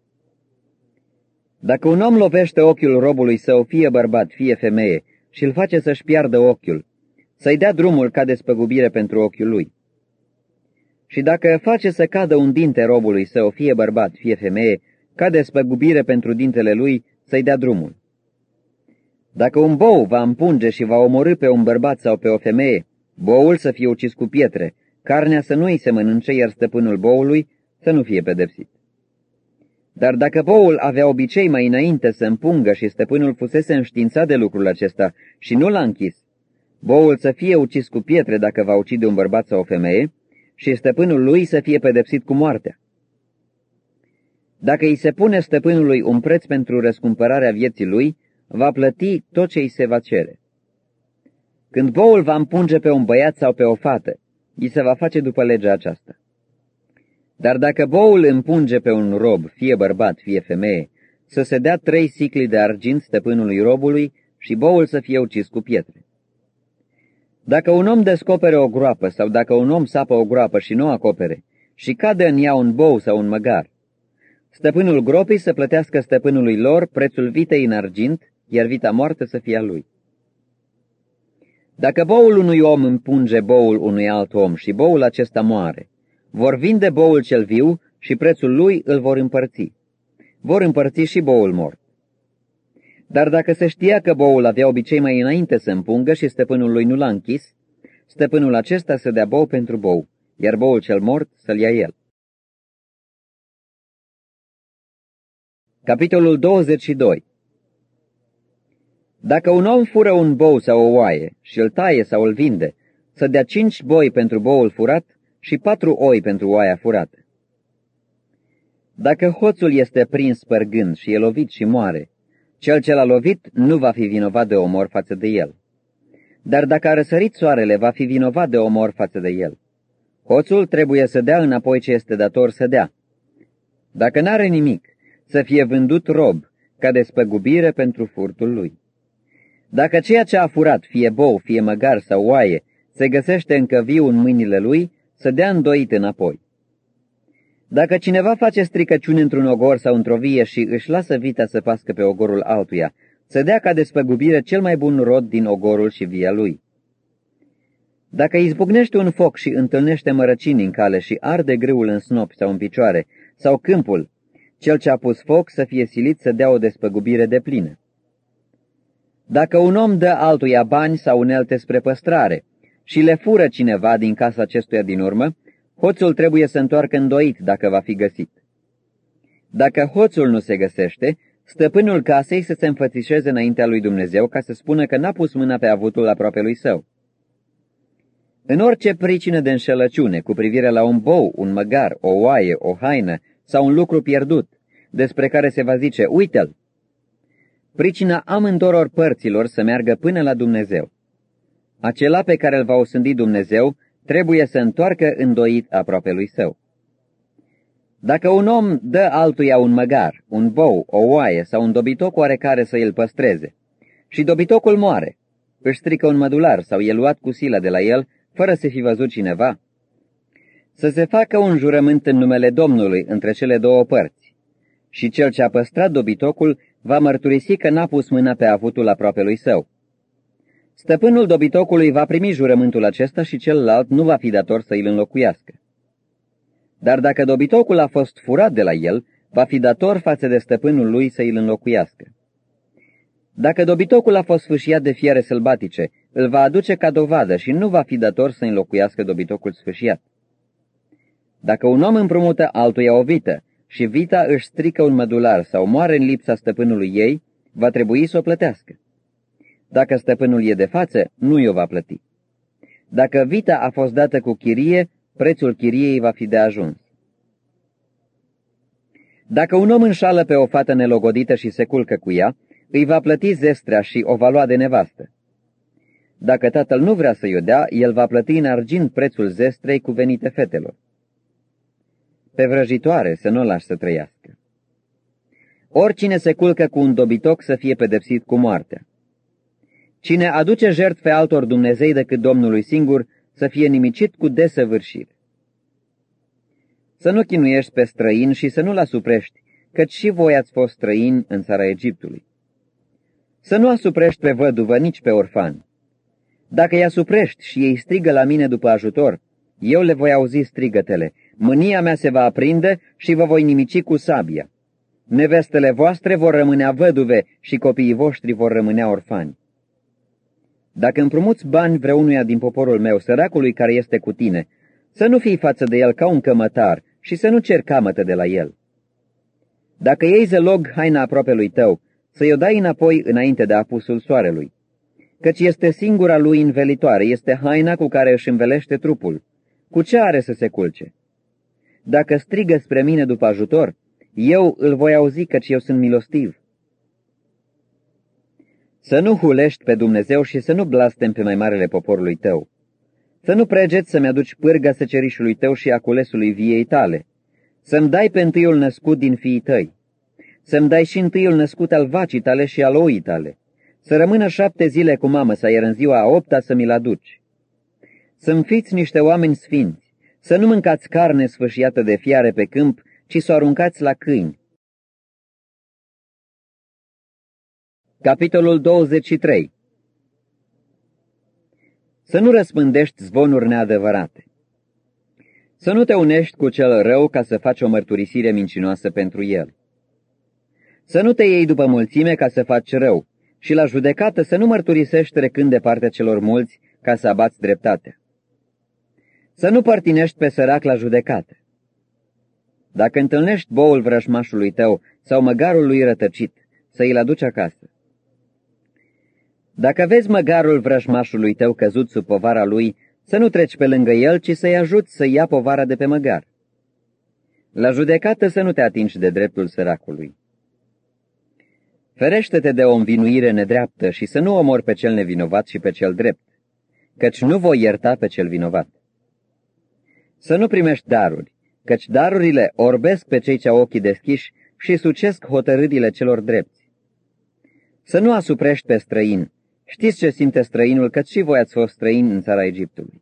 [SPEAKER 1] Dacă un om lovește ochiul robului său, fie bărbat, fie femeie, și îl face să-și piardă ochiul, să-i dea drumul ca despăgubire pentru ochiul lui. Și dacă face să cadă un dinte robului său, fie bărbat, fie femeie, ca despăgubire pentru dintele lui, să-i dea drumul. Dacă un bou va împunge și va omorî pe un bărbat sau pe o femeie, boul să fie ucis cu pietre, carnea să nu îi se mănânce, iar stăpânul boului să nu fie pedepsit. Dar dacă boul avea obicei mai înainte să împungă și stăpânul fusese înștiințat de lucrul acesta și nu l-a închis, boul să fie ucis cu pietre dacă va ucide un bărbat sau o femeie și stăpânul lui să fie pedepsit cu moartea. Dacă îi se pune stăpânului un preț pentru răscumpărarea vieții lui, va plăti tot ce îi se va cere. Când boul va împunge pe un băiat sau pe o fată, îi se va face după legea aceasta. Dar dacă boul împunge pe un rob, fie bărbat, fie femeie, să se dea 3 sicli de argint stăpânului robului și boul să fie ucis cu pietre. Dacă un om descopere o groapă sau dacă un om sapă o groapă și nu o acopere și cade în ea un bou sau un măgar, stăpânul gropii să plătească stăpânului lor prețul vitei în argint, iar vita moartă să fie a lui. Dacă boul unui om împunge boul unui alt om și boul acesta moare, vor vinde boul cel viu și prețul lui îl vor împărți. Vor împărți și boul mort. Dar dacă se știa că boul avea obicei mai înainte să împungă și stăpânul lui nu l-a închis, stăpânul acesta să dea bou pentru bou, iar boul cel mort să-l ia el. Capitolul 22. Dacă un om fură un bou sau o oaie și îl taie sau îl vinde, să dea 5 boi pentru boul furat și 4 oi pentru oaia furată. Dacă hoțul este prins spărgând și e lovit și moare, cel ce l-a lovit nu va fi vinovat de omor față de el. Dar dacă a răsărit soarele, va fi vinovat de omor față de el. Hoțul trebuie să dea înapoi ce este dator să dea. Dacă n-are nimic, să fie vândut rob, ca despăgubire pentru furtul lui. Dacă ceea ce a furat, fie bou, fie măgar sau oaie, se găsește încă viu în mâinile lui, să dea îndoit înapoi. Dacă cineva face stricăciuni într-un ogor sau într-o vie și își lasă vita să pască pe ogorul altuia, să dea ca despăgubire cel mai bun rod din ogorul și via lui. Dacă izbucnește un foc și întâlnește mărăcini în cale și arde grâul în snopi sau în picioare, sau câmpul, cel ce a pus foc să fie silit să dea o despăgubire deplină. Dacă un om dă altuia bani sau unelte spre păstrare și le fură cineva din casa acestuia din urmă, hoțul trebuie să întoarcă îndoit dacă va fi găsit. Dacă hoțul nu se găsește, stăpânul casei să se înfățișeze înaintea lui Dumnezeu ca să spună că n-a pus mâna pe avutul aproapelui său. În orice pricină de înșelăciune cu privire la un bou, un măgar, o oaie, o haină sau un lucru pierdut, despre care se va zice, uite-l, pricina amânduror părților să meargă până la Dumnezeu. Acela pe care îl va osândi Dumnezeu trebuie să întoarcă îndoit aproapelui său. Dacă un om dă altuia un măgar, un bou, o oaie sau un dobitoc oarecare să îl păstreze, și dobitocul moare, își strică un mădular sau e luat cu sila de la el, fără să fi văzut cineva, să se facă un jurământ în numele Domnului între cele două părți, și cel ce a păstrat dobitocul va mărturisi că n-a pus mâna pe avutul aproapelui său. Stăpânul dobitocului va primi jurământul acesta și celălalt nu va fi dator să îl înlocuiască. Dar dacă dobitocul a fost furat de la el, va fi dator față de stăpânul lui să îl înlocuiască. Dacă dobitocul a fost sfâșiat de fiare sălbatice, îl va aduce ca dovadă și nu va fi dator să înlocuiască dobitocul sfâșiat. Dacă un om împrumută altuia o vită și vita își strică un mădular sau moare în lipsa stăpânului ei, va trebui să o plătească. Dacă stăpânul e de față, nu i-o va plăti. Dacă vita a fost dată cu chirie, prețul chiriei va fi de ajuns. Dacă un om înșală pe o fată nelogodită și se culcă cu ea, îi va plăti zestrea și o va lua de nevastă. Dacă tatăl nu vrea să-i o dea, el va plăti în argint prețul zestrei cuvenite fetelor. Pe vrăjitoare să nu o lași să trăiască. Oricine se culcă cu un dobitoc să fie pedepsit cu moartea. Cine aduce jertfe altor Dumnezei decât Domnului singur, să fie nimicit cu desăvârșire. Să nu chinuiești pe străin și să nu-l asuprești, căci și voi ați fost străini în țara Egiptului. Să nu asuprești pe văduvă, nici pe orfan. Dacă îi asuprești și ei strigă la mine după ajutor, eu le voi auzi strigătele, mânia mea se va aprinde și vă voi nimici cu sabia. Nevestele voastre vor rămânea văduve și copiii voștri vor rămânea orfani. Dacă împrumuți bani vreunuia din poporul meu, săracului care este cu tine, să nu fii față de el ca un cămătar și să nu ceri camătă de la el. Dacă iei zălog haina aproapelui tău, să-i o dai înapoi înainte de apusul soarelui, căci este singura lui învelitoare, este haina cu care își învelește trupul. Cu ce are să se culce? Dacă strigă spre mine după ajutor, eu îl voi auzi, căci eu sunt milostiv. Să nu hulești pe Dumnezeu și să nu blastemi pe mai marele poporului tău. Să nu pregeți să-mi aduci pârga secerișului tău și a culesului viei tale. Să-mi dai pe întâiul născut din fiii tăi. Să-mi dai și întâiul născut al vacii tale și al oii tale. Să rămână 7 zile cu mamă sa, iar în ziua a 8-a să mi-l aduci. Să-mi fiți niște oameni sfinți, să nu mâncați carne sfâșiată de fiare pe câmp, ci să o aruncați la câini. Capitolul 23. Să nu răspândești zvonuri neadevărate. Să nu te unești cu cel rău ca să faci o mărturisire mincinoasă pentru el. Să nu te iei după mulțime ca să faci rău și la judecată să nu mărturisești trecând de partea celor mulți ca să abați dreptatea. Să nu părtinești pe sărac la judecată. Dacă întâlnești boul vrăjmașului tău sau măgarul lui rătăcit, să îl aduci acasă. Dacă vezi măgarul vrăjmașului tău căzut sub povara lui, să nu treci pe lângă el, ci să-i ajuți să ia povara de pe măgar. La judecată să nu te atingi de dreptul săracului. Ferește-te de o învinuire nedreaptă și să nu omori pe cel nevinovat și pe cel drept, căci nu voi ierta pe cel vinovat. Să nu primești daruri, căci darurile orbesc pe cei ce au ochii deschiși și sucesc hotărârile celor drepți. Să nu asuprești pe străin. Știți ce simte străinul, căci și voi ați fost străini în țara Egiptului.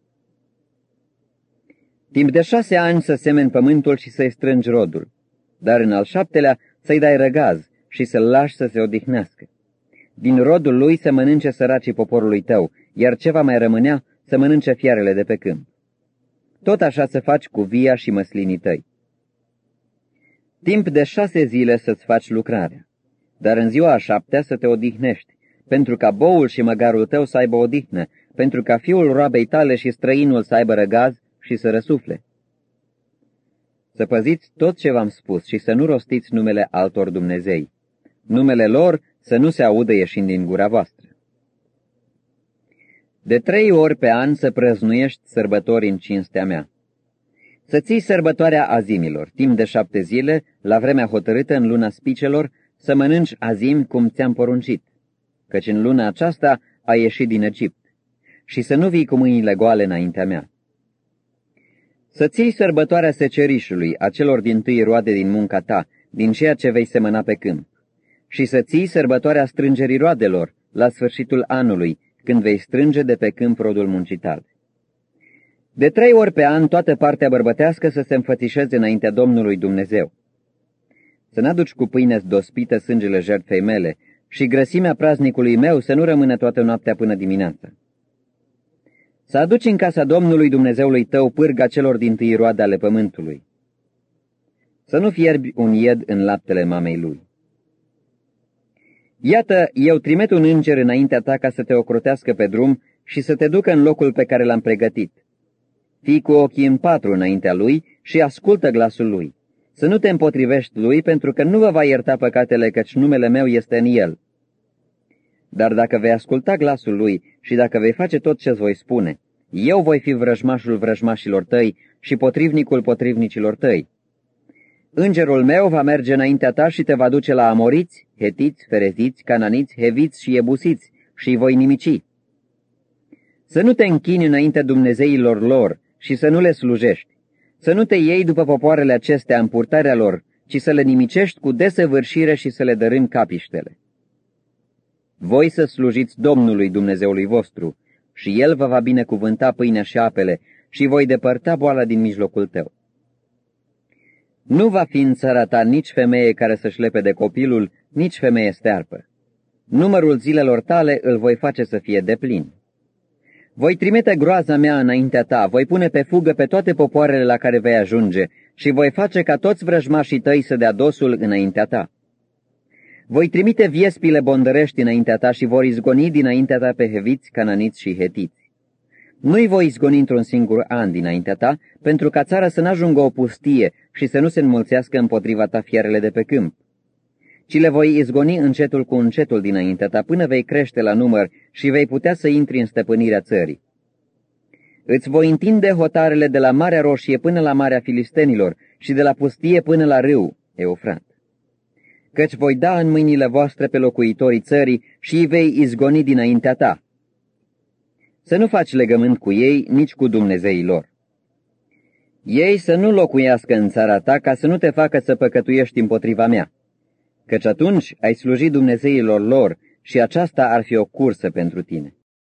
[SPEAKER 1] Timp de 6 ani să semeni pământul și să-i strângi rodul, dar în al 7-lea să-i dai răgaz și să-l lași să se odihnească. Din rodul lui să mănânce săracii poporului tău, iar ce va mai rămânea să mănânce fiarele de pe câmp. Tot așa să faci cu via și măslinii tăi. Timp de 6 zile să-ți faci lucrarea, dar în ziua a 7-a să te odihnești, pentru ca boul și măgarul tău să aibă odihnă, pentru ca fiul roabei tale și străinul să aibă răgaz și să răsufle. Să păziți tot ce v-am spus și să nu rostiți numele altor dumnezei. Numele lor să nu se audă ieșind din gura voastră. De 3 ori pe an să prăznuiești sărbători în cinstea mea. Să ții sărbătoarea azimilor, timp de 7 zile, la vremea hotărâtă în luna spicelor, să mănânci azim cum ți-am poruncit, căci în luna aceasta ai ieșit din Egipt, și să nu vii cu mâinile goale înaintea mea. Să ții sărbătoarea secerișului, a celor dintâi roade din munca ta, din ceea ce vei semăna pe câmp, și să ții sărbătoarea strângerii roadelor, la sfârșitul anului, când vei strânge de pe câmp rodul muncii tale. De 3 ori pe an toată partea bărbătească să se înfățișeze înaintea Domnului Dumnezeu. Să n-aduci cu pâine dospită sângele jertfei mele și grăsimea praznicului meu să nu rămână toată noaptea până dimineața. Să aduci în casa Domnului Dumnezeului tău pârga celor dintâi roade ale pământului. Să nu fierbi un ied în laptele mamei lui. Iată, eu trimit un înger înaintea ta ca să te ocrotească pe drum și să te ducă în locul pe care l-am pregătit. Fii cu ochii în 4 înaintea lui și ascultă glasul lui. Să nu te împotrivești lui, pentru că nu vă va ierta păcatele, căci numele meu este în el. Dar dacă vei asculta glasul lui și dacă vei face tot ce-ți voi spune, eu voi fi vrăjmașul vrăjmașilor tăi și potrivnicul potrivnicilor tăi. Îngerul meu va merge înaintea ta și te va duce la amoriți, hetiți, fereziți, cananiți, heviți și ebusiți și îi voi nimici. Să nu te închini înaintea dumnezeilor lor și să nu le slujești. Să nu te iei după popoarele acestea în purtarea lor, ci să le nimicești cu desăvârșire și să le dărâmi capiștele. Voi să slujiți Domnului Dumnezeului vostru și El vă va binecuvânta pâinea și apele și voi depărta boala din mijlocul tău. Nu va fi în țara ta nici femeie care să-și lepede copilul, nici femeie stearpă. Numărul zilelor tale îl voi face să fie deplin. Voi trimite groaza mea înaintea ta, voi pune pe fugă pe toate popoarele la care vei ajunge și voi face ca toți vrăjmașii tăi să dea dosul înaintea ta. Voi trimite viespile bondărești înaintea ta și vor izgoni dinaintea ta pe heviți, cananiți și hetiți. Nu-i voi izgoni într-un singur an dinaintea ta, pentru ca țara să n-ajungă o pustie și să nu se înmulțească împotriva ta fiarele de pe câmp, ci le voi izgoni încetul cu încetul dinaintea ta, până vei crește la număr și vei putea să intri în stăpânirea țării. Îți voi întinde hotarele de la Marea Roșie până la Marea Filistenilor și de la pustie până la râu Eufrat. Căci voi da în mâinile voastre pe locuitorii țării și îi vei izgoni dinaintea ta. Să nu faci legământ cu ei, nici cu dumnezeii lor. Ei să nu locuiască în țara ta, ca să nu te facă să păcătuiești împotriva mea, căci atunci ai sluji dumnezeilor lor și aceasta ar fi o cursă pentru tine.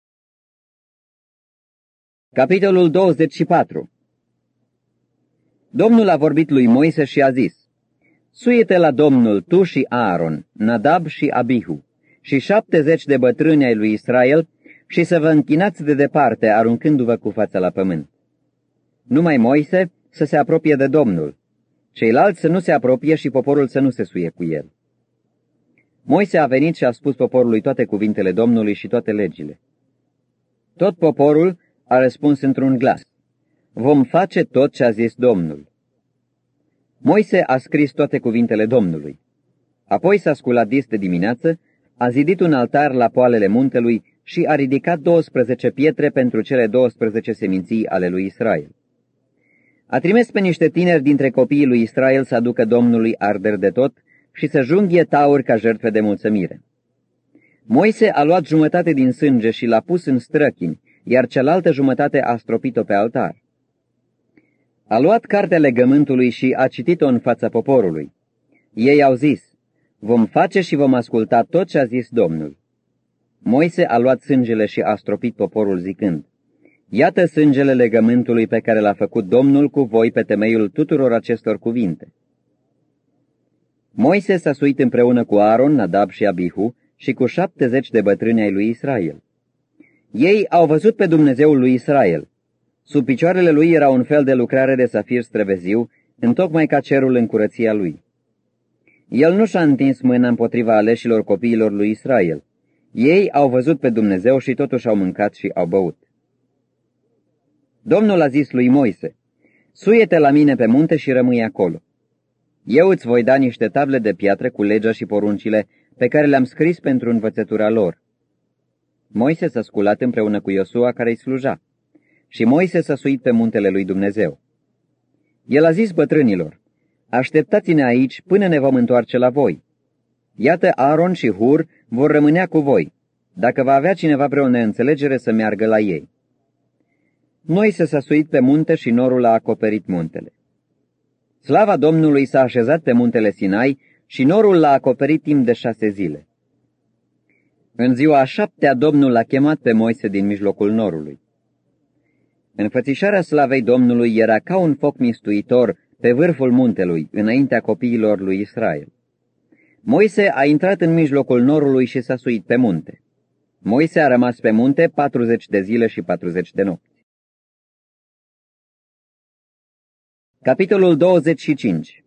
[SPEAKER 1] Capitolul 24. Domnul a vorbit lui Moise și a zis: Suie-te la Domnul tu și Aaron, Nadab și Abihu, și 70 de bătrâni ai lui Israel, și să vă închinați de departe, aruncându-vă cu fața la pământ. Numai Moise să se apropie de Domnul, ceilalți să nu se apropie și poporul să nu se suie cu el. Moise a venit și a spus poporului toate cuvintele Domnului și toate legile. Tot poporul a răspuns într-un glas: Vom face tot ce a zis Domnul. Moise a scris toate cuvintele Domnului. Apoi s-a sculat dis de dimineață, a zidit un altar la poalele muntelui și a ridicat 12 pietre pentru cele 12 seminții ale lui Israel. A trimis pe niște tineri dintre copiii lui Israel să aducă Domnului arderi de tot și să junghie tauri ca jertfe de mulțumire. Moise a luat jumătate din sânge și l-a pus în străchini, iar cealaltă jumătate a stropit-o pe altar. A luat cartea legământului și a citit-o în fața poporului. Ei au zis: Vom face și vom asculta tot ce a zis Domnul. Moise a luat sângele și a stropit poporul zicând: Iată sângele legământului pe care l-a făcut Domnul cu voi pe temeiul tuturor acestor cuvinte. Moise s-a suit împreună cu Aaron, Nadab și Abihu și cu 70 de bătrâni ai lui Israel. Ei au văzut pe Dumnezeul lui Israel. Sub picioarele lui era un fel de lucrare de safir străveziu, întocmai ca cerul în curăția lui. El nu și-a întins mâna împotriva aleșilor copiilor lui Israel. Ei au văzut pe Dumnezeu și totuși au mâncat și au băut. Domnul a zis lui Moise: suie-te la mine pe munte și rămâi acolo. Eu îți voi da niște table de piatră cu legea și poruncile pe care le-am scris pentru învățătura lor. Moise s-a sculat împreună cu Iosua care îi sluja și Moise s-a suit pe muntele lui Dumnezeu. El a zis bătrânilor: așteptați-ne aici până ne vom întoarce la voi. Iată, Aaron și Hur vor rămânea cu voi, dacă va avea cineva vreo neînțelegere să meargă la ei. Moise s-a suit pe munte și norul a acoperit muntele. Slava Domnului s-a așezat pe muntele Sinai și norul l-a acoperit timp de 6 zile. În ziua a 7-a Domnul l-a chemat pe Moise din mijlocul norului. Înfățișarea slavei Domnului era ca un foc mistuitor pe vârful muntelui, înaintea copiilor lui Israel. Moise a intrat în mijlocul norului și s-a suit pe munte. Moise a rămas pe munte 40 de zile și 40 de nopți. Capitolul 25.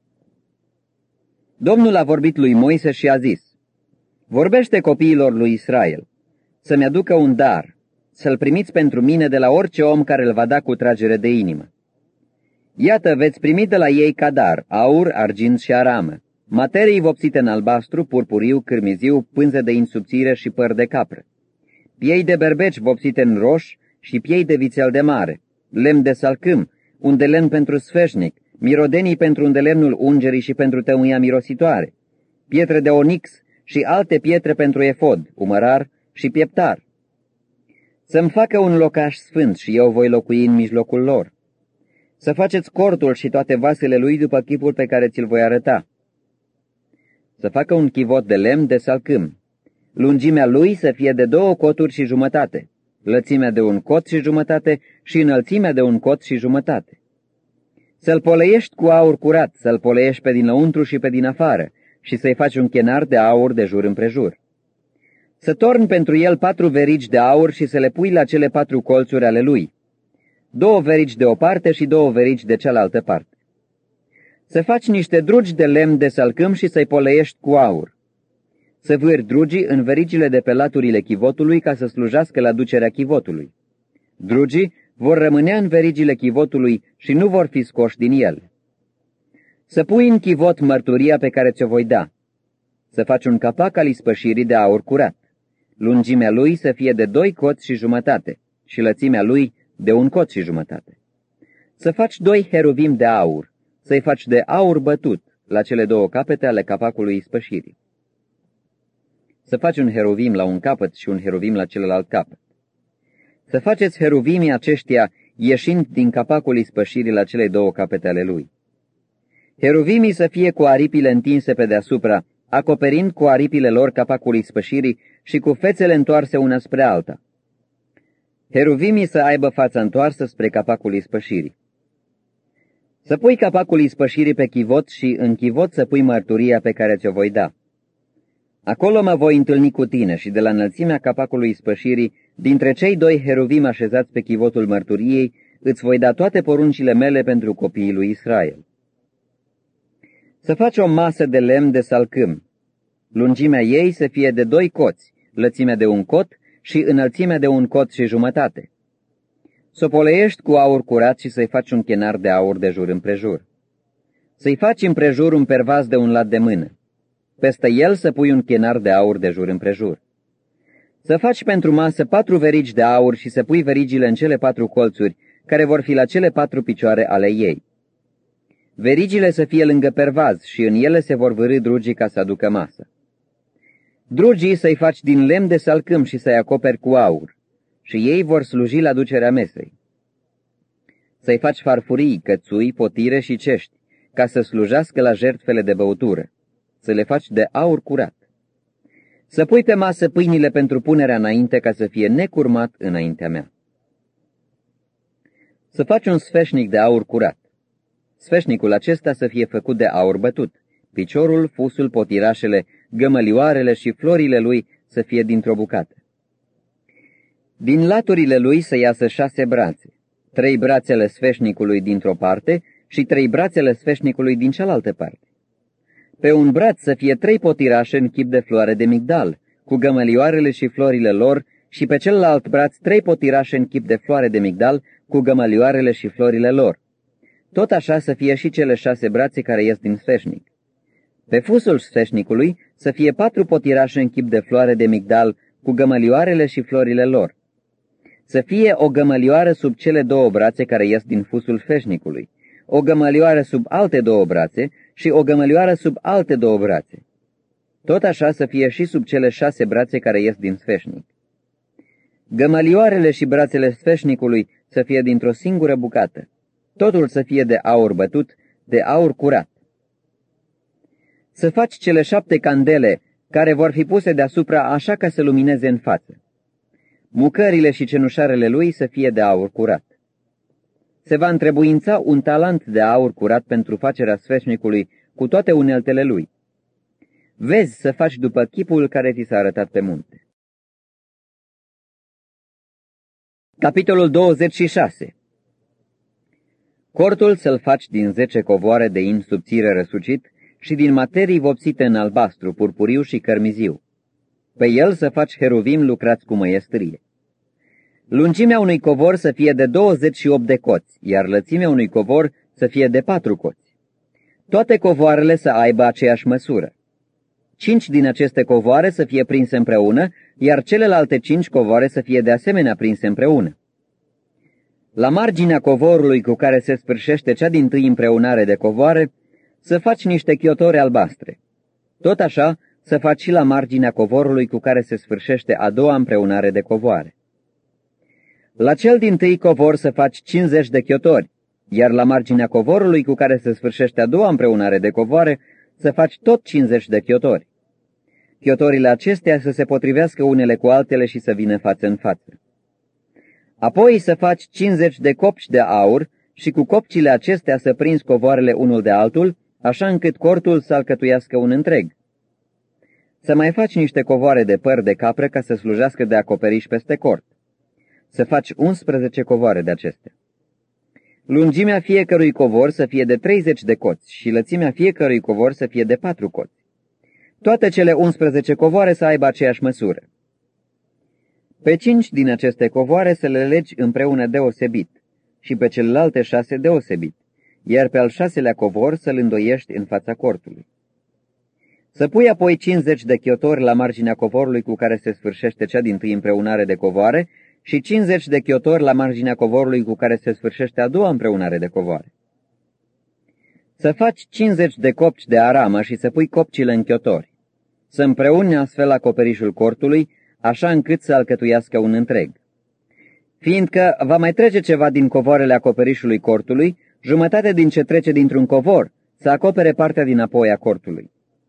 [SPEAKER 1] Domnul a vorbit lui Moise și a zis: vorbește copiilor lui Israel să-mi aducă un dar, să-l primiți pentru mine de la orice om care îl va da cu tragere de inimă. Iată, veți primi de la ei ca dar aur, argint și aramă, materii vopsite în albastru, purpuriu, cârmiziu, pânze de insubțire și păr de capră, piei de berbeci vopsite în roș și piei de vițel de mare, lemn de salcâm, un de lemn pentru sfeșnic, mirodenii pentru un de lemnul ungerii și pentru tămâia mirositoare, pietre de onix și alte pietre pentru efod, umărar și pieptar. Să-mi facă un locaș sfânt și eu voi locui în mijlocul lor. Să faceți cortul și toate vasele lui după chipul pe care ți-l voi arăta. Să facă un chivot de lemn de salcâm. Lungimea lui să fie de 2 coturi și jumătate, lățimea de 1 cot și jumătate și înălțimea de 1 cot și jumătate. Să-l poleiești cu aur curat, să-l poleiești pe dinăuntru și pe din afară și să-i faci un chenar de aur de jur împrejur. Să torni pentru el 4 verigi de aur și să le pui la cele 4 colțuri ale lui, 2 verigi de o parte și 2 verigi de cealaltă parte. Să faci niște drugi de lemn de salcâm și să-i poleiești cu aur. Să vâri drugii în verigile de pe laturile chivotului ca să slujească la ducerea chivotului. Drugii vor rămânea în verigile chivotului și nu vor fi scoși din el. Să pui în chivot mărturia pe care ți-o voi da. Să faci un capac al ispășirii de aur curat. Lungimea lui să fie de 2 coți și jumătate și lățimea lui de 1 cot și jumătate. Să faci 2 heruvim de aur, să-i faci de aur bătut la cele 2 capete ale capacului ispășirii. Să faci un heruvim la un capăt și un heruvim la celălalt capăt. Să faceți heruvimii aceștia ieșind din capacul ispășirii la cele 2 capete ale lui. Heruvimii să fie cu aripile întinse pe deasupra, acoperind cu aripile lor capacul ispășirii și cu fețele întoarse una spre alta. Heruvimii să aibă fața întoarsă spre capacul ispășirii. Să pui capacul ispășirii pe chivot și în chivot să pui mărturia pe care ți-o voi da. Acolo mă voi întâlni cu tine și de la înălțimea capacului ispășirii, dintre cei 2 heruvimi așezați pe chivotul mărturiei, îți voi da toate poruncile mele pentru copiii lui Israel. Să faci o masă de lemn de salcâm. Lungimea ei să fie de 2 coți, lățimea de 1 cot și înălțimea de 1 cot și jumătate. Să o poleiești cu aur curat și să-i faci un chenar de aur de jur împrejur. Să-i faci împrejur un pervaz de 1 lat de mână. Peste el să pui un chenar de aur de jur împrejur. Să faci pentru masă 4 verigi de aur și să pui verigile în cele 4 colțuri, care vor fi la cele 4 picioare ale ei. Verigile să fie lângă pervaz și în ele se vor vârî drugii ca să aducă masă. Drugii să-i faci din lemn de salcâm și să-i acoperi cu aur, și ei vor sluji la ducerea mesei. Să-i faci farfurii, cățui, potire și cești, ca să slujească la jertfele de băutură, să le faci de aur curat. Să pui pe masă pâinile pentru punerea înainte ca să fie necurmat înaintea mea. Să faci un sfeșnic de aur curat. Sfeșnicul acesta să fie făcut de aur bătut, piciorul, fusul, potirașele, gămălioarele și florile lui să fie dintr-o bucată. Din laturile lui să iasă 6 brațe, 3 brațele sfeșnicului dintr-o parte și 3 brațele sfeșnicului din cealaltă parte. Pe un braț să fie 3 potirașe în chip de floare de migdal, cu gămălioarele și florile lor, și pe celălalt braț 3 potirașe în chip de floare de migdal, cu gămălioarele și florile lor. Tot așa să fie și cele 6 brațe care ies din sfeșnic. Pe fusul sfeșnicului să fie 4 potirașe în chip de floare de migdal, cu gămălioarele și florile lor. Să fie o gămălioară sub cele 2 brațe care ies din fusul sfeșnicului, o gămălioară sub alte 2 brațe și o gămălioară sub alte 2 brațe. Tot așa să fie și sub cele 6 brațe care ies din sfeșnic. Gămălioarele și brațele sfeșnicului să fie dintr-o singură bucată. Totul să fie de aur bătut, de aur curat. Să faci cele 7 candele care vor fi puse deasupra așa ca să lumineze în față. Mucările și cenușarele lui să fie de aur curat. Se va întrebuința un talent de aur curat pentru facerea sfeșnicului cu toate uneltele lui. Vezi să faci după chipul care ți s-a arătat pe munte. Capitolul 26. Cortul să-l faci din 10 covoare de in subțire răsucit și din materii vopsite în albastru, purpuriu și cărmiziu. Pe el să faci heruvim lucrați cu măiestrie. Lungimea unui covor să fie de 28 de coți, iar lățimea unui covor să fie de 4 coți. Toate covoarele să aibă aceeași măsură. 5 din aceste covoare să fie prinse împreună, iar celelalte 5 covoare să fie de asemenea prinse împreună. La marginea covorului cu care se sfârșește cea dintâi împreunare de covoare, să faci niște chiotori albastre. Tot așa să faci și la marginea covorului cu care se sfârșește a doua împreunare de covoare. La cel dintâi covor să faci 50 de chiotori, iar la marginea covorului cu care se sfârșește a doua împreunare de covoare să faci tot 50 de chiotori. Chiotorile acestea să se potrivească unele cu altele și să vină față în față. Apoi să faci 50 de copci de aur și cu copcile acestea să prinzi covoarele unul de altul, așa încât cortul să alcătuiască un întreg. Să mai faci niște covoare de păr de capră ca să slujească de acoperiș peste cort. Să faci 11 covoare de acestea. Lungimea fiecărui covor să fie de 30 de coți și lățimea fiecărui covor să fie de 4 coți. Toate cele 11 covoare să aibă aceeași măsură. Pe 5 din aceste covoare să le legi împreună deosebit și pe celelalte 6 deosebit, iar pe al 6-lea covor să-l îndoiești în fața cortului. Să pui apoi 50 de chiotori la marginea covorului cu care se sfârșește cea dintâi împreunare de covoare și 50 de chiotori la marginea covorului cu care se sfârșește a doua împreunare de covoare. Să faci 50 de copci de aramă și să pui copcile în chiotori. Să împreuni astfel acoperișul cortului, așa încât să alcătuiască un întreg. Fiindcă va mai trece ceva din covoarele acoperișului cortului, jumătate din ce trece dintr-un covor să acopere partea din apoi a cortului.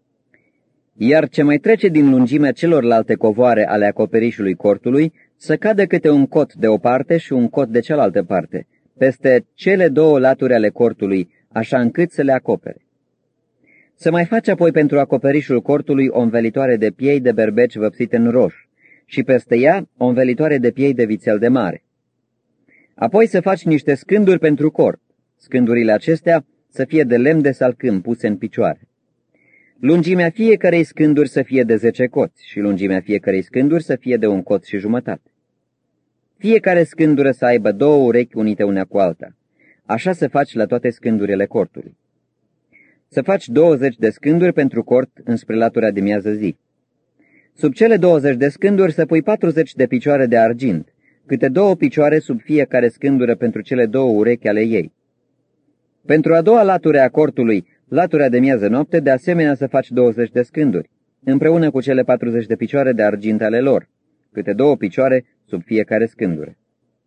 [SPEAKER 1] Iar ce mai trece din lungimea celorlalte covoare ale acoperișului cortului, să cadă câte un cot de o parte și un cot de cealaltă parte, peste cele 2 laturi ale cortului, așa încât să le acopere. Să mai faci apoi pentru acoperișul cortului o învelitoare de piei de berbeci văpsite în roșu și peste ea o învelitoare de piei de vițel de mare. Apoi să faci niște scânduri pentru cort. Scândurile acestea să fie de lemn de salcâm puse în picioare. Lungimea fiecărei scânduri să fie de 10 coți și lungimea fiecărei scânduri să fie de 1 coț și jumătate. Fiecare scândură să aibă 2 urechi unite una cu alta. Așa să faci la toate scândurile cortului. Să faci 20 de scânduri pentru cort înspre latura de miază zi. Sub cele 20 de scânduri să pui 40 de picioare de argint, câte 2 picioare sub fiecare scândură pentru cele 2 urechi ale ei. Pentru a doua latură a cortului, latura de miază noapte, de asemenea să faci 20 de scânduri, împreună cu cele 40 de picioare de argint ale lor, câte 2 picioare sub fiecare scândură.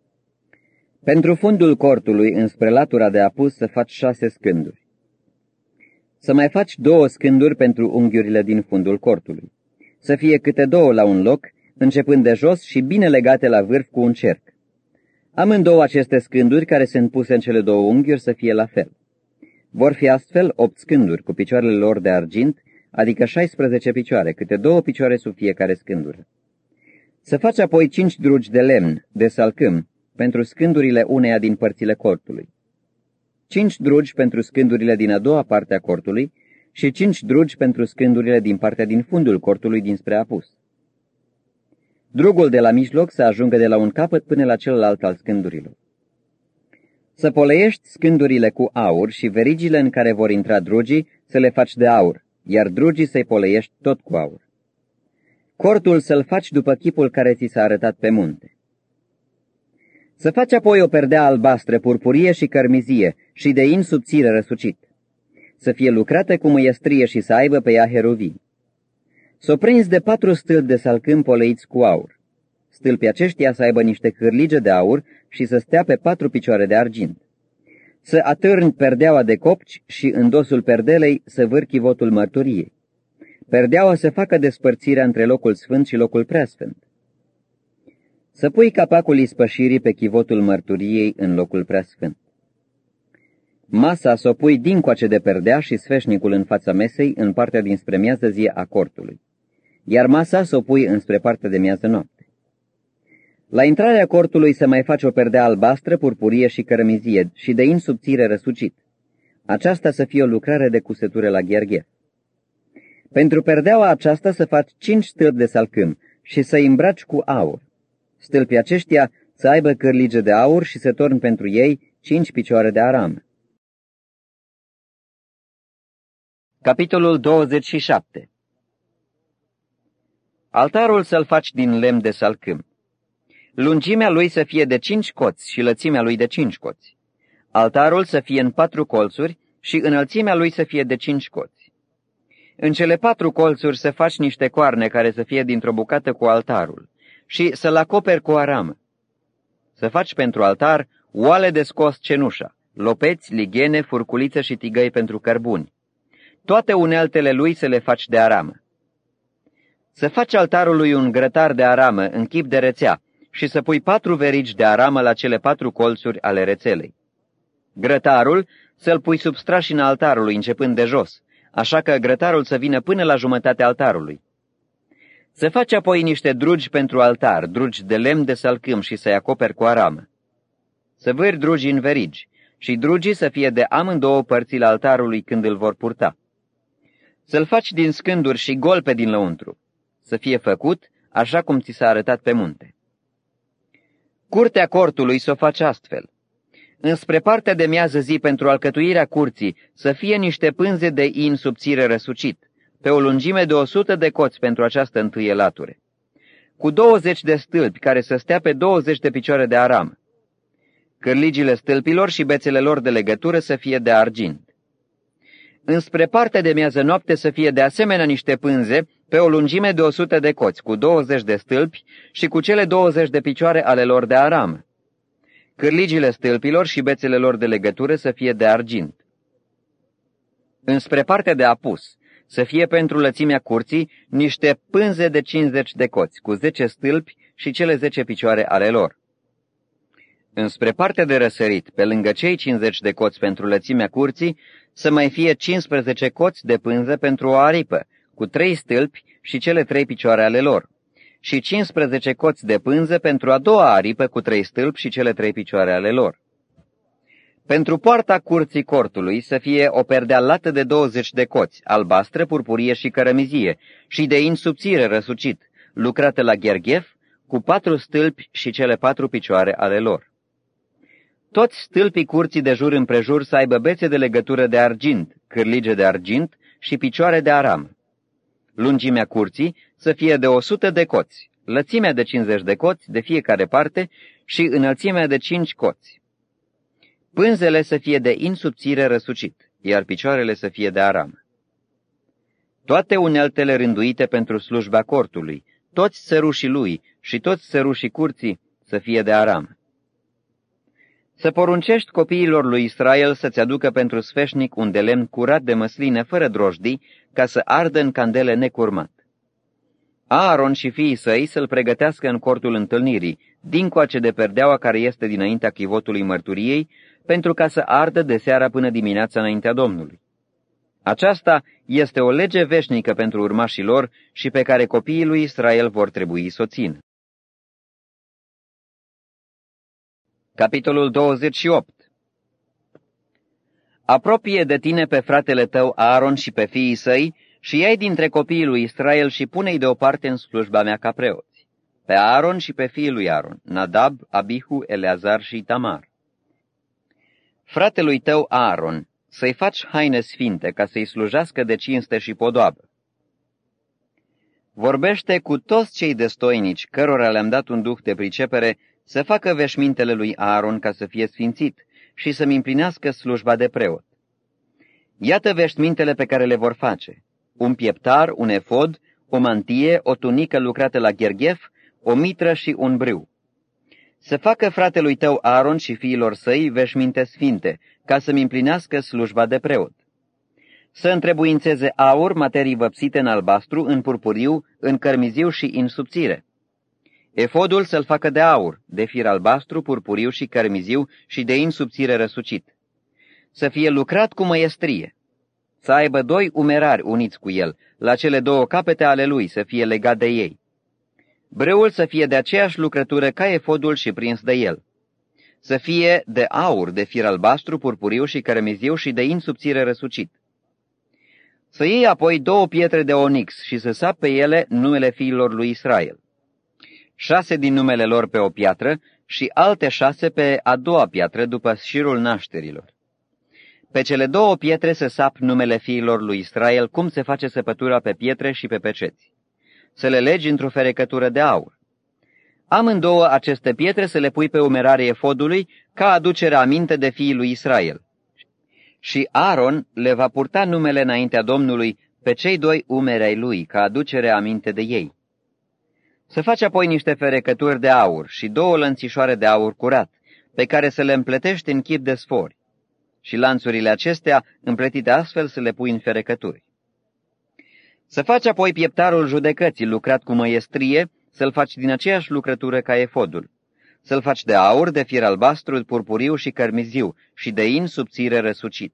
[SPEAKER 1] Pentru fundul cortului, înspre latura de apus, să faci 6 scânduri. Să mai faci 2 scânduri pentru unghiurile din fundul cortului. Să fie câte 2 la un loc, începând de jos și bine legate la vârf cu un cerc. Amândouă aceste scânduri care sunt puse în cele 2 unghiuri să fie la fel. Vor fi astfel 8 scânduri cu picioarele lor de argint, adică 16 picioare, câte 2 picioare sub fiecare scândură. Să faci apoi 5 drugi de lemn, de salcâm, pentru scândurile uneia din părțile cortului. 5 drugi pentru scândurile din a doua parte a cortului și 5 drugi pentru scândurile din partea din fundul cortului dinspre apus. Drugul de la mijloc să ajungă de la un capăt până la celălalt al scândurilor. Să poleiești scândurile cu aur și verigile în care vor intra drugii să le faci de aur, iar drugii să-i poleiești tot cu aur. Cortul să-l faci după chipul care ți s-a arătat pe munte. Să faci apoi o perdea albastră, purpurie și cărmizie și de in subțire răsucit. Să fie lucrată cu măiestrie și să aibă pe ea heruvii. Să o prinzi de 4 stâlpi de salcâm poleiți cu aur. Stâlpii aceștia să aibă niște cârlige de aur și să stea pe 4 picioare de argint. Să atârni perdeaua de copci și în dosul perdelei să vârchi chivotul mărturiei. Perdeaua să facă despărțirea între locul sfânt și locul preasfânt. Să pui capacul ispășirii pe chivotul mărturiei în locul preasfânt. Masa să o pui dincoace de perdea și sfeșnicul în fața mesei în partea dinspre miază zi a cortului, iar masa să o pui înspre partea de miază noapte. La intrarea cortului să mai faci o perdea albastră, purpurie și cărămizie și de in subțire răsucit. Aceasta să fie o lucrare de cusetură la gherghef. Pentru perdeaua aceasta să faci 5 stâlpi de salcâm și să-i îmbraci cu aur. Stâlpii aceștia să aibă cârlige de aur și să torni pentru ei 5 picioare de aramă. Capitolul 27. Altarul să-l faci din lemn de salcâm. Lungimea lui să fie de 5 coți și lățimea lui de 5 coți. Altarul să fie în 4 colțuri și înălțimea lui să fie de 5 coți. În cele 4 colțuri să faci niște coarne care să fie dintr-o bucată cu altarul și să-l acoperi cu aramă. Să faci pentru altar oale de scos cenușa, lopeți, lighene, furculiță și tigăi pentru cărbuni. Toate uneltele lui să le faci de aramă. Să faci altarului un grătar de aramă în chip de rețea și să pui 4 verigi de aramă la cele 4 colțuri ale rețelei. Grătarul să-l pui sub strașina altarului începând de jos, așa că grătarul să vină până la jumătatea altarului. Să faci apoi niște drugi pentru altar, drugi de lemn de salcâm și să-i acoperi cu aramă. Să vâri drugii în verigi și drugii să fie de amândouă părțile altarului când îl vor purta. Să-l faci din scânduri și golpe din lăuntru, să fie făcut așa cum ți s-a arătat pe munte. Curtea cortului să o faci astfel. Înspre partea de miază zi pentru alcătuirea curții să fie niște pânze de in subțire răsucit, pe o lungime de 100 de coți pentru această întâie lature, cu 20 de stâlpi care să stea pe 20 de picioare de aramă. Cârligile stâlpilor și bețele lor de legătură să fie de argint. Înspre partea de miază noapte să fie de asemenea niște pânze pe o lungime de 100 de coți, cu 20 de stâlpi și cu cele 20 de picioare ale lor de aramă. Cârligile stâlpilor și bețele lor de legătură să fie de argint. Înspre partea de apus să fie pentru lățimea curții niște pânze de 50 de coți, cu 10 stâlpi și cele 10 picioare ale lor. Înspre partea de răsărit, pe lângă cei 50 de coți pentru lățimea curții, să mai fie 15 coți de pânză pentru o aripă, cu 3 stâlpi și cele 3 picioare ale lor, și 15 coți de pânză pentru a doua aripă cu 3 stâlpi și cele 3 picioare ale lor. Pentru poarta curții cortului să fie o perdea lată de 20 de coți, albastră, purpurie și cărămizie, și de in subțire răsucit, lucrată la gherghef, cu 4 stâlpi și cele 4 picioare ale lor. Toți stâlpii curții de jur împrejur să aibă bețe de legătură de argint, cârlige de argint și picioare de aramă. Lungimea curții să fie de 100 de coți, lățimea de 50 de coți de fiecare parte și înălțimea de 5 coți. Pânzele să fie de in subțire răsucit, iar picioarele să fie de aramă. Toate uneltele rânduite pentru slujba cortului, toți sărușii lui și toți sărușii curții să fie de aramă. Să poruncești copiilor lui Israel să-ți aducă pentru sfeșnic un de lemn curat de măsline fără drojdii, ca să ardă în candele necurmat. Aaron și fiii săi să-l pregătească în cortul întâlnirii, dincoace de perdeaua care este dinaintea chivotului mărturiei, pentru ca să ardă de seara până dimineața înaintea Domnului. Aceasta este o lege veșnică pentru urmașii lor și pe care copiii lui Israel vor trebui să o țină. Capitolul 28. Apropie de tine pe fratele tău Aaron și pe fiii săi și iei dintre copiii lui Israel și pune-i deoparte în slujba mea ca preoți. Pe Aaron și pe fiii lui Aaron, Nadab, Abihu, Eleazar și Tamar. Fratelui tău Aaron, să-i faci haine sfinte ca să-i slujească de cinste și podoabă. Vorbește cu toți cei destoinici, cărora le-am dat un duh de pricepere, să facă veșmintele lui Aaron ca să fie sfințit și să-mi împlinească slujba de preot. Iată veșmintele pe care le vor face: un pieptar, un efod, o mantie, o tunică lucrată la gherghef, o mitră și un brâu. Să facă fratelui tău Aaron și fiilor săi veșminte sfinte, ca să-mi împlinească slujba de preot. Să întrebuințeze aur, materii văpsite în albastru, în purpuriu, în cărmiziu și în subțire. Efodul să-l facă de aur, de fir albastru, purpuriu și cărmiziu și de in subțire răsucit. Să fie lucrat cu măiestrie. Să aibă 2 umerari uniți cu el, la cele 2 capete ale lui, să fie legat de ei. Brâul să fie de aceeași lucrătură ca efodul și prins de el. Să fie de aur, de fir albastru, purpuriu și cărmiziu și de in subțire răsucit. Să iei apoi 2 pietre de onix și să sapi pe ele numele fiilor lui Israel. 6 din numele lor pe o piatră și alte 6 pe a doua piatră după șirul nașterilor. Pe cele 2 pietre să sap numele fiilor lui Israel, cum se face săpătura pe pietre și pe peceți. Să le legi într-o ferecătură de aur. Amândouă aceste pietre să le pui pe umerarea efodului ca aducere aminte de fiii lui Israel. Și Aaron le va purta numele înaintea Domnului pe cei 2 umeri ai lui, ca aducere aminte de ei. Să faci apoi niște ferecături de aur și 2 lănțișoare de aur curat, pe care să le împletești în chip de sfori. Și lanțurile acestea, împletite astfel, să le pui în ferecături. Să faci apoi pieptarul judecății lucrat cu măiestrie, să-l faci din aceeași lucrătură ca efodul. Să-l faci de aur, de fir albastru, purpuriu și cărmiziu și de in subțire răsucit.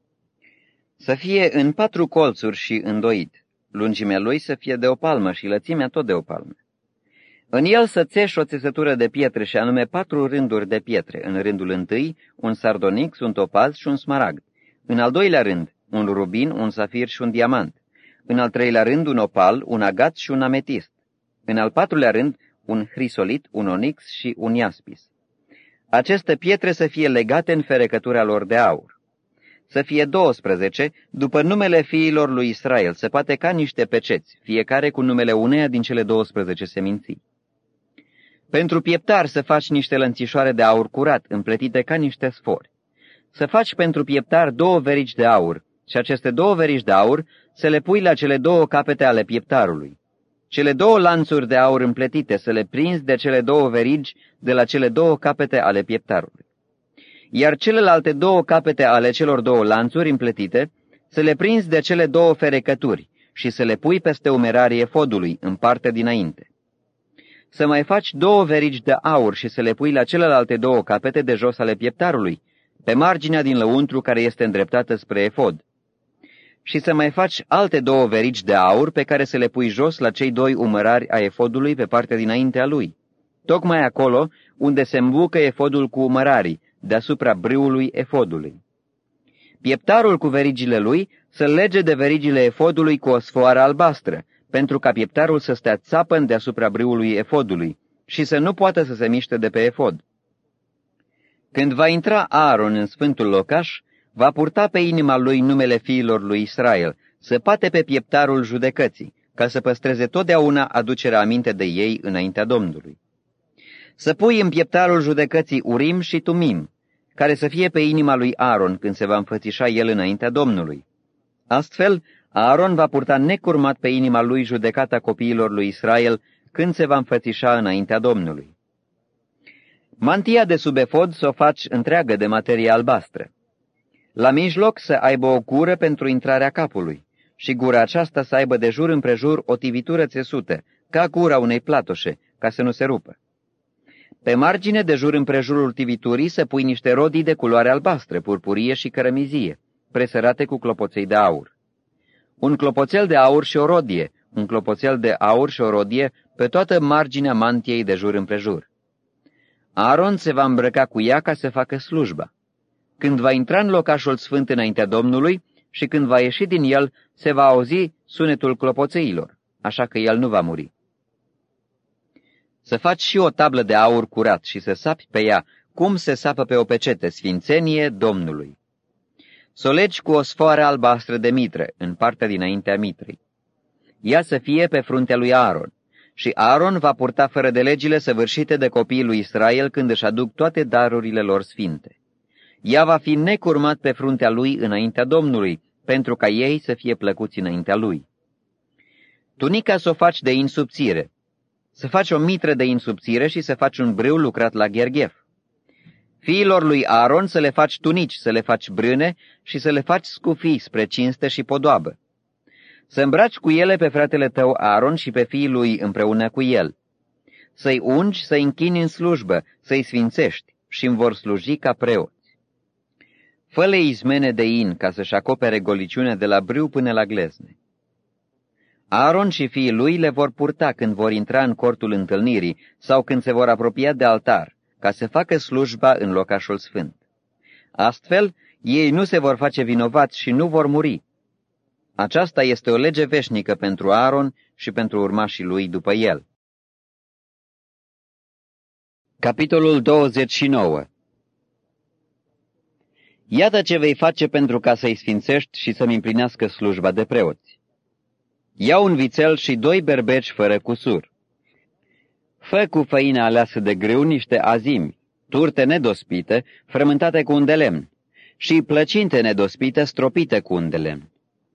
[SPEAKER 1] Să fie în 4 colțuri și îndoit. Lungimea lui să fie de o palmă și lățimea tot de o palmă. În el să țeși o țesătură de pietre și anume 4 rânduri de pietre. În rândul întâi, un sardonix, un topaz și un smaragd. În al doilea rând, un rubin, un safir și un diamant. În al treilea rând, un opal, un agat și un ametist. În al 4-lea rând, un hrisolit, un onix și un iaspis. Aceste pietre să fie legate în ferecătura lor de aur. Să fie 12, după numele fiilor lui Israel, se poate ca niște peceți, fiecare cu numele uneia din cele 12 seminții. Pentru pieptar să faci niște lănțișoare de aur curat, împletite ca niște sfori. Să faci pentru pieptar 2 verigi de aur și aceste 2 verigi de aur să le pui la cele 2 capete ale pieptarului. Cele 2 lanțuri de aur împletite să le prinzi de cele 2 verigi de la cele 2 capete ale pieptarului. Iar celelalte 2 capete ale celor 2 lanțuri împletite să le prinzi de cele 2 ferecături și să le pui peste umerarii efodului, în partea dinainte. Să mai faci 2 verigi de aur și să le pui la celelalte 2 capete de jos ale pieptarului, pe marginea din lăuntru care este îndreptată spre efod. Și să mai faci alte 2 verigi de aur pe care să le pui jos la cei 2 umărari a efodului pe partea dinaintea lui, tocmai acolo unde se îmbucă efodul cu umărarii, deasupra brâului efodului. Pieptarul cu verigile lui să-l lege de verigile efodului cu o sfoară albastră, pentru ca pieptarul să stea țapăn deasupra brâului efodului și să nu poată să se miște de pe efod. Când va intra Aaron în sfântul locaș, va purta pe inima lui numele fiilor lui Israel, săpate pe pieptarul judecății, ca să păstreze totdeauna aducerea aminte de ei înaintea Domnului. Să pui în pieptarul judecății Urim și Tumim, care să fie pe inima lui Aaron când se va înfățișa el înaintea Domnului. Astfel, Aaron va purta necurmat pe inima lui judecata copiilor lui Israel când se va înfățișa înaintea Domnului. Mantia de sub efod să o faci întreagă de materie albastră. La mijloc să aibă o gură pentru intrarea capului și gura aceasta să aibă de jur împrejur o tivitură țesută, ca gura unei platoșe, ca să nu se rupă. Pe margine de jur împrejurul tiviturii să pui niște rodii de culoare albastră, purpurie și cărămizie, presărate cu clopoței de aur. Un clopoțel de aur și o rodie, un clopoțel de aur și o rodie pe toată marginea mantiei de jur împrejur. Aaron se va îmbrăca cu ea ca să facă slujba. Când va intra în locașul sfânt înaintea Domnului și când va ieși din el, se va auzi sunetul clopoțeilor, așa că el nu va muri. Să faci și o tablă de aur curat și să sapi pe ea, cum se sapă pe o pecete, sfințenie Domnului. Să o legi cu o sfoară albastră de mitră, în partea dinaintea mitrei. Ea să fie pe fruntea lui Aaron, și Aaron va purta fără de legile săvârșite de copiii lui Israel când își aduc toate darurile lor sfinte. Ea va fi necurmat pe fruntea lui înaintea Domnului, pentru ca ei să fie plăcuți înaintea lui. Tunica să o faci de in subțire. Să faci o mitră de in subțire și să faci un brâu lucrat la gherghef. Fiilor lui Aaron să le faci tunici, să le faci brâne și să le faci scufii spre cinste și podoabă. Să îmbraci cu ele pe fratele tău Aaron și pe fiii lui împreună cu el. Să-i ungi, să-i închini în slujbă, să-i sfințești și îmi vor sluji ca preoți. Fă-le izmene de in ca să-și acopere goliciunea de la brâu până la glezne. Aaron și fiii lui le vor purta când vor intra în cortul întâlnirii sau când se vor apropia de altar, ca să facă slujba în locașul sfânt. Astfel, ei nu se vor face vinovați și nu vor muri. Aceasta este o lege veșnică pentru Aaron și pentru urmașii lui după el. Capitolul 29. Iată ce vei face pentru ca să-i sfințești și să-mi împlinească slujba de preoți. Ia un vițel și 2 berbeci fără cusur. Fă cu făina aleasă de grâu niște azimi, turte nedospite, frământate cu un de lemn, și plăcinte nedospite stropite cu un de lemn.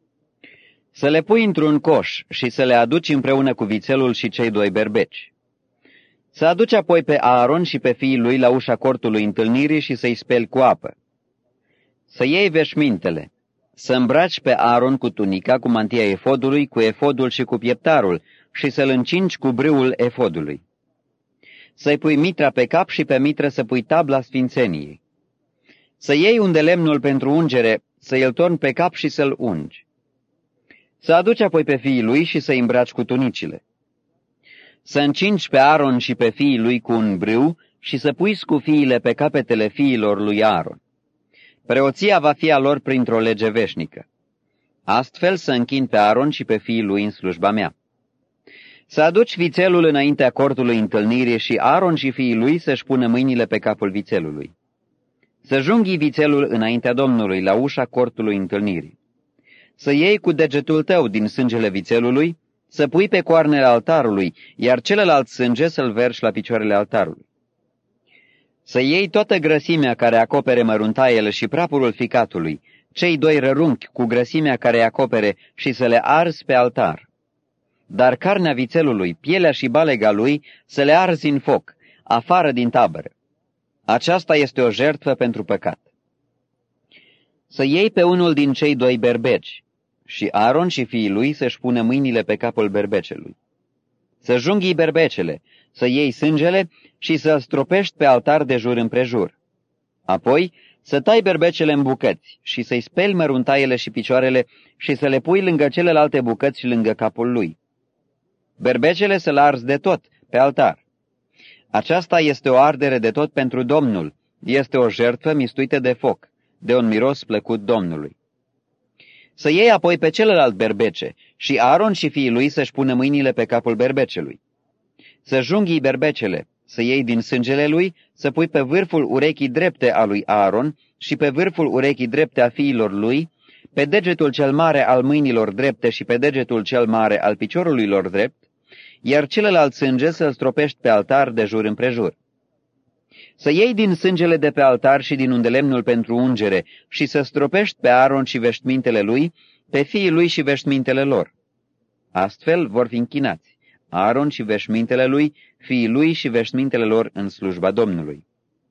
[SPEAKER 1] Să le pui într-un coș și să le aduci împreună cu vițelul și cei 2 berbeci. Să aduci apoi pe Aaron și pe fiii lui la ușa cortului întâlnirii și să-i speli cu apă. Să iei veșmintele, să îmbraci pe Aaron cu tunica, cu mantia efodului, cu efodul și cu pieptarul și să-l încingi cu brâul efodului. Să-i pui mitra pe cap și pe mitră să pui tabla sfințeniei. Să iei un de lemnul pentru ungere, să îl torni pe cap și să-l ungi. Să aduci apoi pe fiii lui și să-i îmbraci cu tunicile. Să încingi pe Aaron și pe fiii lui cu un brâu și să pui scufiile pe capetele fiilor lui Aaron. Preoția va fi a lor printr-o lege veșnică. Astfel să închin pe Aaron și pe fiii lui în slujba mea. Să aduci vițelul înaintea cortului întâlnirii și Aaron și fiii lui să-și pună mâinile pe capul vițelului. Să junghii vițelul înaintea Domnului la ușa cortului întâlnirii. Să iei cu degetul tău din sângele vițelului, să pui pe coarnele altarului, iar celălalt sânge să-l verși la picioarele altarului. Să iei toată grăsimea care acopere măruntaiele și prapurul ficatului, cei 2 rărunchi cu grăsimea care acopere și să le arzi pe altar. Dar carnea vițelului, pielea și balega lui să le arzi în foc, afară din tabără. Aceasta este o jertfă pentru păcat. Să iei pe unul din cei 2 berbeci și Aaron și fiii lui să-și pună mâinile pe capul berbecelui. Să junghii berbecele, să iei sângele și să-l stropești pe altar de jur împrejur. Apoi să tai berbecele în bucăți și să-i speli măruntaiele și picioarele și să le pui lângă celelalte bucăți și lângă capul lui. Berbecele să-l arzi de tot pe altar. Aceasta este o ardere de tot pentru Domnul, este o jertfă mistuită de foc, de un miros plăcut Domnului. Să iei apoi pe celălalt berbece și Aaron și fiii lui să-și pună mâinile pe capul berbecelui. Să junghii berbecele, să iei din sângele lui, să pui pe vârful urechii drepte a lui Aaron și pe vârful urechii drepte a fiilor lui, pe degetul cel mare al mâinilor drepte și pe degetul cel mare al piciorului lor drept, iar celălalt sânge să-l stropești pe altar de jur împrejur. Să iei din sângele de pe altar și din undelemnul pentru ungere și să stropești pe Aaron și veșmintele lui, pe fiii lui și veșmintele lor. Astfel vor fi închinați Aaron și veșmintele lui, fiii lui și veșmintele lor în slujba Domnului.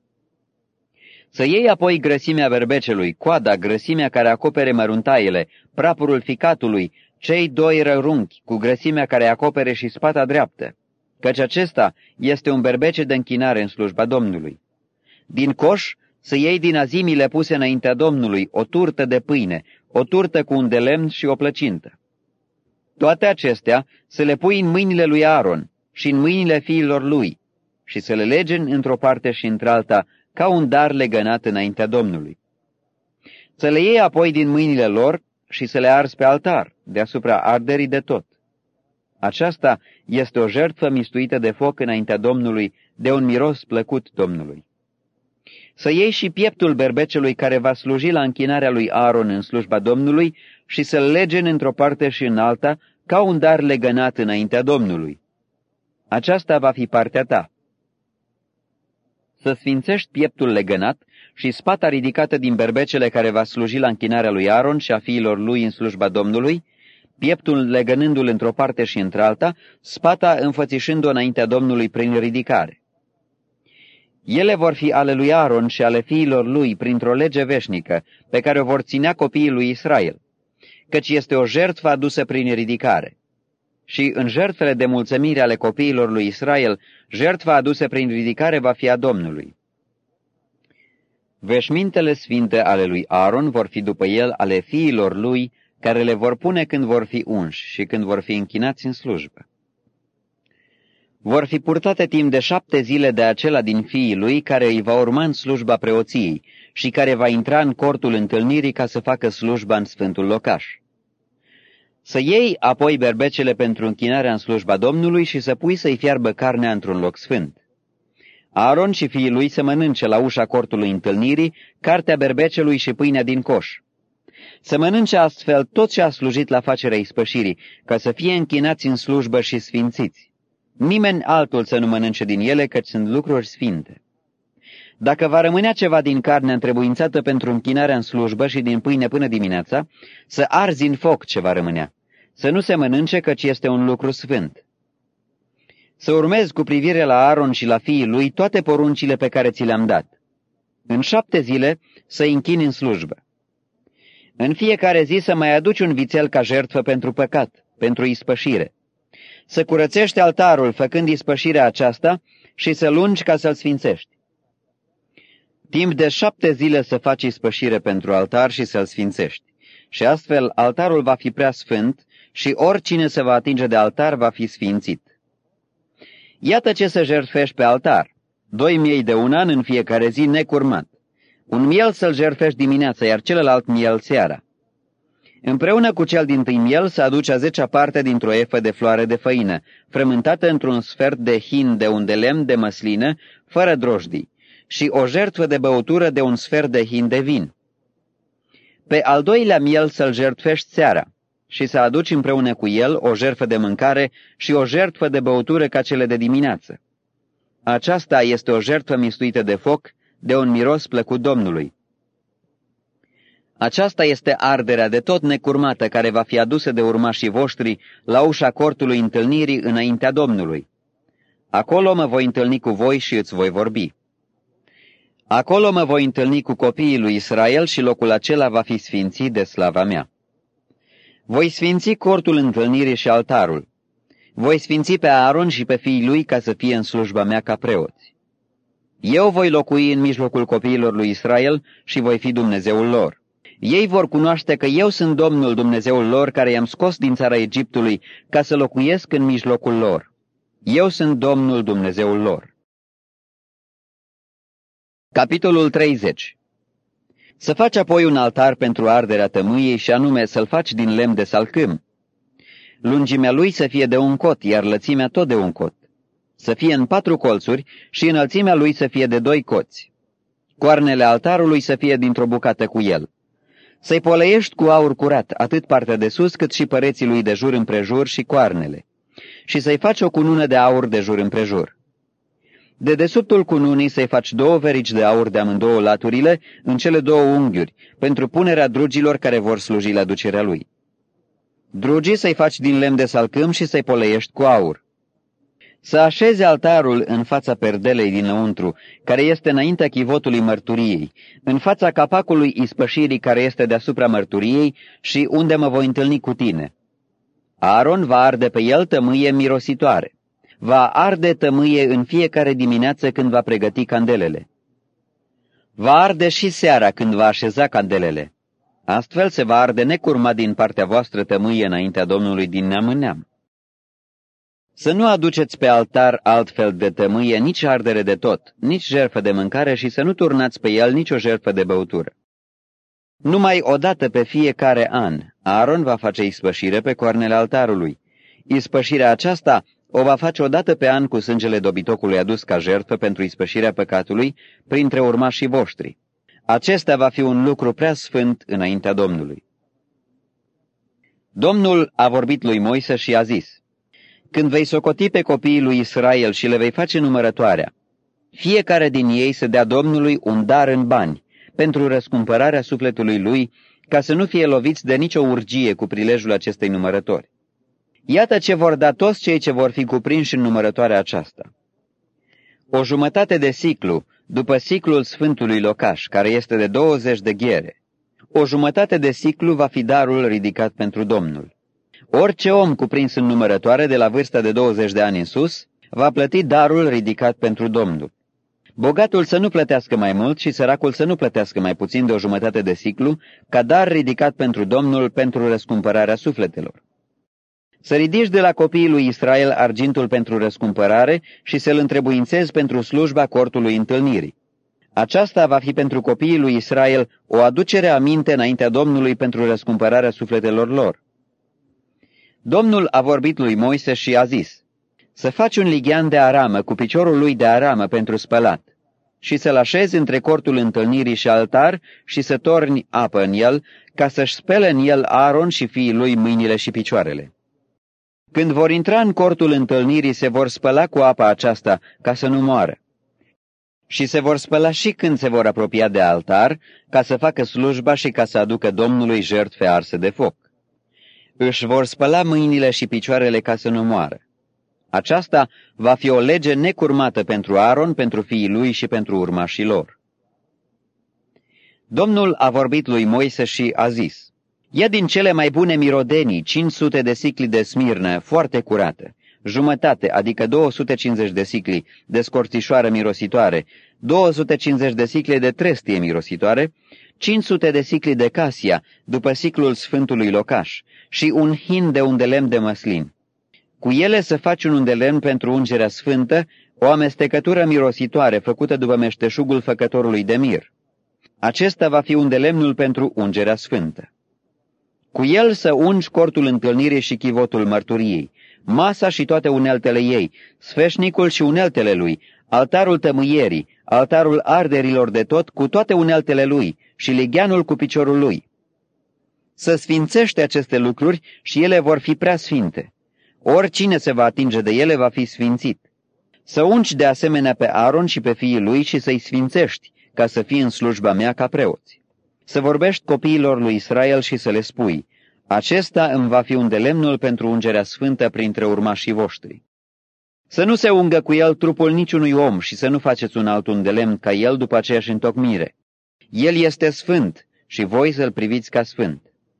[SPEAKER 1] Să iei apoi grăsimea berbecelui, coada, grăsimea care acopere măruntaiele, prapurul ficatului, cei 2 rărunchi cu grăsimea care acopere și spata dreaptă, căci acesta este un berbece de închinare în slujba Domnului. Din coș să iei din azimile puse înaintea Domnului o turtă de pâine, o turtă cu un de lemn și o plăcintă. Toate acestea să le pui în mâinile lui Aaron și în mâinile fiilor lui, și să le lege într-o parte și într-alta ca un dar legănat înaintea Domnului. Să le iei apoi din mâinile lor și să le arzi pe altar, deasupra arderii de tot. Aceasta este o jertfă mistuită de foc înaintea Domnului, de un miros plăcut Domnului. Să iei și pieptul berbecelui care va sluji la închinarea lui Aaron în slujba Domnului și să-l legeni într-o parte și în alta, ca un dar legănat înaintea Domnului. Aceasta va fi partea ta. Să sfințești pieptul legănat și spata ridicată din berbecele care va sluji la închinarea lui Aaron și a fiilor lui în slujba Domnului, pieptul legănându-l într-o parte și într-alta, spata înfățișând-o înaintea Domnului prin ridicare. Ele vor fi ale lui Aaron și ale fiilor lui printr-o lege veșnică, pe care o vor ținea copiii lui Israel, căci este o jertfă adusă prin ridicare. Și în jertfele de mulțumire ale copiilor lui Israel, jertfa adusă prin ridicare va fi a Domnului. Veșmintele sfinte ale lui Aaron vor fi după el ale fiilor lui, care le vor pune când vor fi unși și când vor fi închinați în slujbă. Vor fi purtate timp de 7 zile de acela din fiii lui care îi va urma în slujba preoției și care va intra în cortul întâlnirii ca să facă slujba în sfântul locaș. Să iei apoi berbecele pentru închinarea în slujba Domnului și să pui să-i fiarbă carnea într-un loc sfânt. Aaron și fiii lui să mănânce la ușa cortului întâlnirii cartea berbecelui și pâinea din coș. Să mănânce astfel tot ce a slujit la facerea ispășirii, ca să fie închinați în slujbă și sfințiți. Nimeni altul să nu mănânce din ele, căci sunt lucruri sfinte. Dacă va rămânea ceva din carnea întrebuințată pentru închinarea în slujbă și din pâine până dimineața, să arzi în foc ce va rămânea, să nu se mănânce, căci este un lucru sfânt. Să urmezi cu privire la Aaron și la fiii lui toate poruncile pe care ți le-am dat. În 7 zile să-i închini în slujbă. În fiecare zi să mai aduci un vițel ca jertfă pentru păcat, pentru ispășire. Să curățești altarul făcând ispășirea aceasta și să lungi ca să-l sfințești. Timp de 7 zile să faci ispășire pentru altar și să-l sfințești. Și astfel altarul va fi prea sfânt și oricine se va atinge de altar va fi sfințit. Iată ce să jertfești pe altar: 2 miei de un an în fiecare zi necurmat. Un miel să-l jertfești dimineața, iar celălalt miel seara. Împreună cu cel dintâi miel să aduci a 10-a parte dintr-o efă de floare de făină, frământată într-un sfert de hin de un de lemn de măslină, fără drojdii, și o jertfă de băutură de un sfert de hin de vin. Pe al doilea miel să-l jertfești seara și să aduci împreună cu el o jertfă de mâncare și o jertfă de băutură ca cele de dimineață. Aceasta este o jertfă mistuită de foc, de un miros plăcut Domnului. Aceasta este arderea de tot necurmată care va fi adusă de urmașii voștri la ușa cortului întâlnirii înaintea Domnului. Acolo mă voi întâlni cu voi și îți voi vorbi. Acolo mă voi întâlni cu copiii lui Israel și locul acela va fi sfințit de slava mea. Voi sfinți cortul întâlnirii și altarul. Voi sfinți pe Aaron și pe fiii lui ca să fie în slujba mea ca preoți. Eu voi locui în mijlocul copiilor lui Israel și voi fi Dumnezeul lor. Ei vor cunoaște că eu sunt Domnul Dumnezeul lor, care i-am scos din țara Egiptului ca să locuiesc în mijlocul lor. Eu sunt Domnul Dumnezeul lor. Capitolul 30. Să faci apoi un altar pentru arderea tămâiei și anume să-l faci din lemn de salcâm. Lungimea lui să fie de un cot, iar lățimea tot de un cot. Să fie în 4 colțuri și înălțimea lui să fie de 2 coți. Coarnele altarului să fie dintr-o bucată cu el. Să-i poleiești cu aur curat, atât partea de sus cât și păreții lui de jur împrejur și coarnele. Și să-i faci o cunună de aur de jur împrejur. De desubtul cununii să-i faci 2 verici de aur de amândouă laturile în cele 2 unghiuri, pentru punerea drugilor care vor sluji la ducerea lui. Drugii să-i faci din lemn de salcâm și să-i poleiești cu aur. Să așezi altarul în fața perdelei dinăuntru, care este înaintea chivotului mărturiei, în fața capacului ispășirii care este deasupra mărturiei și unde mă voi întâlni cu tine. Aaron va arde pe el tămâie mirositoare. Va arde tămâie în fiecare dimineață când va pregăti candelele. Va arde și seara când va așeza candelele. Astfel se va arde necurmat din partea voastră tămâie înaintea Domnului din neam în neam. Să nu aduceți pe altar altfel de tămâie, nici ardere de tot, nici jertfă de mâncare și să nu turnați pe el nicio jertfă de băutură. Numai odată pe fiecare an, Aaron va face ispășire pe coarnele altarului. Ispășirea aceasta o va face odată pe an cu sângele dobitocului adus ca jertfă pentru ispășirea păcatului printre urmașii voștri. Acesta va fi un lucru prea sfânt înaintea Domnului. Domnul a vorbit lui Moise și a zis: Când vei socoti pe copiii lui Israel și le vei face numărătoarea, fiecare din ei să dea Domnului un dar în bani, pentru răscumpărarea sufletului lui, ca să nu fie loviți de nicio urgie cu prilejul acestei numărători. Iată ce vor da toți cei ce vor fi cuprinși în numărătoarea aceasta: o jumătate de siclu, după siclul sfântului locaș, care este de 20 de ghere. O jumătate de siclu va fi darul ridicat pentru Domnul. Orice om cuprins în numărătoare de la vârsta de 20 de ani în sus, va plăti darul ridicat pentru Domnul. Bogatul să nu plătească mai mult și săracul să nu plătească mai puțin de o jumătate de siclu, ca dar ridicat pentru Domnul pentru răscumpărarea sufletelor. Să ridici de la copiii lui Israel argintul pentru răscumpărare și să-l întrebuințezi pentru slujba cortului întâlnirii. Aceasta va fi pentru copiii lui Israel o aducere aminte înaintea Domnului pentru răscumpărarea sufletelor lor. Domnul a vorbit lui Moise și a zis: Să faci un lighean de aramă cu piciorul lui de aramă pentru spălat și să-l așezi între cortul întâlnirii și altar și să torni apă în el, ca să-și spele în el Aaron și fiii lui mâinile și picioarele. Când vor intra în cortul întâlnirii, se vor spăla cu apa aceasta, ca să nu moară. Și se vor spăla și când se vor apropia de altar, ca să facă slujba și ca să aducă Domnului jertfe arse de foc. Își vor spăla mâinile și picioarele ca să nu moară. Aceasta va fi o lege necurmată pentru Aaron, pentru fiii lui și pentru urmașii lor. Domnul a vorbit lui Moise și a zis: Ia din cele mai bune mirodenii 500 de sicli de smirnă, foarte curată, jumătate, adică 250 de sicli de scorțișoară mirositoare, 250 de sicli de trestie mirositoare, 500 de sicli de casia, după siclul sfântului locaș, și un hin de undelemn de măslin. Cu ele să faci un undelemn pentru ungerea sfântă, o amestecătură mirositoare făcută după meșteșugul făcătorului de mir. Acesta va fi undelemnul pentru ungerea sfântă. Cu el să ungi cortul întâlnirii și chivotul mărturiei, masa și toate uneltele ei, sfeșnicul și uneltele lui, altarul tămâierii, altarul arderilor de tot cu toate uneltele lui și ligheanul cu piciorul lui. Să sfințește aceste lucruri și ele vor fi prea sfinte. Oricine se va atinge de ele va fi sfințit. Să ungi de asemenea pe Aaron și pe fiii lui și să-i sfințești, ca să fie în slujba mea ca preoți. Să vorbești copiilor lui Israel și să le spui: Acesta îmi va fi undelemnul pentru ungerea sfântă printre urmașii voștri. Să nu se ungă cu el trupul niciunui om și să nu faceți un alt undelemn ca el după aceeași întocmire. El este sfânt și voi să-l priviți ca sfânt.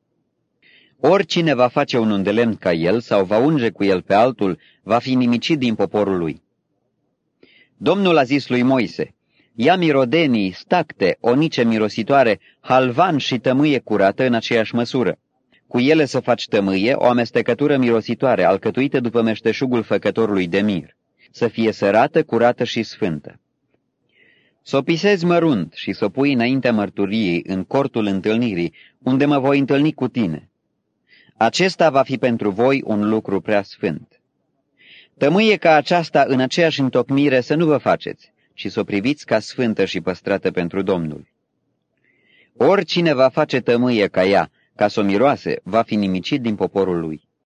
[SPEAKER 1] Oricine va face un undelemn ca el sau va unge cu el pe altul, va fi nimicit din poporul lui. Domnul a zis lui Moise: Ia mirodenii, stacte, onice mirositoare, halvan și tămâie curată în aceeași măsură. Cu ele să faci tămâie, o amestecătură mirositoare, alcătuită după meșteșugul făcătorului de mir, să fie sărată, curată și sfântă. S-o pisezi mărunt și s-o pui înaintea mărturiei în cortul întâlnirii, unde mă voi întâlni cu tine. Acesta va fi pentru voi un lucru prea sfânt. Tămâie ca aceasta în aceeași întocmire să nu vă faceți, și să o priviți ca sfântă și păstrată pentru Domnul. Oricine va face tămâie ca ea, ca să o miroase, va fi nimicit din poporul lui.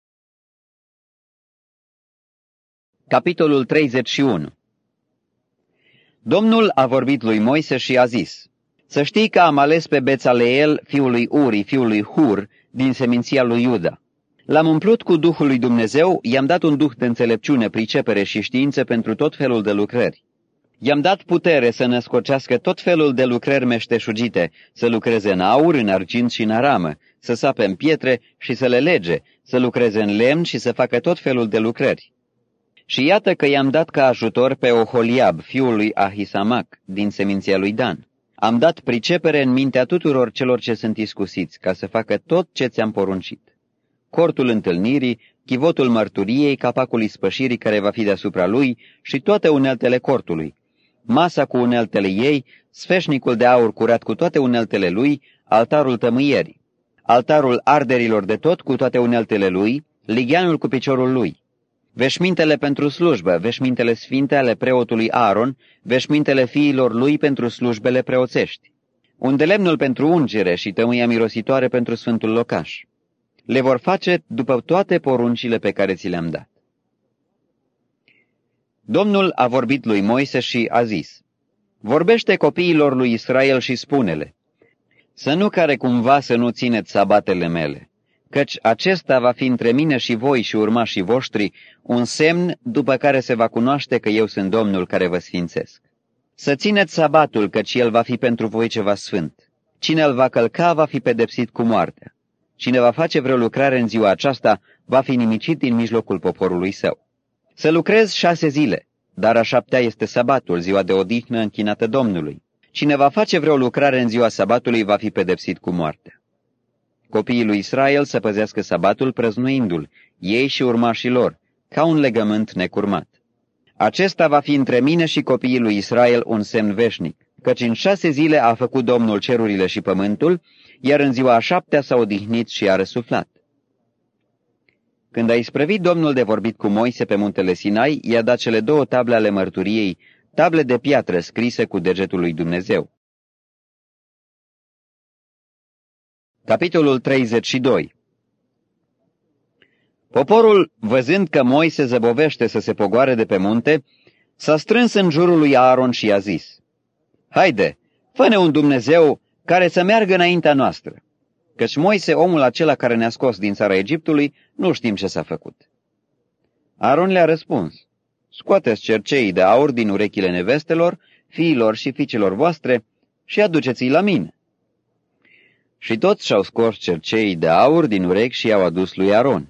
[SPEAKER 1] Capitolul 31. Domnul a vorbit lui Moise și a zis: Să știi că am ales pe Bețaleel, fiul lui Uri, fiul lui Hur, din seminția lui Iuda. L-am umplut cu Duhul lui Dumnezeu, i-am dat un duh de înțelepciune, pricepere și știință pentru tot felul de lucrări. I-am dat putere să născocească tot felul de lucrări meșteșugite, să lucreze în aur, în argint și în aramă, să sape în pietre și să le lege, să lucreze în lemn și să facă tot felul de lucrări. Și iată că i-am dat ca ajutor pe Oholiab, fiul lui Ahisamac, din seminția lui Dan. Am dat pricepere în mintea tuturor celor ce sunt iscusiți, ca să facă tot ce ți-am poruncit. cortul întâlnirii, chivotul mărturiei, capacul ispășirii care va fi deasupra lui și toate uneltele cortului, masa cu uneltele ei, sfeșnicul de aur curat cu toate uneltele lui, altarul tămâierii, altarul arderilor de tot cu toate uneltele lui, ligheanul cu piciorul lui, veșmintele pentru slujbă, veșmintele sfinte ale preotului Aaron, veșmintele fiilor lui pentru slujbele preoțești, undelemnul pentru ungere și tămâia mirositoare pentru sfântul locaș. Le vor face după toate poruncile pe care ți le-am dat. Domnul a vorbit lui Moise și a zis: vorbește copiilor lui Israel și spune-le: să nu care cumva să nu țineți sabatele mele, căci acesta va fi între mine și voi și urmașii voștri un semn după care se va cunoaște că eu sunt Domnul care vă sfințesc. Să țineți sabatul, căci el va fi pentru voi ceva sfânt. Cine îl va călca va fi pedepsit cu moartea. Cine va face vreo lucrare în ziua aceasta va fi nimicit din mijlocul poporului său. Să lucrezi 6 zile, dar a 7-a este sabatul, ziua de odihnă închinată Domnului. Cine va face vreo lucrare în ziua sabatului va fi pedepsit cu moartea. Copiii lui Israel să păzească sabatul prăznuindu-l, ei și urmașii lor, ca un legământ necurmat. Acesta va fi între mine și copiii lui Israel un semn veșnic, căci în 6 zile a făcut Domnul cerurile și pământul, iar în ziua a 7-a s-a odihnit și a răsuflat. Când a isprăvit Domnul de vorbit cu Moise pe muntele Sinai, i-a dat cele 2 table ale mărturiei, table de piatră scrise cu degetul lui Dumnezeu. Capitolul 32. Poporul, văzând că Moise zăbovește să se pogoare de pe munte, s-a strâns în jurul lui Aaron și i-a zis: haide, fă-ne un Dumnezeu care să meargă înaintea noastră, căci Moise, omul acela care ne-a scos din țara Egiptului, nu știm ce s-a făcut. Aaron le-a răspuns: scoateți cerceii de aur din urechile nevestelor, fiilor și fiicelor voastre și aduceți-i la mine. Și toți și-au scos cerceii de aur din urechi și i-au adus lui Aaron.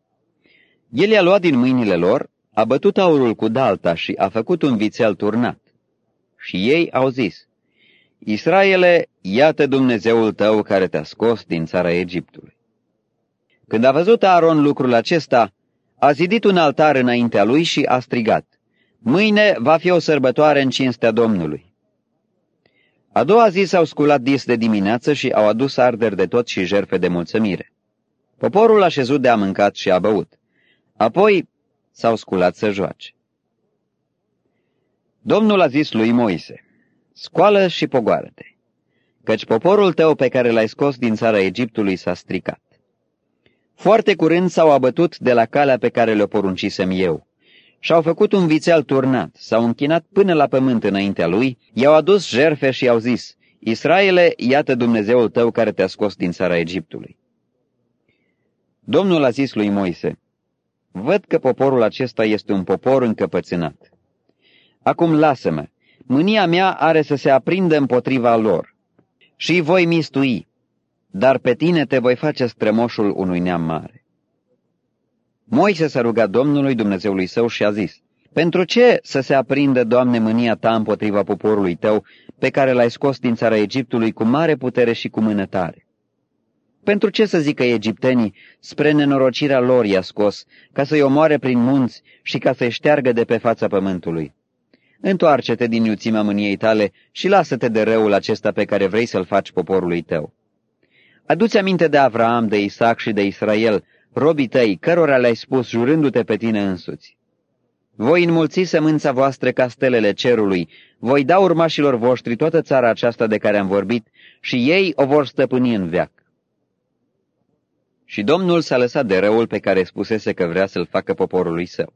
[SPEAKER 1] El i-a luat din mâinile lor, a bătut aurul cu dalta și a făcut un vițel turnat. Și ei au zis: Israele, iată Dumnezeul tău care te-a scos din țara Egiptului. Când a văzut Aaron lucrul acesta, a zidit un altar înaintea lui și a strigat: mâine va fi o sărbătoare în cinstea Domnului. A doua zi s-au sculat dis de dimineață și au adus arderi de tot și jertfe de mulțumire. Poporul a șezut de a mâncat și a băut. Apoi s-au sculat să joace. Domnul a zis lui Moise: scoală și pogoară-te, căci poporul tău pe care l-ai scos din țara Egiptului s-a stricat. Foarte curând s-au abătut de la calea pe care le-o poruncisem eu. Și-au făcut un vițel turnat, s-au închinat până la pământ înaintea lui, i-au adus jertfe și i-au zis: Israele, iată Dumnezeul tău care te-a scos din țara Egiptului. Domnul a zis lui Moise: văd că poporul acesta este un popor încăpățânat. Acum lasă-mă, mânia mea are să se aprindă împotriva lor și îi voi mistui, dar pe tine te voi face strămoșul unui neam mare. Moise s-a rugat Domnului Dumnezeului său și a zis: pentru ce să se aprindă, Doamne, mânia ta împotriva poporului tău, pe care l-ai scos din țara Egiptului cu mare putere și cu mână tare? Pentru ce să zică egiptenii, spre nenorocirea lor i-a scos, ca să-i omoare prin munți și ca să-i șteargă de pe fața pământului? Întoarce-te din iuțimea mâniei tale și lasă-te de răul acesta pe care vrei să-l faci poporului tău. Adu-ți aminte de Avraam, de Isaac și de Israel, robii tăi, cărora le-ai spus jurându-te pe tine însuți: voi înmulți sămânța voastră ca stelele cerului, voi da urmașilor voștri toată țara aceasta de care am vorbit și ei o vor stăpâni în veac. Și Domnul s-a lăsat de răul pe care spusese că vrea să-l facă poporului său.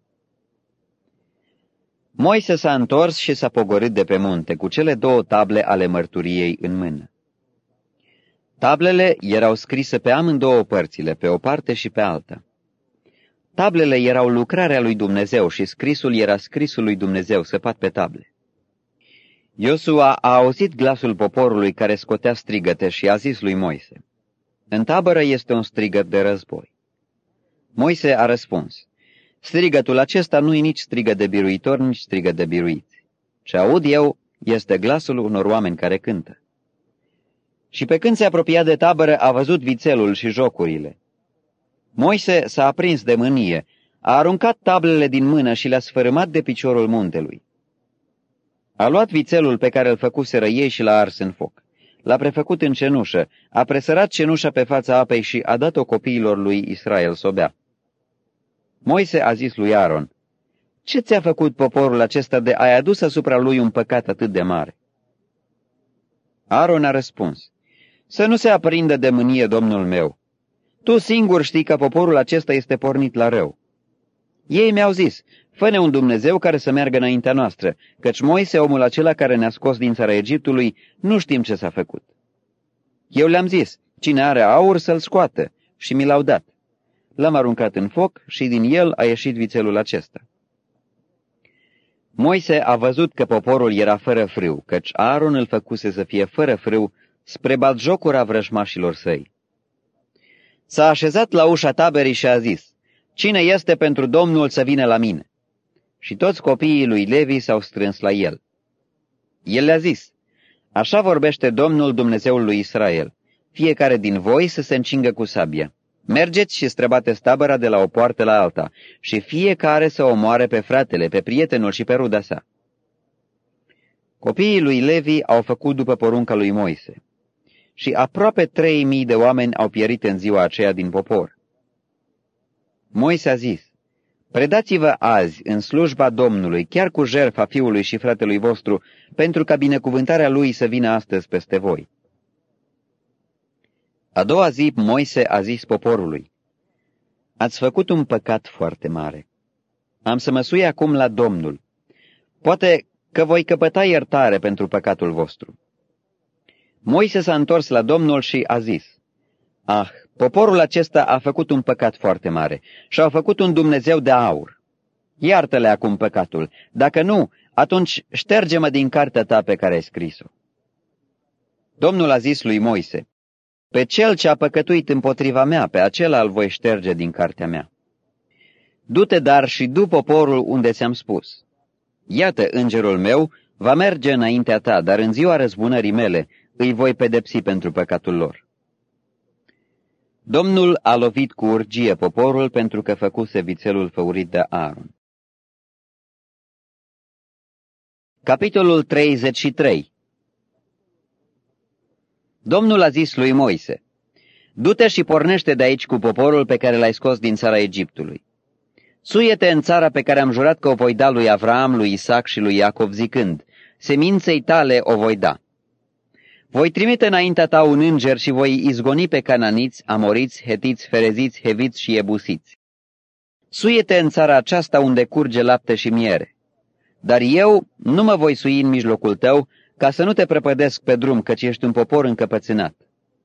[SPEAKER 1] Moise s-a întors și s-a pogorât de pe munte cu cele 2 table ale mărturiei în mână. Tablele erau scrise pe amândouă părțile, pe o parte și pe alta. Tablele erau lucrarea lui Dumnezeu și scrisul era scrisul lui Dumnezeu săpat pe table. Iosua a auzit glasul poporului care scotea strigăte și a zis lui Moise: în tabără este un strigăt de război. Moise a răspuns: strigătul acesta nu e nici strigăt de biruitor, nici strigăt de biruiți. Ce aud eu este glasul unor oameni care cântă. Și pe când se apropia de tabără, a văzut vițelul și jocurile. Moise s-a aprins de mânie, a aruncat tablele din mână și le-a sfărâmat de piciorul muntelui. A luat vițelul pe care îl făcuseră ei și l-a ars în foc. L-a prefăcut în cenușă, a presărat cenușa pe fața apei și a dat-o copiilor lui Israel să o bea. Moise a zis lui Aaron: ce ți-a făcut poporul acesta de ai adus asupra lui un păcat atât de mare? Aaron a răspuns: să nu se aprindă de mânie Domnul meu. Tu singur știi că poporul acesta este pornit la rău. Ei mi-au zis: fă-ne un Dumnezeu care să meargă înaintea noastră, căci Moise, omul acela care ne-a scos din țara Egiptului, nu știm ce s-a făcut. Eu le-am zis: cine are aur să-l scoată, și mi l-au dat. L-am aruncat în foc și din el a ieșit vițelul acesta. Moise a văzut că poporul era fără frâu, căci Aaron îl făcuse să fie fără frâu spre batjocura vrăjmașilor săi. S-a așezat la ușa taberii și a zis: cine este pentru Domnul să vină la mine? Și toți copiii lui Levi s-au strâns la el. El le-a zis: așa vorbește Domnul Dumnezeul lui Israel, fiecare din voi să se încingă cu sabia. Mergeți și străbateți tabăra de la o poartă la alta, și fiecare să omoare pe fratele, pe prietenul și pe ruda sa. Copiii lui Levi au făcut după porunca lui Moise, și aproape 3000 de oameni au pierit în ziua aceea din popor. Moise a zis: predați-vă azi în slujba Domnului, chiar cu jertfa fiului și fratelui vostru, pentru ca binecuvântarea lui să vină astăzi peste voi. A doua zi Moise a zis poporului: ați făcut un păcat foarte mare. Am să mă sui acum la Domnul. Poate că voi căpăta iertare pentru păcatul vostru. Moise s-a întors la Domnul și a zis: ah, poporul acesta a făcut un păcat foarte mare și a făcut un Dumnezeu de aur. Iartă-le acum păcatul, dacă nu, atunci șterge-mă din cartea ta pe care ai scris-o. Domnul a zis lui Moise: pe cel ce a păcătuit împotriva mea, pe acela îl voi șterge din cartea mea. Du-te dar și du poporul unde ți-am spus. Iată, îngerul meu va merge înaintea ta, dar în ziua răzbunării mele îi voi pedepsi pentru păcatul lor. Domnul a lovit cu urgie poporul pentru că făcuse vițelul făurit de Aaron. Capitolul 33. Domnul a zis lui Moise: du-te și pornește de aici cu poporul pe care l-ai scos din țara Egiptului. Suie-te în țara pe care am jurat că o voi da lui Avraam, lui Isaac și lui Iacov, zicând: seminței tale o voi da. Voi trimite înaintea ta un înger și voi izgoni pe cananiți, amoriți, hetiți, fereziți, heviți și ebusiți. Suie-te în țara aceasta unde curge lapte și miere. Dar eu nu mă voi sui în mijlocul tău, ca să nu te prăpădesc pe drum, căci ești un popor încăpățânat.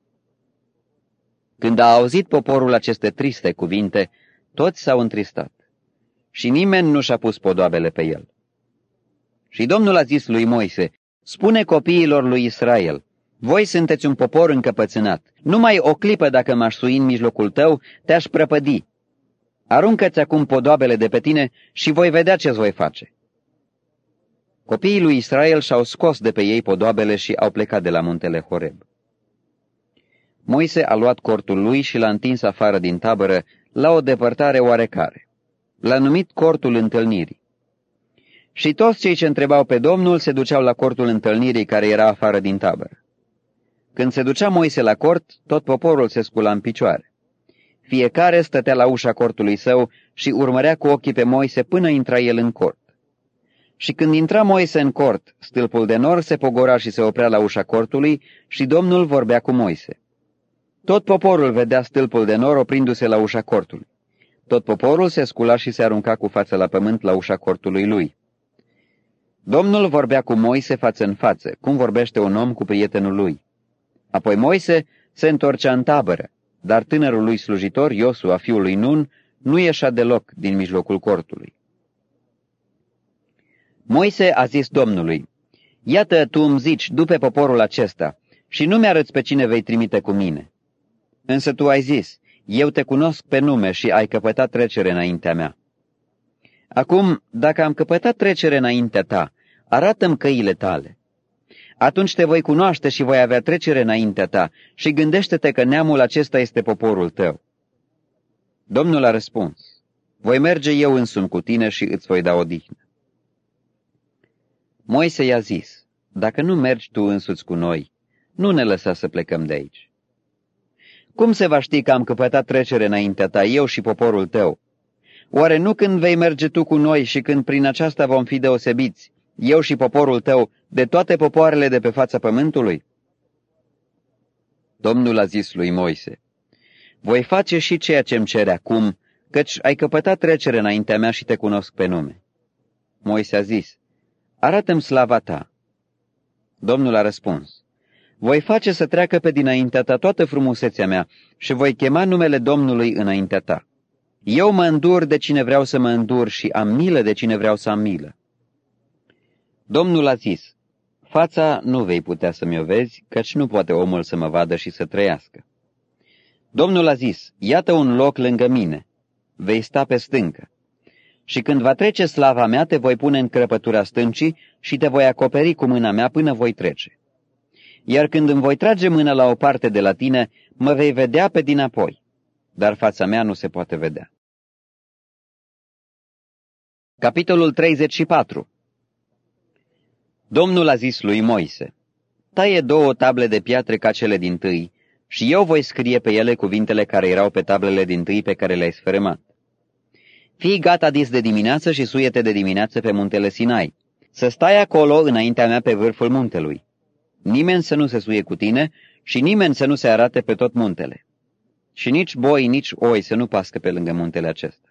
[SPEAKER 1] Când a auzit poporul aceste triste cuvinte, toți s-au întristat și nimeni nu și-a pus podoabele pe el. Și Domnul a zis lui Moise: spune copiilor lui Israel: voi sunteți un popor încăpățânat. Numai o clipă dacă m-aș sui în mijlocul tău, te-aș prăpădi. Aruncă-ți acum podoabele de pe tine și voi vedea ce-ți voi face. Copiii lui Israel și-au scos de pe ei podoabele și au plecat de la muntele Horeb. Moise a luat cortul lui și l-a întins afară din tabără, la o depărtare oarecare. L-a numit cortul întâlnirii. Și toți cei ce întrebau pe Domnul se duceau la cortul întâlnirii care era afară din tabără. Când se ducea Moise la cort, tot poporul se scula în picioare. Fiecare stătea la ușa cortului său și urmărea cu ochii pe Moise până intra el în cort. Și când intra Moise în cort, stâlpul de nor se pogora și se oprea la ușa cortului și Domnul vorbea cu Moise. Tot poporul vedea stâlpul de nor oprindu-se la ușa cortului. Tot poporul se scula și se arunca cu fața la pământ la ușa cortului lui. Domnul vorbea cu Moise față în față, cum vorbește un om cu prietenul lui. Apoi Moise se întorcea în tabără, dar tânărul lui slujitor, Iosua, fiul lui Nun, nu ieșea deloc din mijlocul cortului. Moise a zis Domnului: iată, tu îmi zici, du pe poporul acesta, și nu mi-arăți pe cine vei trimite cu mine. Însă tu ai zis: eu te cunosc pe nume și ai căpătat trecere înaintea mea. Acum, dacă am căpătat trecere înaintea ta, arată-mi căile tale. Atunci te voi cunoaște și voi avea trecere înaintea ta și gândește-te că neamul acesta este poporul tău. Domnul a răspuns: voi merge eu însumi cu tine și îți voi da odihnă. Moise i-a zis: dacă nu mergi tu însuți cu noi, nu ne lăsa să plecăm de aici. Cum se va ști că am căpătat trecere înaintea ta, eu și poporul tău? Oare nu când vei merge tu cu noi și când prin aceasta vom fi deosebiți, eu și poporul tău, de toate popoarele de pe fața pământului? Domnul a zis lui Moise: voi face și ceea ce-mi cere acum, căci ai căpătat trecere înaintea mea și te cunosc pe nume. Moise a zis: arată-mi slava ta. Domnul a răspuns: voi face să treacă pe dinaintea ta toată frumusețea mea și voi chema numele Domnului înaintea ta. Eu mă îndur de cine vreau să mă îndur și am milă de cine vreau să am milă. Domnul a zis: fața nu vei putea să mi-o vezi, căci nu poate omul să mă vadă și să trăiască. Domnul a zis: iată un loc lângă mine, vei sta pe stâncă. Și când va trece slava mea, te voi pune în crăpătura stâncii și te voi acoperi cu mâna mea până voi trece. Iar când îmi voi trage mâna la o parte de la tine, mă vei vedea pe dinapoi, dar fața mea nu se poate vedea. Capitolul 34. Domnul a zis lui Moise: taie 2 table de piatră ca cele dintâi și eu voi scrie pe ele cuvintele care erau pe tablele dintâi pe care le-ai sfărâmat. Fii gata dis de dimineață și suiete de dimineață pe muntele Sinai, să stai acolo înaintea mea pe vârful muntelui. Nimeni să nu se suie cu tine și nimeni să nu se arate pe tot muntele. Și nici boi, nici oi să nu pască pe lângă muntele acesta.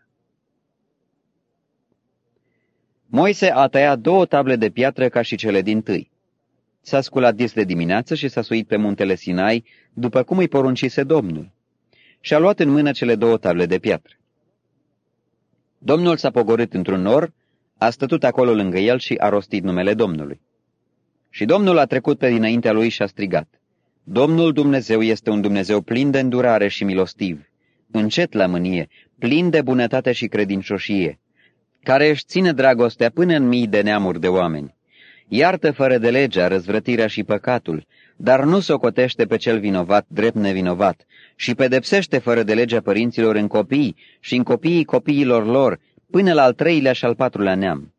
[SPEAKER 1] Moise a tăiat 2 table de piatră ca și cele dintâi. S-a sculat dis de dimineață și s-a suit pe muntele Sinai, după cum îi poruncise Domnul, și a luat în mână cele 2 table de piatră. Domnul s-a pogorât într-un nor, a stătut acolo lângă el și a rostit numele Domnului. Și Domnul a trecut pe dinaintea lui și a strigat: Domnul Dumnezeu este un Dumnezeu plin de îndurare și milostiv, încet la mânie, plin de bunătate și credincioșie, care își ține dragostea până în mii de neamuri de oameni. Iartă fără de legea răzvrătirea și păcatul, dar nu socotește pe cel vinovat drept nevinovat și pedepsește fără de legea părinților în copii și în copiii copiilor lor, până la al 3-lea și al 4-lea neam.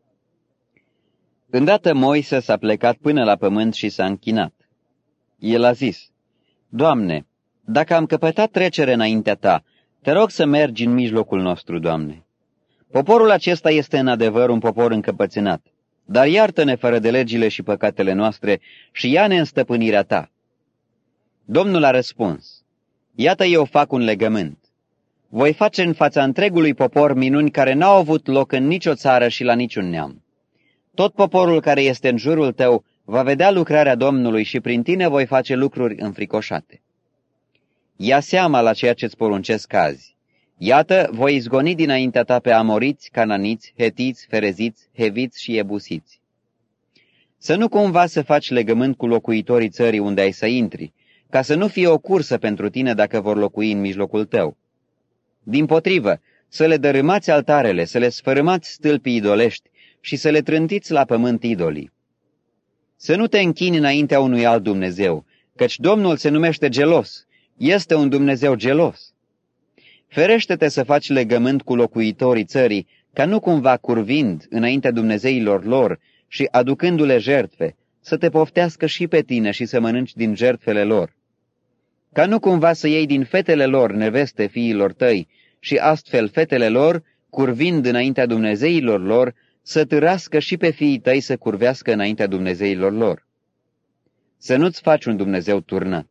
[SPEAKER 1] Îndată Moise s-a plecat până la pământ și s-a închinat. El a zis: Doamne, dacă am căpătat trecere înaintea ta, te rog să mergi în mijlocul nostru, Doamne. Poporul acesta este în adevăr un popor încăpățânat, dar iartă-ne fără de legile și păcatele noastre și ia-ne în stăpânirea ta. Domnul a răspuns: Iată, eu fac un legământ. Voi face în fața întregului popor minuni care n-au avut loc în nicio țară și la niciun neam. Tot poporul care este în jurul tău va vedea lucrarea Domnului și prin tine voi face lucruri înfricoșate. Ia seama la ceea ce-ți poruncesc azi. Iată, voi izgoni dinaintea ta pe amoriți, cananiți, hetiți, fereziți, heviți și ebusiți. Să nu cumva să faci legământ cu locuitorii țării unde ai să intri, ca să nu fie o cursă pentru tine dacă vor locui în mijlocul tău. Dimpotrivă, să le dărâmați altarele, să le sfărâmați stâlpii idolești și să le trântiți la pământ idolii. Să nu te închini înaintea unui alt Dumnezeu, căci Domnul se numește gelos, este un Dumnezeu gelos. Ferește-te să faci legământ cu locuitorii țării, ca nu cumva curvind înaintea dumnezeilor lor și aducându-le jertfe, să te poftească și pe tine și să mănânci din jertfele lor. Ca nu cumva să iei din fetele lor neveste fiilor tăi și astfel fetele lor, curvind înaintea dumnezeilor lor, să târască și pe fiii tăi să curvească înaintea dumnezeilor lor. Să nu-ți faci un Dumnezeu turnat.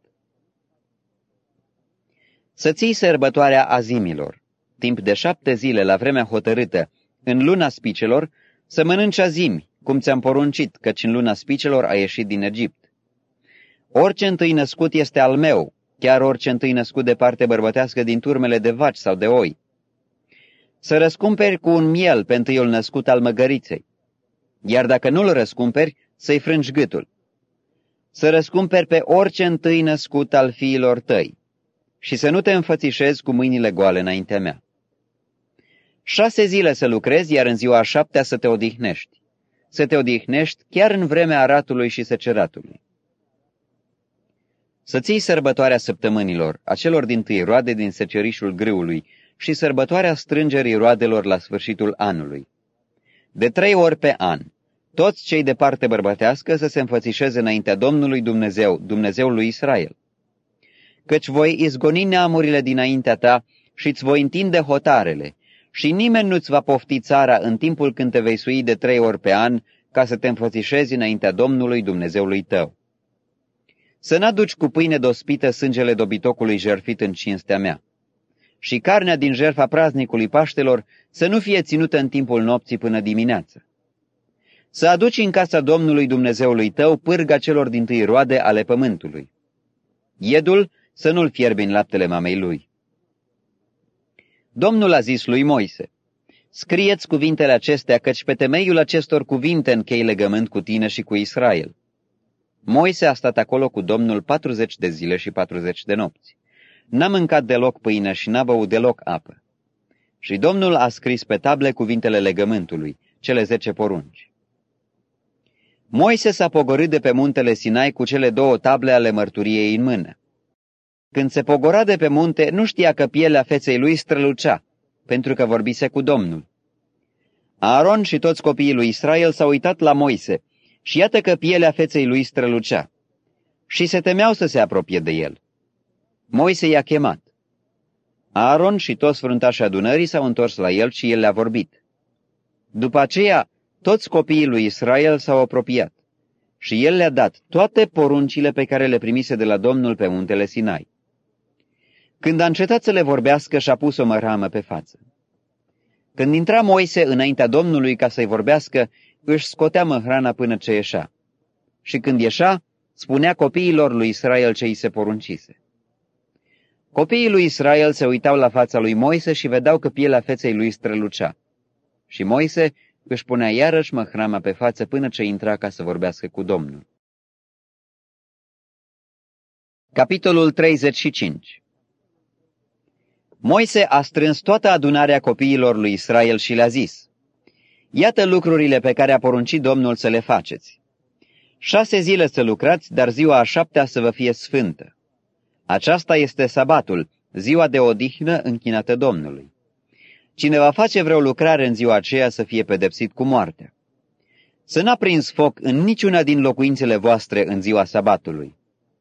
[SPEAKER 1] Să ții sărbătoarea azimilor, timp de 7 zile la vremea hotărâtă, în luna spicelor, să mănânci azimi, cum ți-am poruncit, căci în luna spicelor ai ieșit din Egipt. Orice întâi născut este al meu, chiar orice întâi născut de parte bărbătească din turmele de vaci sau de oi. Să răscumperi cu un miel pe întâiul născut al măgăriței, iar dacă nu-l răscumperi, să-i frângi gâtul. Să răscumperi pe orice întâi născut al fiilor tăi și să nu te înfățișezi cu mâinile goale înaintea mea. 6 zile să lucrezi, iar în ziua a 7-a să te odihnești. Să te odihnești chiar în vremea aratului și seceratului. Să ții sărbătoarea săptămânilor, a celor dintâi roade din secerișul grâului, și sărbătoarea strângerii roadelor la sfârșitul anului. De 3 ori pe an, toți cei de parte bărbătească să se înfățișeze înaintea Domnului Dumnezeu, Dumnezeul lui Israel. Căci voi izgoni neamurile dinaintea ta și îți voi întinde hotarele, și nimeni nu-ți va pofti țara în timpul când te vei sui de 3 ori pe an, ca să te înfățișezi înaintea Domnului Dumnezeului tău. Să n-aduci cu pâine dospită sângele dobitocului jertfit în cinstea mea. Și carnea din jertfa praznicului Paștelor să nu fie ținută în timpul nopții până dimineață. Să aduci în casa Domnului Dumnezeului tău pârga celor dintâi roade ale pământului. Iedul să nu-l fierbi în laptele mamei lui. Domnul a zis lui Moise: scrieți cuvintele acestea, căci pe temeiul acestor cuvinte închei legământ cu tine și cu Israel. Moise a stat acolo cu Domnul 40 de zile și 40 de nopți. N-a mâncat deloc pâine și n-a băut deloc apă. Și Domnul a scris pe table cuvintele legământului, cele 10 porunci. Moise s-a pogorât de pe muntele Sinai cu cele 2 table ale mărturiei în mână. Când se pogora de pe munte, nu știa că pielea feței lui strălucea, pentru că vorbise cu Domnul. Aaron și toți copiii lui Israel s-au uitat la Moise și iată că pielea feței lui strălucea. Și se temeau să se apropie de el. Moise i-a chemat. Aaron și toți fruntașii adunării s-au întors la el și el le-a vorbit. După aceea, toți copiii lui Israel s-au apropiat și el le-a dat toate poruncile pe care le primise de la Domnul pe muntele Sinai. Când a încetat să le vorbească, și-a pus o măramă pe față. Când intra Moise înaintea Domnului ca să-i vorbească, își scotea măhrana până ce ieșea. Și când ieșea, spunea copiilor lui Israel ce îi se poruncise. Copiii lui Israel se uitau la fața lui Moise și vedeau că pielea feței lui strălucea. Și Moise își punea iarăși măhrama pe față până ce intra ca să vorbească cu Domnul. Capitolul 35. Moise a strâns toată adunarea copiilor lui Israel și le-a zis: iată lucrurile pe care a poruncit Domnul să le faceți. 6 zile să lucrați, dar ziua a 7-a să vă fie sfântă. Aceasta este sabatul, ziua de odihnă închinată Domnului. Cine va face vreo lucrare în ziua aceea să fie pedepsit cu moartea. Să n-a prins foc în niciuna din locuințele voastre în ziua sabatului.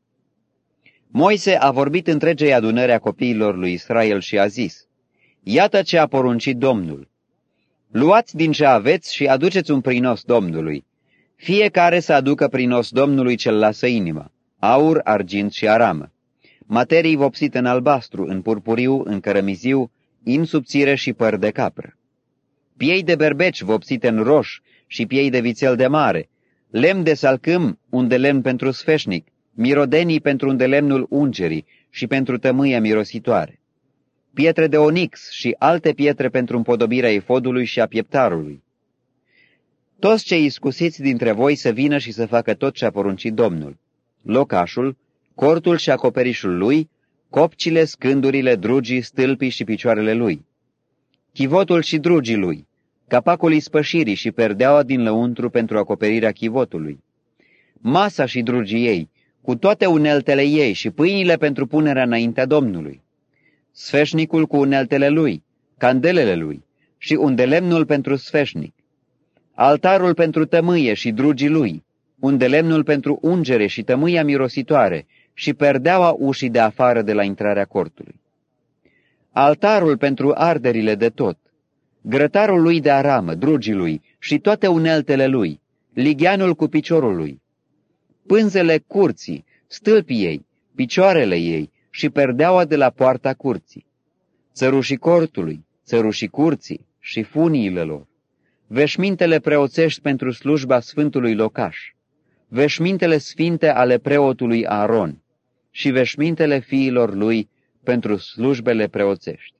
[SPEAKER 1] Moise a vorbit întregei adunări a copiilor lui Israel și a zis: iată ce a poruncit Domnul. Luați din ce aveți și aduceți un prinos Domnului. Fiecare să aducă prinos Domnului ce-l lasă inima, aur, argint și aramă, materii vopsite în albastru, în purpuriu, în cărămiziu, in subțire și păr de capră, piei de berbeci vopsite în roș și piei de vițel de mare, lemn de salcâm, un de lemn pentru sfeșnic, mirodenii pentru un de lemnul ungerii și pentru tămâia mirositoare, pietre de onix și alte pietre pentru împodobirea efodului și a pieptarului. Toți cei iscusiți dintre voi să vină și să facă tot ce a poruncit Domnul: locașul, cortul și acoperișul lui, copcile, scândurile, drugii, stâlpii și picioarele lui, chivotul și drugii lui, capacul ispășirii și perdeaua din lăuntru pentru acoperirea chivotului, masa și drugii ei, cu toate uneltele ei și pâinile pentru punerea înaintea Domnului, sfeșnicul cu uneltele lui, candelele lui și un de lemnul pentru sfeșnic, altarul pentru tămâie și drugii lui, un de lemnul pentru ungere și tămâia mirositoare și perdeaua ușii de afară de la intrarea cortului, altarul pentru arderile de tot, grătarul lui de aramă, drugii lui și toate uneltele lui, ligheanul cu piciorul lui, pânzele curții, stâlpii ei, picioarele ei și perdeaua de la poarta curții, țărușii cortului, țărușii curții și funiile lor, veșmintele preoțești pentru slujba sfântului locaș, veșmintele sfinte ale preotului Aaron și veșmintele fiilor lui pentru slujbele preoțești.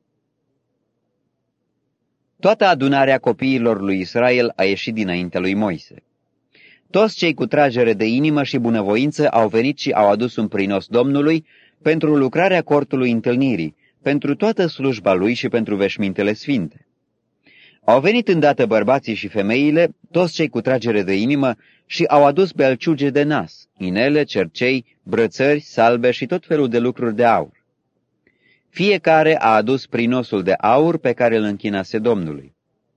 [SPEAKER 1] Toată adunarea copiilor lui Israel a ieșit dinaintea lui Moise. Toți cei cu tragere de inimă și bunăvoință au venit și au adus un prinos Domnului pentru lucrarea cortului întâlnirii, pentru toată slujba lui și pentru veșmintele sfinte. Au venit îndată bărbații și femeile, toți cei cu tragere de inimă, și au adus belciuge de nas, inele, cercei, brățări, salbe și tot felul de lucruri de aur. Fiecare a adus prinosul de aur pe care îl închinase Domnului.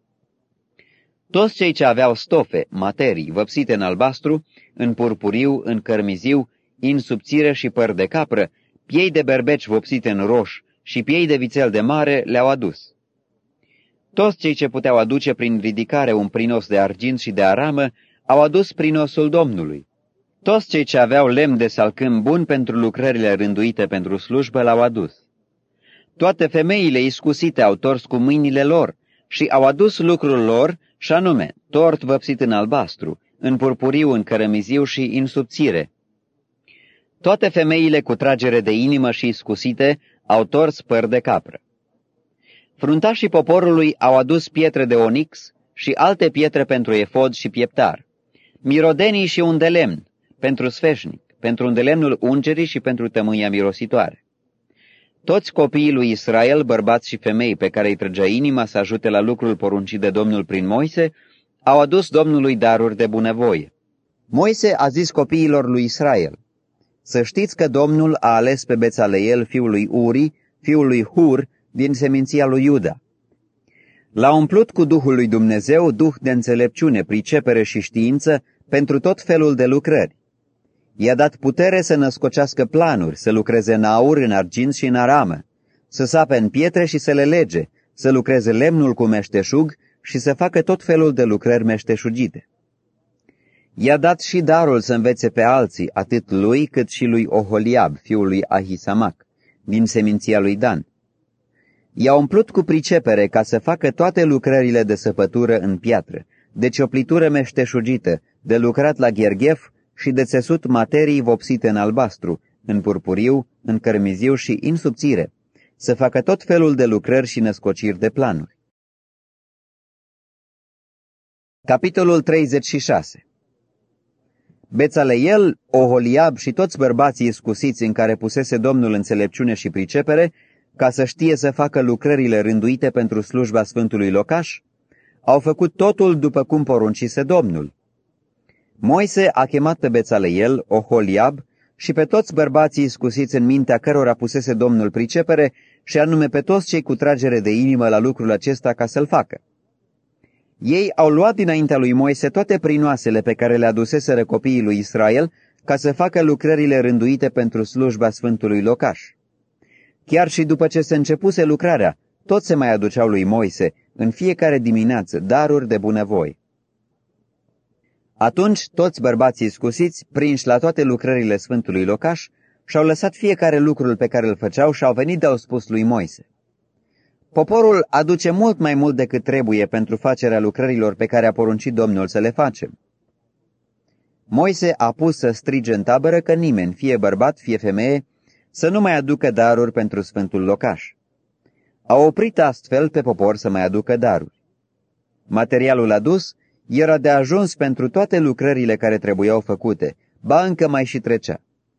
[SPEAKER 1] Toți cei ce aveau stofe, materii, văpsite în albastru, în purpuriu, în cărmiziu, în subțire și păr de capră, piei de berbeci vopsite în roș și piei de vițel de mare le-au adus. Toți cei ce puteau aduce prin ridicare un prinos de argint și de aramă, au adus prinosul Domnului. Toți cei ce aveau lemn de salcâm bun pentru lucrările rânduite pentru slujbă l-au adus. Toate femeile iscusite au tors cu mâinile lor și au adus lucrul lor, și anume, tort văpsit în albastru, în purpuriu, în cărămiziu și în subțire. Toate femeile cu tragere de inimă și iscusite au tors păr de capră. Fruntașii poporului au adus pietre de onix și alte pietre pentru efod și pieptar, mirodenii și un de lemn, pentru sfeșnic, pentru un de lemnul ungerii și pentru tămâia mirositoare. Toți copiii lui Israel, bărbați și femei pe care îi trăgea inima să ajute la lucrul poruncit de Domnul prin Moise, au adus Domnului daruri de bunăvoie. Moise a zis copiilor lui Israel: să știți că Domnul a ales pe Bețaleel, fiul lui Uri, fiul lui Hur, din seminția lui Iuda. L-a umplut cu Duhul lui Dumnezeu, duh de înțelepciune, pricepere și știință pentru tot felul de lucrări. I-a dat putere să născocească planuri, să lucreze în aur, în argint și în aramă, să sape în pietre și să le lege, să lucreze lemnul cu meșteșug și să facă tot felul de lucrări meșteșugite. I-a dat și darul să învețe pe alții, atât lui cât și lui Oholiab, fiul lui Ahisamac, din seminția lui Dan. I-a umplut cu pricepere ca să facă toate lucrările de săpătură în piatră, de cioplitură meșteșugită, de lucrat la gherghef și de țesut materii vopsite în albastru, în purpuriu, în cărmiziu și în subțire, să facă tot felul de lucrări și născociri de planuri. Capitolul 36. Bețaleel, Oholiab și toți bărbații iscusiți în care pusese Domnul înțelepciune și pricepere, ca să știe să facă lucrările rânduite pentru slujba Sfântului Locaș, au făcut totul după cum poruncise Domnul. Moise a chemat pe Bețaleel, Oholiab și pe toți bărbații iscusiți în mintea cărora pusese Domnul pricepere, și anume pe toți cei cu tragere de inimă la lucrul acesta ca să-l facă. Ei au luat dinaintea lui Moise toate prinoasele pe care le aduseseră copiii lui Israel ca să facă lucrările rânduite pentru slujba Sfântului Locaș. Chiar și după ce se începuse lucrarea, toți se mai aduceau lui Moise în fiecare dimineață daruri de bunăvoie. Atunci toți bărbații iscusiți, prinși la toate lucrările Sfântului Locaș, și-au lăsat fiecare lucrul pe care îl făceau și au venit de-au spus lui Moise: poporul aduce mult mai mult decât trebuie pentru facerea lucrărilor pe care a poruncit Domnul să le facem. Moise a pus să strige în tabără că nimeni, fie bărbat, fie femeie, să nu mai aducă daruri pentru Sfântul Locaș. A oprit astfel pe popor să mai aducă daruri. Materialul adus era de ajuns pentru toate lucrările care trebuiau făcute, ba încă mai și trecea.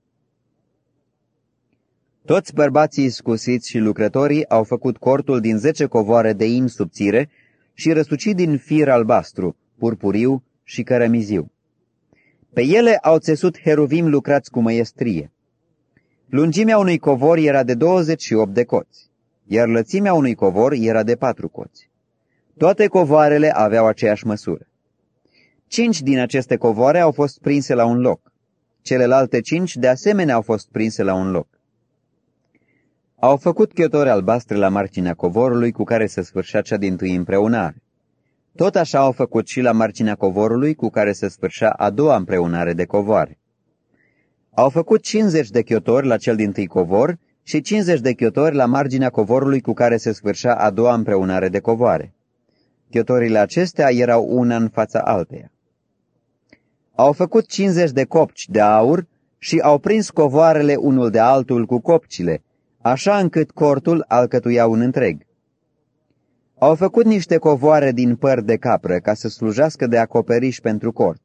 [SPEAKER 1] Toți bărbații iscusiți și lucrătorii au făcut cortul din 10 covoare de in subțire și răsucit din fir albastru, purpuriu și cărămiziu. Pe ele au țesut heruvim lucrați cu măiestrie. Lungimea unui covor era de 28 de coți, iar lățimea unui covor era de 4 coți. Toate covoarele aveau aceeași măsură. 5 din aceste covoare au fost prinse la un loc. Celelalte 5 de asemenea au fost prinse la un loc. Au făcut chiotori albastre la marginea covorului cu care se sfârșea cea dintâi împreunare. Tot așa au făcut și la marginea covorului cu care se sfârșea a doua împreunare de covoare. Au făcut 50 de chiotori la cel dintâi covor și 50 de chiotori la marginea covorului cu care se sfârșea a doua împreunare de covoare. Chiotorile acestea erau una în fața alteia. Au făcut 50 de copci de aur și au prins covoarele unul de altul cu copcile, așa încât cortul alcătuia un întreg. Au făcut niște covoare din păr de capră ca să slujească de acoperiș pentru cort.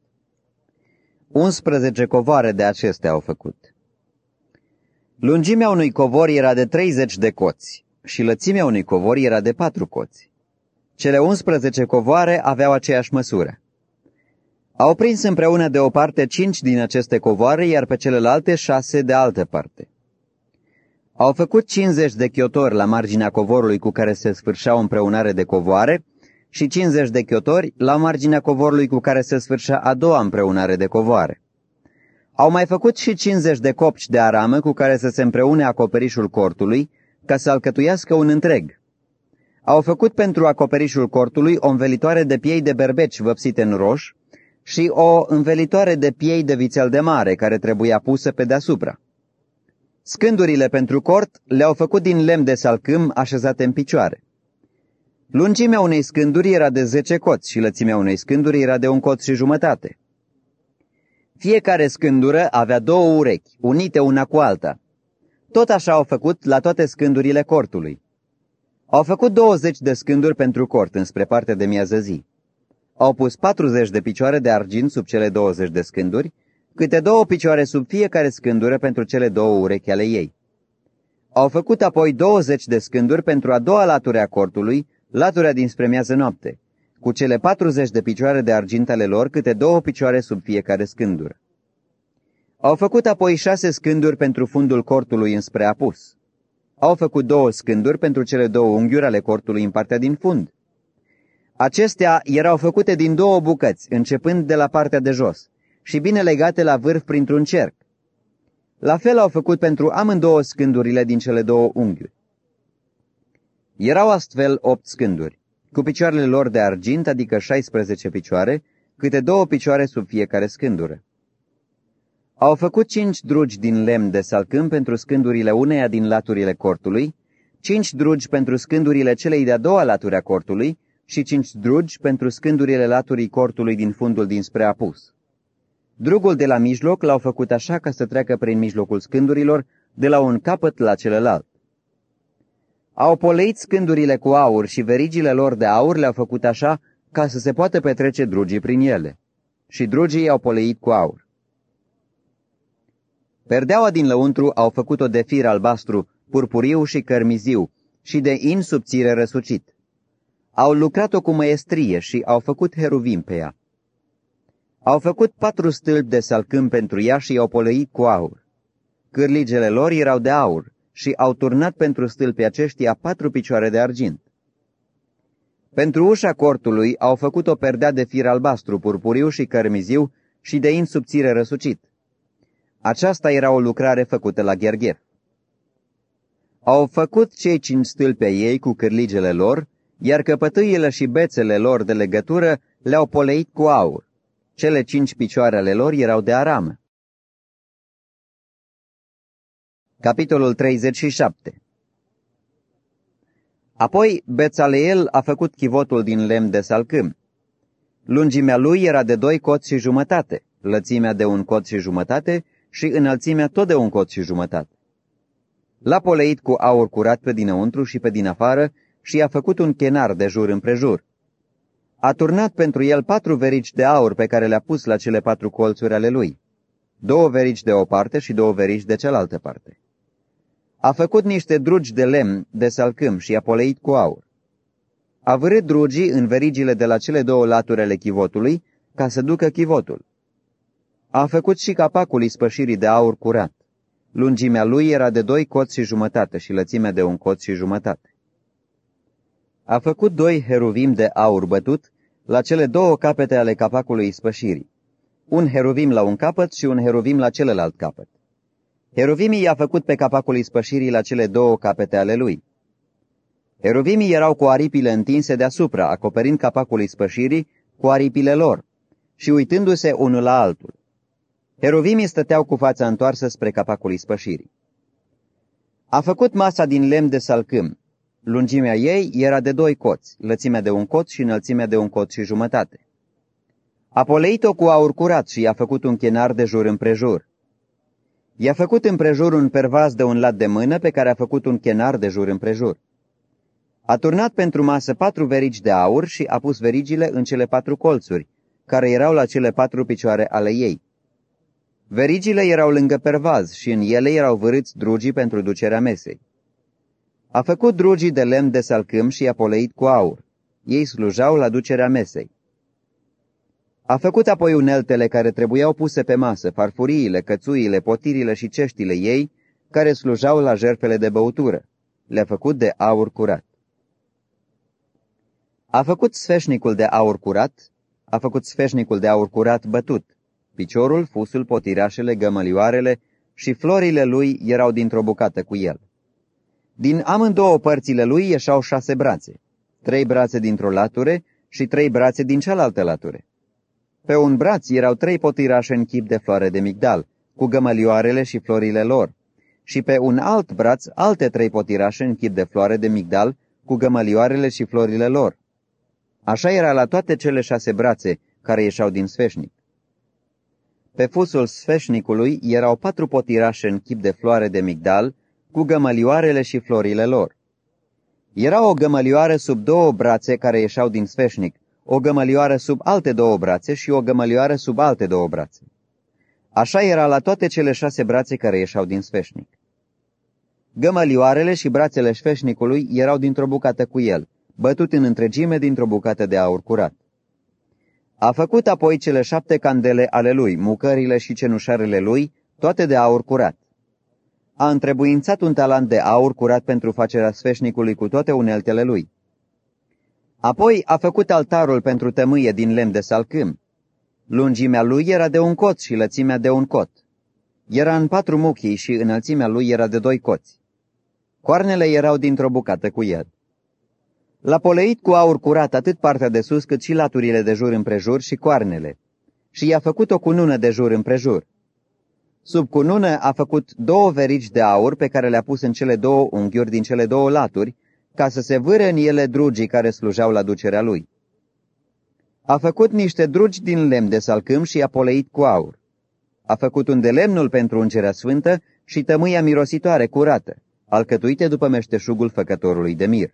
[SPEAKER 1] 11 covoare de acestea au făcut. Lungimea unui covor era de 30 de coți și lățimea unui covor era de 4 coți. Cele 11 covoare aveau aceeași măsură. Au prins împreună de o parte 5 din aceste covoare, iar pe celelalte 6 de altă parte. Au făcut 50 de chiotori la marginea covorului cu care se sfârșea o împreunare de covoare și 50 de chiotori la marginea covorului cu care se sfârșea a doua împreunare de covoare. Au mai făcut și 50 de copci de aramă cu care să se împreune acoperișul cortului, ca să alcătuiască un întreg. Au făcut pentru acoperișul cortului o învelitoare de piei de berbeci văpsite în roș și o învelitoare de piei de vițel de mare, care trebuia pusă pe deasupra. Scândurile pentru cort le-au făcut din lemn de salcâm așezate în picioare. Lungimea unei scânduri era de 10 coți și lățimea unei scânduri era de 1 coț și jumătate. Fiecare scândură avea 2 urechi, unite una cu alta. Tot așa au făcut la toate scândurile cortului. Au făcut 20 de scânduri pentru cort înspre partea de miază zi. Au pus 40 de picioare de argint sub cele 20 de scânduri, câte 2 picioare sub fiecare scândură pentru cele 2 urechi ale ei. Au făcut apoi 20 de scânduri pentru a doua latură a cortului, latura dinspre miază noapte, cu cele 40 de picioare de argint ale lor, câte 2 picioare sub fiecare scândură. Au făcut apoi 6 scânduri pentru fundul cortului înspre apus. Au făcut 2 scânduri pentru cele 2 unghiuri ale cortului în partea din fund. Acestea erau făcute din 2 bucăți, începând de la partea de jos, și bine legate la vârf printr-un cerc. La fel au făcut pentru amândouă scândurile din cele 2 unghiuri. Erau astfel 8 scânduri, cu picioarele lor de argint, adică 16 picioare, câte 2 picioare sub fiecare scândură. Au făcut 5 drugi din lemn de salcâm pentru scândurile uneia din laturile cortului, 5 drugi pentru scândurile celei de-a doua laturi a cortului și 5 drugi pentru scândurile laturii cortului din fundul dinspre apus. Drugul de la mijloc l-au făcut așa ca să treacă prin mijlocul scândurilor, de la un capăt la celălalt. Au poleit scândurile cu aur și verigile lor de aur le-au făcut așa ca să se poată petrece drugii prin ele. Și drugii i-au poleit cu aur. Perdeaua din lăuntru au făcut-o de fir albastru, purpuriu și cărmiziu și de in subțire răsucit. Au lucrat-o cu măiestrie și au făcut heruvim pe ea. Au făcut 4 stâlpi de salcâm pentru ea și i-au poleit cu aur. Cârligele lor erau de aur și au turnat pentru stâlpii aceștia 4 picioare de argint. Pentru ușa cortului au făcut o perdea de fir albastru, purpuriu și cărmiziu și de in subțire răsucit. Aceasta era o lucrare făcută la gherghef. Au făcut cei 5 stâlpi ai ei cu cârligele lor, iar căpătâiele și bețele lor de legătură le-au poleit cu aur. Cele 5 picioare ale lor erau de aramă. Capitolul 37. Apoi Bețaleel a făcut chivotul din lemn de salcâm. Lungimea lui era de 2 coți și jumătate, lățimea de 1 coț și jumătate și înălțimea tot de 1 coț și jumătate. L-a poleit cu aur curat pe dinăuntru și pe din afară și a făcut un chenar de jur împrejur. A turnat pentru el 4 verici de aur pe care le-a pus la cele 4 colțuri ale lui, 2 verici de o parte și 2 verici de cealaltă parte. A făcut niște drugi de lemn de salcâm și i-a poleit cu aur. A vârât drugii în verigile de la cele 2 laturi ale chivotului ca să ducă chivotul. A făcut și capacul ispășirii de aur curat. Lungimea lui era de 2 coți și jumătate și lățimea de 1 coț și jumătate. A făcut 2 heruvim de aur bătut la cele 2 capete ale capacului ispășirii, un heruvim la un capăt și un heruvim la celălalt capăt. Heruvimii i-a făcut pe capacul ispășirii la cele 2 capete ale lui. Heruvimii erau cu aripile întinse deasupra, acoperind capacul ispășirii cu aripile lor și uitându-se unul la altul. Heruvimii stăteau cu fața întoarsă spre capacul ispășirii. A făcut masa din lemn de salcâm. Lungimea ei era de 2 coți, lățimea de 1 coț și înălțimea de 1 coț și jumătate. A poleit-o cu aur curat și i-a făcut un chenar de jur împrejur. I-a făcut împrejur un pervaz de 1 lat de mână pe care a făcut un chenar de jur împrejur. A turnat pentru masă 4 verici de aur și a pus verigile în cele 4 colțuri, care erau la cele 4 picioare ale ei. Verigile erau lângă pervaz și în ele erau vârâți drugii pentru ducerea mesei. A făcut drugii de lemn de salcâm și i-a poleit cu aur. Ei slujau la ducerea mesei. A făcut apoi uneltele care trebuiau puse pe masă, farfuriile, cățuile, potirile și ceștile ei, care slujau la jertfele de băutură. Le-a făcut de aur curat. A făcut sfeșnicul de aur curat, a făcut sfeșnicul de aur curat bătut. Piciorul, fusul, potirașele, gămălioarele și florile lui erau dintr-o bucată cu el. Din amândouă părțile lui ieșau 6 brațe, 3 brațe dintr-o lature și 3 brațe din cealaltă lature. Pe un braț erau 3 potirașe în chip de floare de migdal, cu gămălioarele și florile lor, și pe un alt braț alte 3 potirașe în chip de floare de migdal, cu gămălioarele și florile lor. Așa era la toate cele 6 brațe care ieșeau din sfeșnic. Pe fusul sfeșnicului erau 4 potirașe în chip de floare de migdal, cu gămălioarele și florile lor. Era o gămălioară sub 2 brațe care ieșeau din sfeșnic, o gămălioară sub alte 2 brațe și o gămălioară sub alte 2 brațe. Așa era la toate cele 6 brațe care ieșeau din sfeșnic. Gămălioarele și brațele sfeșnicului erau dintr-o bucată cu el, bătut în întregime dintr-o bucată de aur curat. A făcut apoi cele 7 candele ale lui, mucările și cenușarele lui, toate de aur curat. A întrebuințat un talent de aur curat pentru facerea sfeșnicului cu toate uneltele lui. Apoi a făcut altarul pentru tămâie din lemn de salcâm. Lungimea lui era de 1 cot și lățimea de 1 cot. Era în 4 muchii și înălțimea lui era de 2 coți. Coarnele erau dintr-o bucată cu el. L-a poleit cu aur curat atât partea de sus cât și laturile de jur împrejur și coarnele. Și i-a făcut o cunună de jur împrejur. Sub cunună a făcut 2 verigi de aur pe care le-a pus în cele 2 unghiuri din cele 2 laturi, ca să se vâre în ele drugii care slujau la ducerea lui. A făcut niște drugi din lemn de salcâm și i-a poleit cu aur. A făcut un de lemnul pentru ungerea sfântă și tămâia mirositoare curată, alcătuite după meșteșugul făcătorului de mir.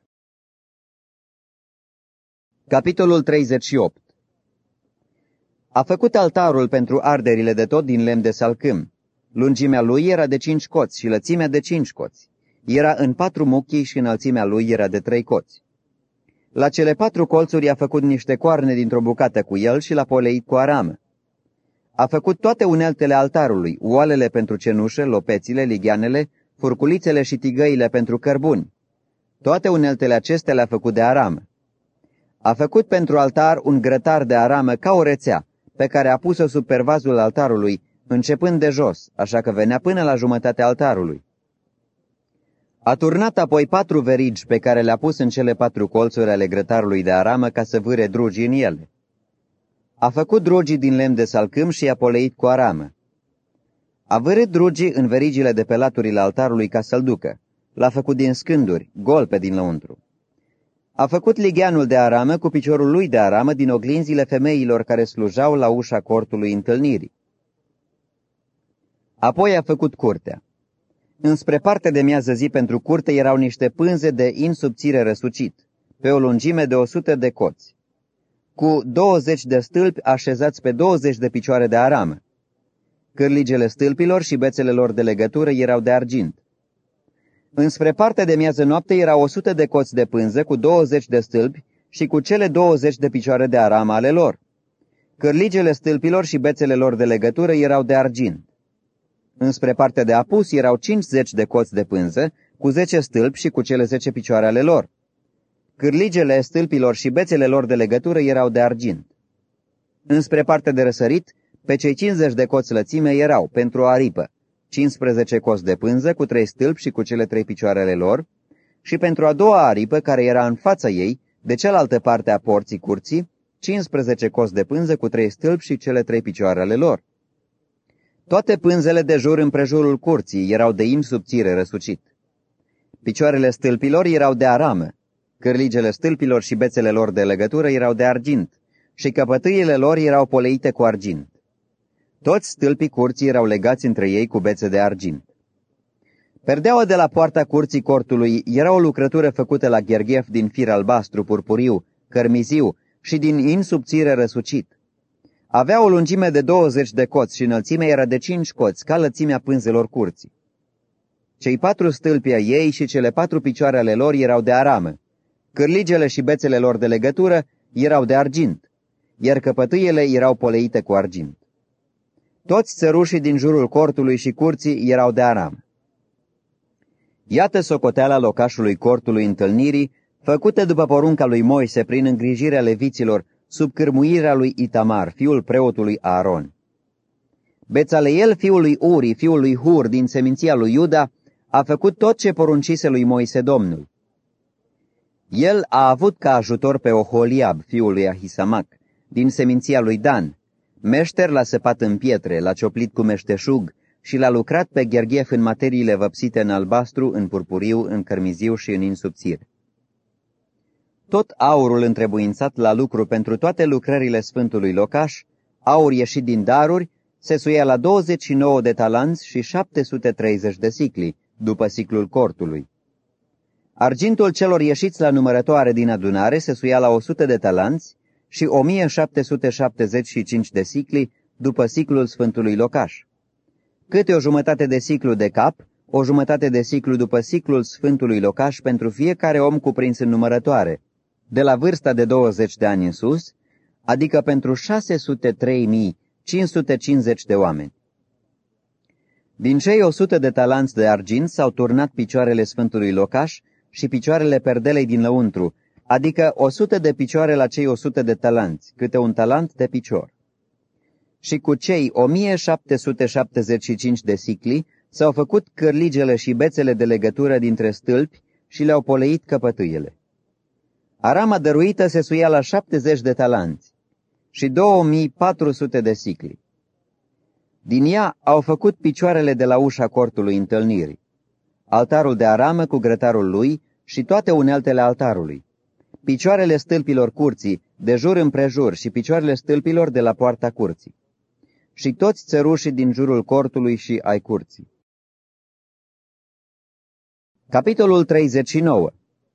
[SPEAKER 1] Capitolul 38. A făcut altarul pentru arderile de tot din lemn de salcâm. Lungimea lui era de 5 coți și lățimea de 5 coți. Era în 4 muchii și înălțimea lui era de 3 coți. La cele 4 colțuri a făcut niște coarne dintr-o bucată cu el și l-a poleit cu aramă. A făcut toate uneltele altarului, oalele pentru cenușă, lopețile, ligheanele, furculițele și tigăile pentru cărbuni. Toate uneltele acestea le-a făcut de aramă. A făcut pentru altar un grătar de aramă ca o rețea, pe care a pus-o sub pervazul altarului, începând de jos, așa că venea până la jumătatea altarului. A turnat apoi 4 verigi pe care le-a pus în cele 4 colțuri ale grătarului de aramă ca să vâre drugii în ele. A făcut drugii din lemn de salcâm și i-a poleit cu aramă. A vârât drugii în verigile de pe laturile altarului ca să-l ducă. L-a făcut din scânduri, gol pe din lăuntru. A făcut ligheanul de aramă cu piciorul lui de aramă din oglinzile femeilor care slujau la ușa cortului întâlnirii. Apoi a făcut curtea. Înspre partea de miază zi pentru curte erau niște pânze de in subțire răsucit, pe o lungime de 100 de coți, cu 20 de stâlpi așezați pe 20 de picioare de aramă. Cârligele stâlpilor și bețele lor de legătură erau de argint. Înspre partea de miază noapte erau 100 de coți de pânză cu 20 de stâlpi și cu cele 20 de picioare de aramă ale lor. Cârligele stâlpilor și bețele lor de legătură erau de argint. Înspre partea de apus erau 50 de coți de pânză, cu 10 stâlpi și cu cele 10 picioare ale lor. Cârligele stâlpilor și bețele lor de legătură erau de argint. Înspre partea de răsărit, pe cei 50 de coți lățime erau, pentru o aripă, 15 coți de pânză cu 3 stâlpi și cu cele 3 picioare ale lor, și pentru a doua aripă, care era în fața ei, de cealaltă parte a porții curții, 15 coți de pânză cu 3 stâlpi și cele 3 picioare ale lor. Toate pânzele de jur împrejurul curții erau de in subțire răsucit. Picioarele stâlpilor erau de aramă, cârligele stâlpilor și bețele lor de legătură erau de argint și căpătâiele lor erau poleite cu argint. Toți stâlpii curții erau legați între ei cu bețe de argint. Perdeaua de la poarta curții cortului era o lucrătură făcută la gherghef din fir albastru, purpuriu, cărmiziu și din in subțire răsucit. Avea o lungime de 20 de coți și înălțimea era de 5 coți, ca lățimea pânzelor curții. Cei 4 stâlpi ai ei și cele 4 picioare ale lor erau de aramă. Cârligele și bețele lor de legătură erau de argint, iar căpătâiele erau poleite cu argint. Toți țărușii din jurul cortului și curții erau de aramă. Iată socoteala locașului cortului întâlnirii, făcută după porunca lui Moise prin îngrijirea leviților, sub cârmuirea lui Itamar, fiul preotului Aaron. Bețaleel, fiul lui Uri, fiul lui Hur, din seminția lui Iuda, a făcut tot ce poruncise lui Moise Domnul. El a avut ca ajutor pe Oholiab, fiul lui Ahisamac, din seminția lui Dan. Meșter l-a săpat în pietre, l-a cioplit cu meșteșug și l-a lucrat pe gherghef în materiile văpsite în albastru, în purpuriu, în cărmiziu și în insubțire. Tot aurul întrebuințat la lucru pentru toate lucrările sfântului locaș, aur ieșit din daruri, se suia la 29 de talanți și 730 de sicli, după siclul cortului. Argintul celor ieșiți la numărătoare din adunare se suia la 100 de talanți și 1775 de sicli, după siclul sfântului locaș. Câte o jumătate de siclu de cap, o jumătate de siclu după siclul sfântului locaș pentru fiecare om cuprins în numărătoare, de la vârsta de 20 de ani în sus, adică pentru 603.550 de oameni. Din cei 100 de talanți de argint s-au turnat picioarele sfântului locaș și picioarele perdelei din lăuntru, adică 100 de picioare la cei 100 de talanți, câte un talant de picior. Și cu cei 1775 de sicli s-au făcut cârligele și bețele de legătură dintre stâlpi și le-au poleit căpătâiele. Arama dăruită se suia la 70 de talanți și 2400 de sicli. Din ea au făcut picioarele de la ușa cortului întâlnirii, altarul de aramă cu grătarul lui și toate uneltele altarului, picioarele stâlpilor curții, de jur împrejur, și picioarele stâlpilor de la poarta curții, și toți țărușii din jurul cortului și ai curții. Capitolul 39.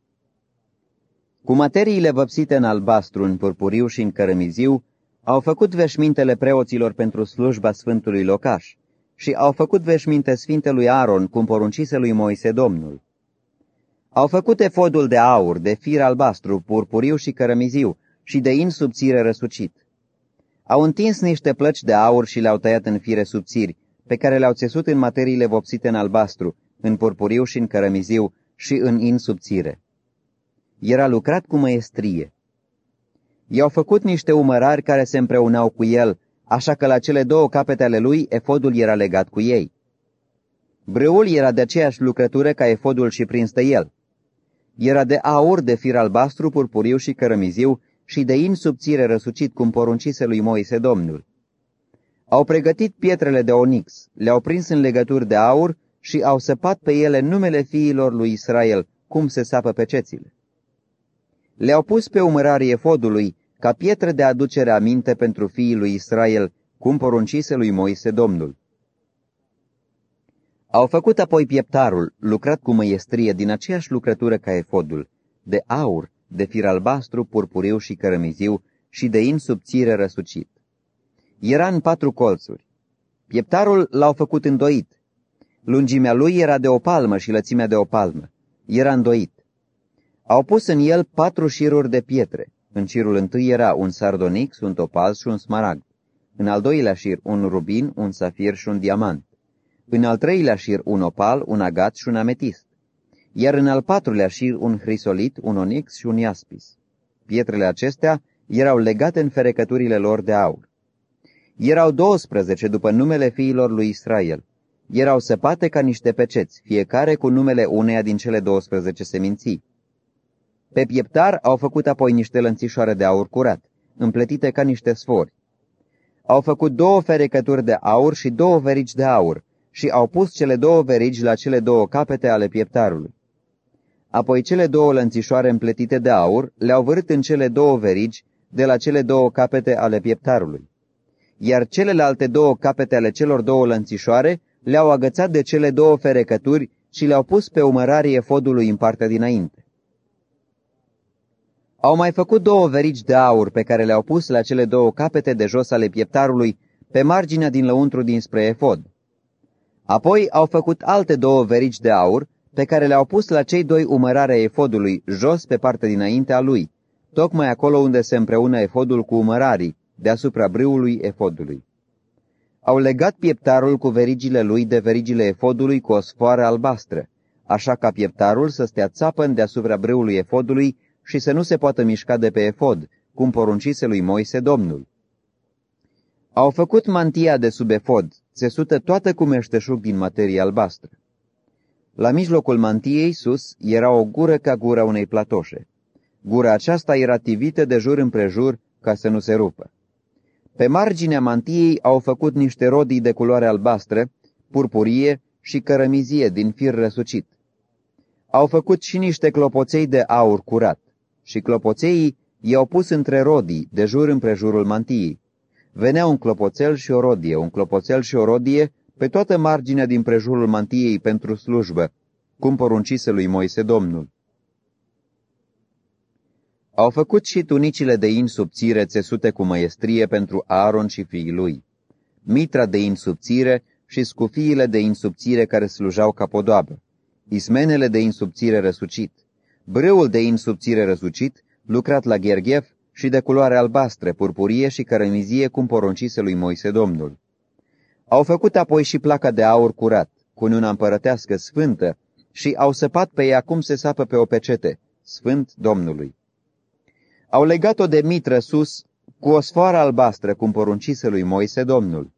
[SPEAKER 1] Cu materiile văpsite în albastru, în purpuriu și în cărămiziu, au făcut veșmintele preoților pentru slujba sfântului locaș și au făcut veșminte sfintelui Aaron, cum poruncise lui Moise Domnul. Au făcut efodul de aur, de fir albastru, purpuriu și cărămiziu și de in subțire răsucit. Au întins niște plăci de aur și le-au tăiat în fire subțiri, pe care le-au țesut în materiile vopsite în albastru, în purpuriu și în cărămiziu și în in subțire. Era lucrat cu măestrie. I-au făcut niște umărari care se împreunau cu el, așa că la cele două capete ale lui efodul era legat cu ei. Brâul era de aceeași lucrătură ca efodul și prins de el. Era de aur, de fir albastru, purpuriu și cărămiziu și de in subțire răsucit, cum poruncise lui Moise Domnul. Au pregătit pietrele de onix, le-au prins în legături de aur și au săpat pe ele numele fiilor lui Israel, cum se sapă pe cețile. Le-au pus pe umărarii efodului ca pietre de aducere aminte pentru fiii lui Israel, cum poruncise lui Moise Domnul. Au făcut apoi pieptarul, lucrat cu măiestrie din aceeași lucrătură ca efodul, de aur, de fir albastru, purpuriu și cărămiziu și de in subțire răsucit. Era în 4 colțuri. Pieptarul l-au făcut îndoit. Lungimea lui era de o palmă și lățimea de o palmă. Era îndoit. Au pus în el 4 șiruri de pietre. În șirul întâi era un sardonix, un topaz și un smaragd. În al doilea șir un rubin, un safir și un diamant. În al treilea șir un opal, un agat și un ametist. Iar în al 4-lea șir un hrisolit, un onix și un iaspis. Pietrele acestea erau legate în ferecăturile lor de aur. Erau 12 după numele fiilor lui Israel. Erau săpate ca niște peceți, fiecare cu numele uneia din cele 12 seminții. Pe pieptar au făcut apoi niște lănțișoare de aur curat, împletite ca niște sfori. Au făcut 2 ferecături de aur și 2 verigi de aur și au pus cele 2 verigi la cele 2 capete ale pieptarului. Apoi cele 2 lănțișoare împletite de aur le-au vârât în cele 2 verigi de la cele 2 capete ale pieptarului. Iar celelalte 2 capete ale celor 2 lănțișoare le-au agățat de cele 2 ferecături și le-au pus pe umărarii efodului în partea dinainte. Au mai făcut 2 verigi de aur pe care le-au pus la cele 2 capete de jos ale pieptarului, pe marginea din lăuntru dinspre efod. Apoi au făcut alte 2 verigi de aur pe care le-au pus la cei 2 umărare a efodului, jos pe partea dinainte a lui, tocmai acolo unde se împreună efodul cu umărarii, deasupra brâului efodului. Au legat pieptarul cu verigile lui de verigile efodului cu o sfoară albastră, așa ca pieptarul să stea țapăn deasupra brâului efodului și să nu se poată mișca de pe efod, cum poruncise lui Moise Domnul. Au făcut mantia de sub efod, țesută toată cu meșteșug din materie albastră. La mijlocul mantiei sus era o gură ca gura unei platoșe. Gura aceasta era tivită de jur împrejur ca să nu se rupă. Pe marginea mantiei au făcut niște rodii de culoare albastră, purpurie și cărămizie din fir răsucit. Au făcut și niște clopoței de aur curat și clopoțeii i-au pus între rodii de jur împrejurul mantiei. Venea un clopoțel și o rodie, un clopoțel și o rodie pe toată marginea din prejurul mantiei pentru slujbă, cum poruncise lui Moise Domnul. Au făcut și tunicile de in subțire țesute cu măiestrie pentru Aaron și fiii lui, mitra de in subțire și scufiile de in subțire care slujau ca podoabă, ismenele de in subțire răsucit, brâul de in subțire răsucit, lucrat la gherghef și de culoare albastră, purpurie și cărămizie, cum poruncise lui Moise Domnul. Au făcut apoi și placa de aur curat, cununa împărătească sfântă, și au săpat pe ea cum se sapă pe o pecete, Sfânt Domnului. Au legat-o de mitră sus cu o sfoară albastră, cum poruncise lui Moise Domnul.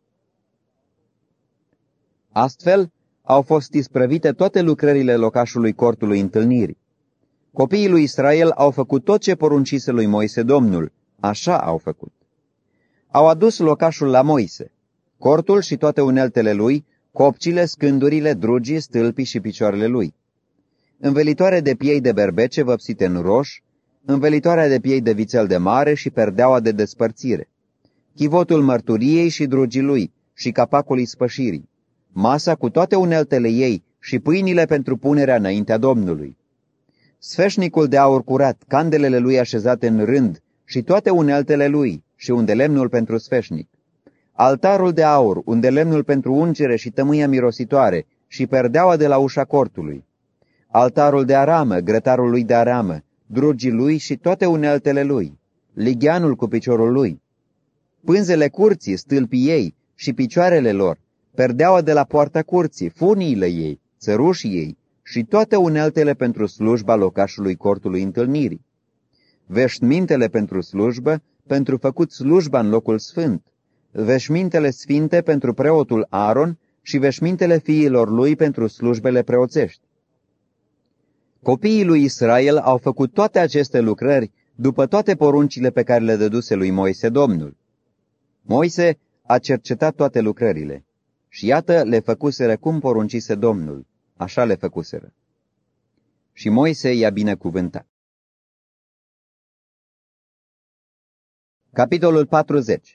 [SPEAKER 1] Astfel au fost isprăvite toate lucrările locașului cortului întâlnirii. Copiii lui Israel au făcut tot ce poruncise lui Moise Domnul, așa au făcut. Au adus locașul la Moise, cortul și toate uneltele lui, copcile, scândurile, drugii, stâlpii și picioarele lui, învelitoare de piei de berbece văpsite în roș, învelitoarea de piei de vițel de mare și perdeaua de despărțire, chivotul mărturiei și drugii lui și capacul ispășirii, masa cu toate uneltele ei și pâinile pentru punerea înaintea Domnului, sfeșnicul de aur curat, candelele lui așezate în rând și toate uneltele lui și undelemnul pentru sfeșnic, altarul de aur, undelemnul pentru ungere și tămâia mirositoare și perdeaua de la ușa cortului, altarul de aramă, grătarul lui de aramă, drugii lui și toate uneltele lui, ligheanul cu piciorul lui, pânzele curții, stâlpii ei și picioarele lor, perdeaua de la poarta curții, funiile ei, țărușii ei și toate uneltele pentru slujba locașului cortului întâlnirii, veșmintele pentru slujbă, pentru făcut slujba în locul sfânt, veșmintele sfinte pentru preotul Aaron și veșmintele fiilor lui pentru slujbele preoțești. Copiii lui Israel au făcut toate aceste lucrări după toate poruncile pe care le dăduse lui Moise Domnul. Moise a cercetat toate lucrările și iată le făcuseră cum poruncise Domnul, așa le făcuseră. Și Moise i-a binecuvântat. Capitolul 40.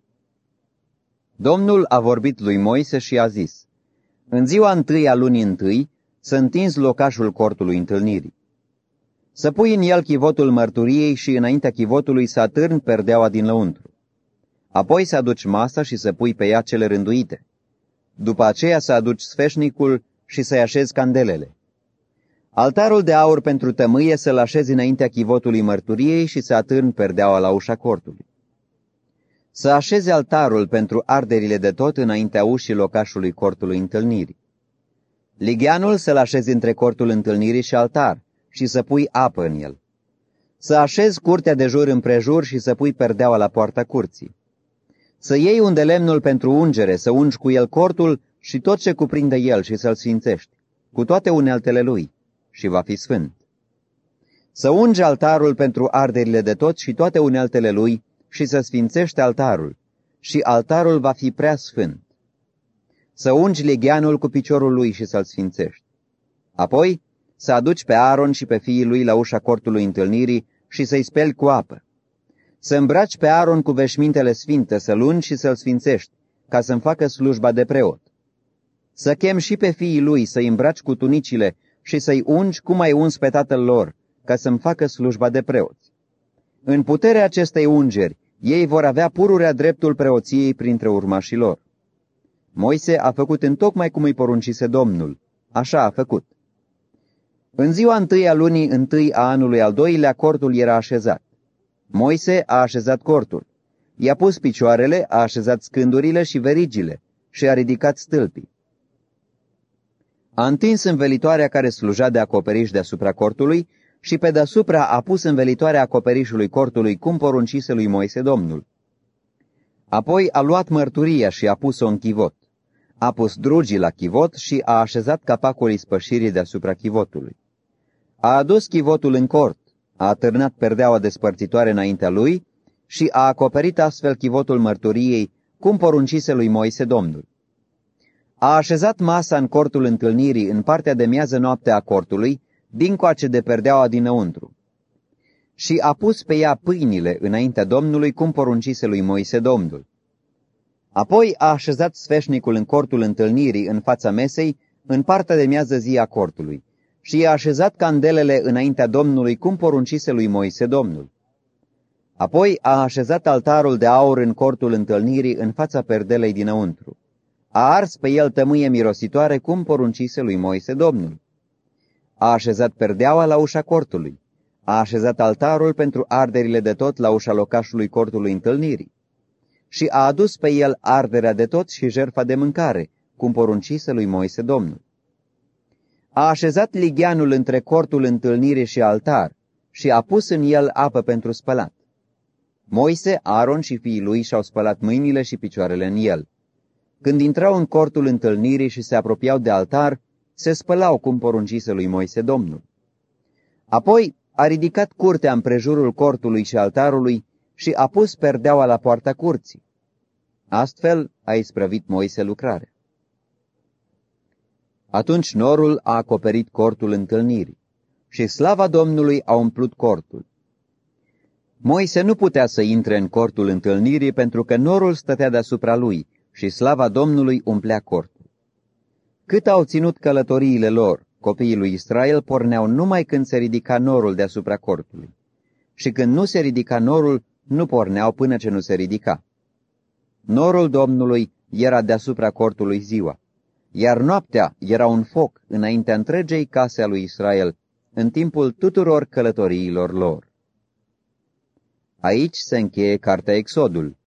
[SPEAKER 1] Domnul a vorbit lui Moise și a zis: în ziua întâi a lunii întâi să întinzi locașul cortului întâlnirii. Să pui în el chivotul mărturiei și înaintea chivotului să atârni perdeaua din lăuntru. Apoi să aduci masa și să pui pe ea cele rânduite. După aceea să aduci sfeșnicul și să-i așezi candelele. Altarul de aur pentru tămâie să-l așezi înaintea chivotului mărturiei și să atârni perdeaua la ușa cortului. Să așezi altarul pentru arderile de tot înaintea ușii locașului cortului întâlnirii. Ligheanul să-l așezi între cortul întâlnirii și altar și să pui apă în el. Să așezi curtea de jur împrejur și să pui perdeaua la poarta curții. Să iei undelemnul pentru ungere, să ungi cu el cortul și tot ce cuprinde el și să-l sfințești, cu toate uneltele lui, și va fi sfânt. Să ungi altarul pentru arderile de tot și toate uneltele lui și să sfințești altarul, și altarul va fi prea sfânt. Să ungi ligheanul cu piciorul lui și să-l sfințești. Apoi să aduci pe Aaron și pe fiii lui la ușa cortului întâlnirii și să-i speli cu apă. Să îmbraci pe Aaron cu veșmintele sfinte, să-l ungi și să-l sfințești, ca să-mi facă slujba de preot. Să chem și pe fiii lui să-i îmbraci cu tunicile și să-i ungi cum ai uns pe tatăl lor, ca să-mi facă slujba de preoți. În puterea acestei ungeri, ei vor avea pururea dreptul preoției printre urmașii lor. Moise a făcut întocmai cum îi poruncise Domnul. Așa a făcut. În ziua întâi a lunii întâi a anului al doilea, cortul era așezat. Moise a așezat cortul. I-a pus picioarele, a așezat scândurile și verigile și a ridicat stâlpii. A întins învelitoarea care sluja de acoperiș deasupra cortului și pe deasupra a pus învelitoarea acoperișului cortului cum poruncise lui Moise Domnul. Apoi a luat mărturia și a pus-o în chivot. A pus drugii la chivot și a așezat capacul ispășirii deasupra chivotului. A adus chivotul în cort, a atârnat perdeaua despărțitoare înaintea lui și a acoperit astfel chivotul mărturiei, cum poruncise lui Moise Domnul. A așezat masa în cortul întâlnirii în partea de miază noapte a cortului, dincoace de perdeaua dinăuntru. Și a pus pe ea pâinile înaintea Domnului, cum poruncise lui Moise Domnul. Apoi a așezat sfeșnicul în cortul întâlnirii în fața mesei, în partea de miază zi a cortului, și i-a așezat candelele înaintea Domnului, cum poruncise lui Moise Domnul. Apoi a așezat altarul de aur în cortul întâlnirii în fața perdelei dinăuntru. A ars pe el tămâie mirositoare, cum poruncise lui Moise Domnul. A așezat perdeaua la ușa cortului. A așezat altarul pentru arderile de tot la ușa locașului cortului întâlnirii. Și a adus pe el arderea de tot și jertfa de mâncare, cum poruncise lui Moise Domnul. A așezat ligheanul între cortul întâlnirii și altar și a pus în el apă pentru spălat. Moise, Aaron și fiii lui și-au spălat mâinile și picioarele în el. Când intrau în cortul întâlnirii și se apropiau de altar, se spălau cum poruncise lui Moise Domnul. Apoi a ridicat curtea împrejurul cortului și altarului și a pus perdeaua la poarta curții. Astfel a isprăvit Moise lucrarea. Atunci norul a acoperit cortul întâlnirii și slava Domnului a umplut cortul. Moise nu putea să intre în cortul întâlnirii pentru că norul stătea deasupra lui și slava Domnului umplea cortul. Cât au ținut călătoriile lor, copiii lui Israel porneau numai când se ridica norul deasupra cortului. Și când nu se ridica norul, nu porneau până ce nu se ridica. Norul Domnului era deasupra cortului ziua, iar noaptea era un foc înaintea întregei case a lui Israel, în timpul tuturor călătoriilor lor. Aici se încheie cartea Exodul.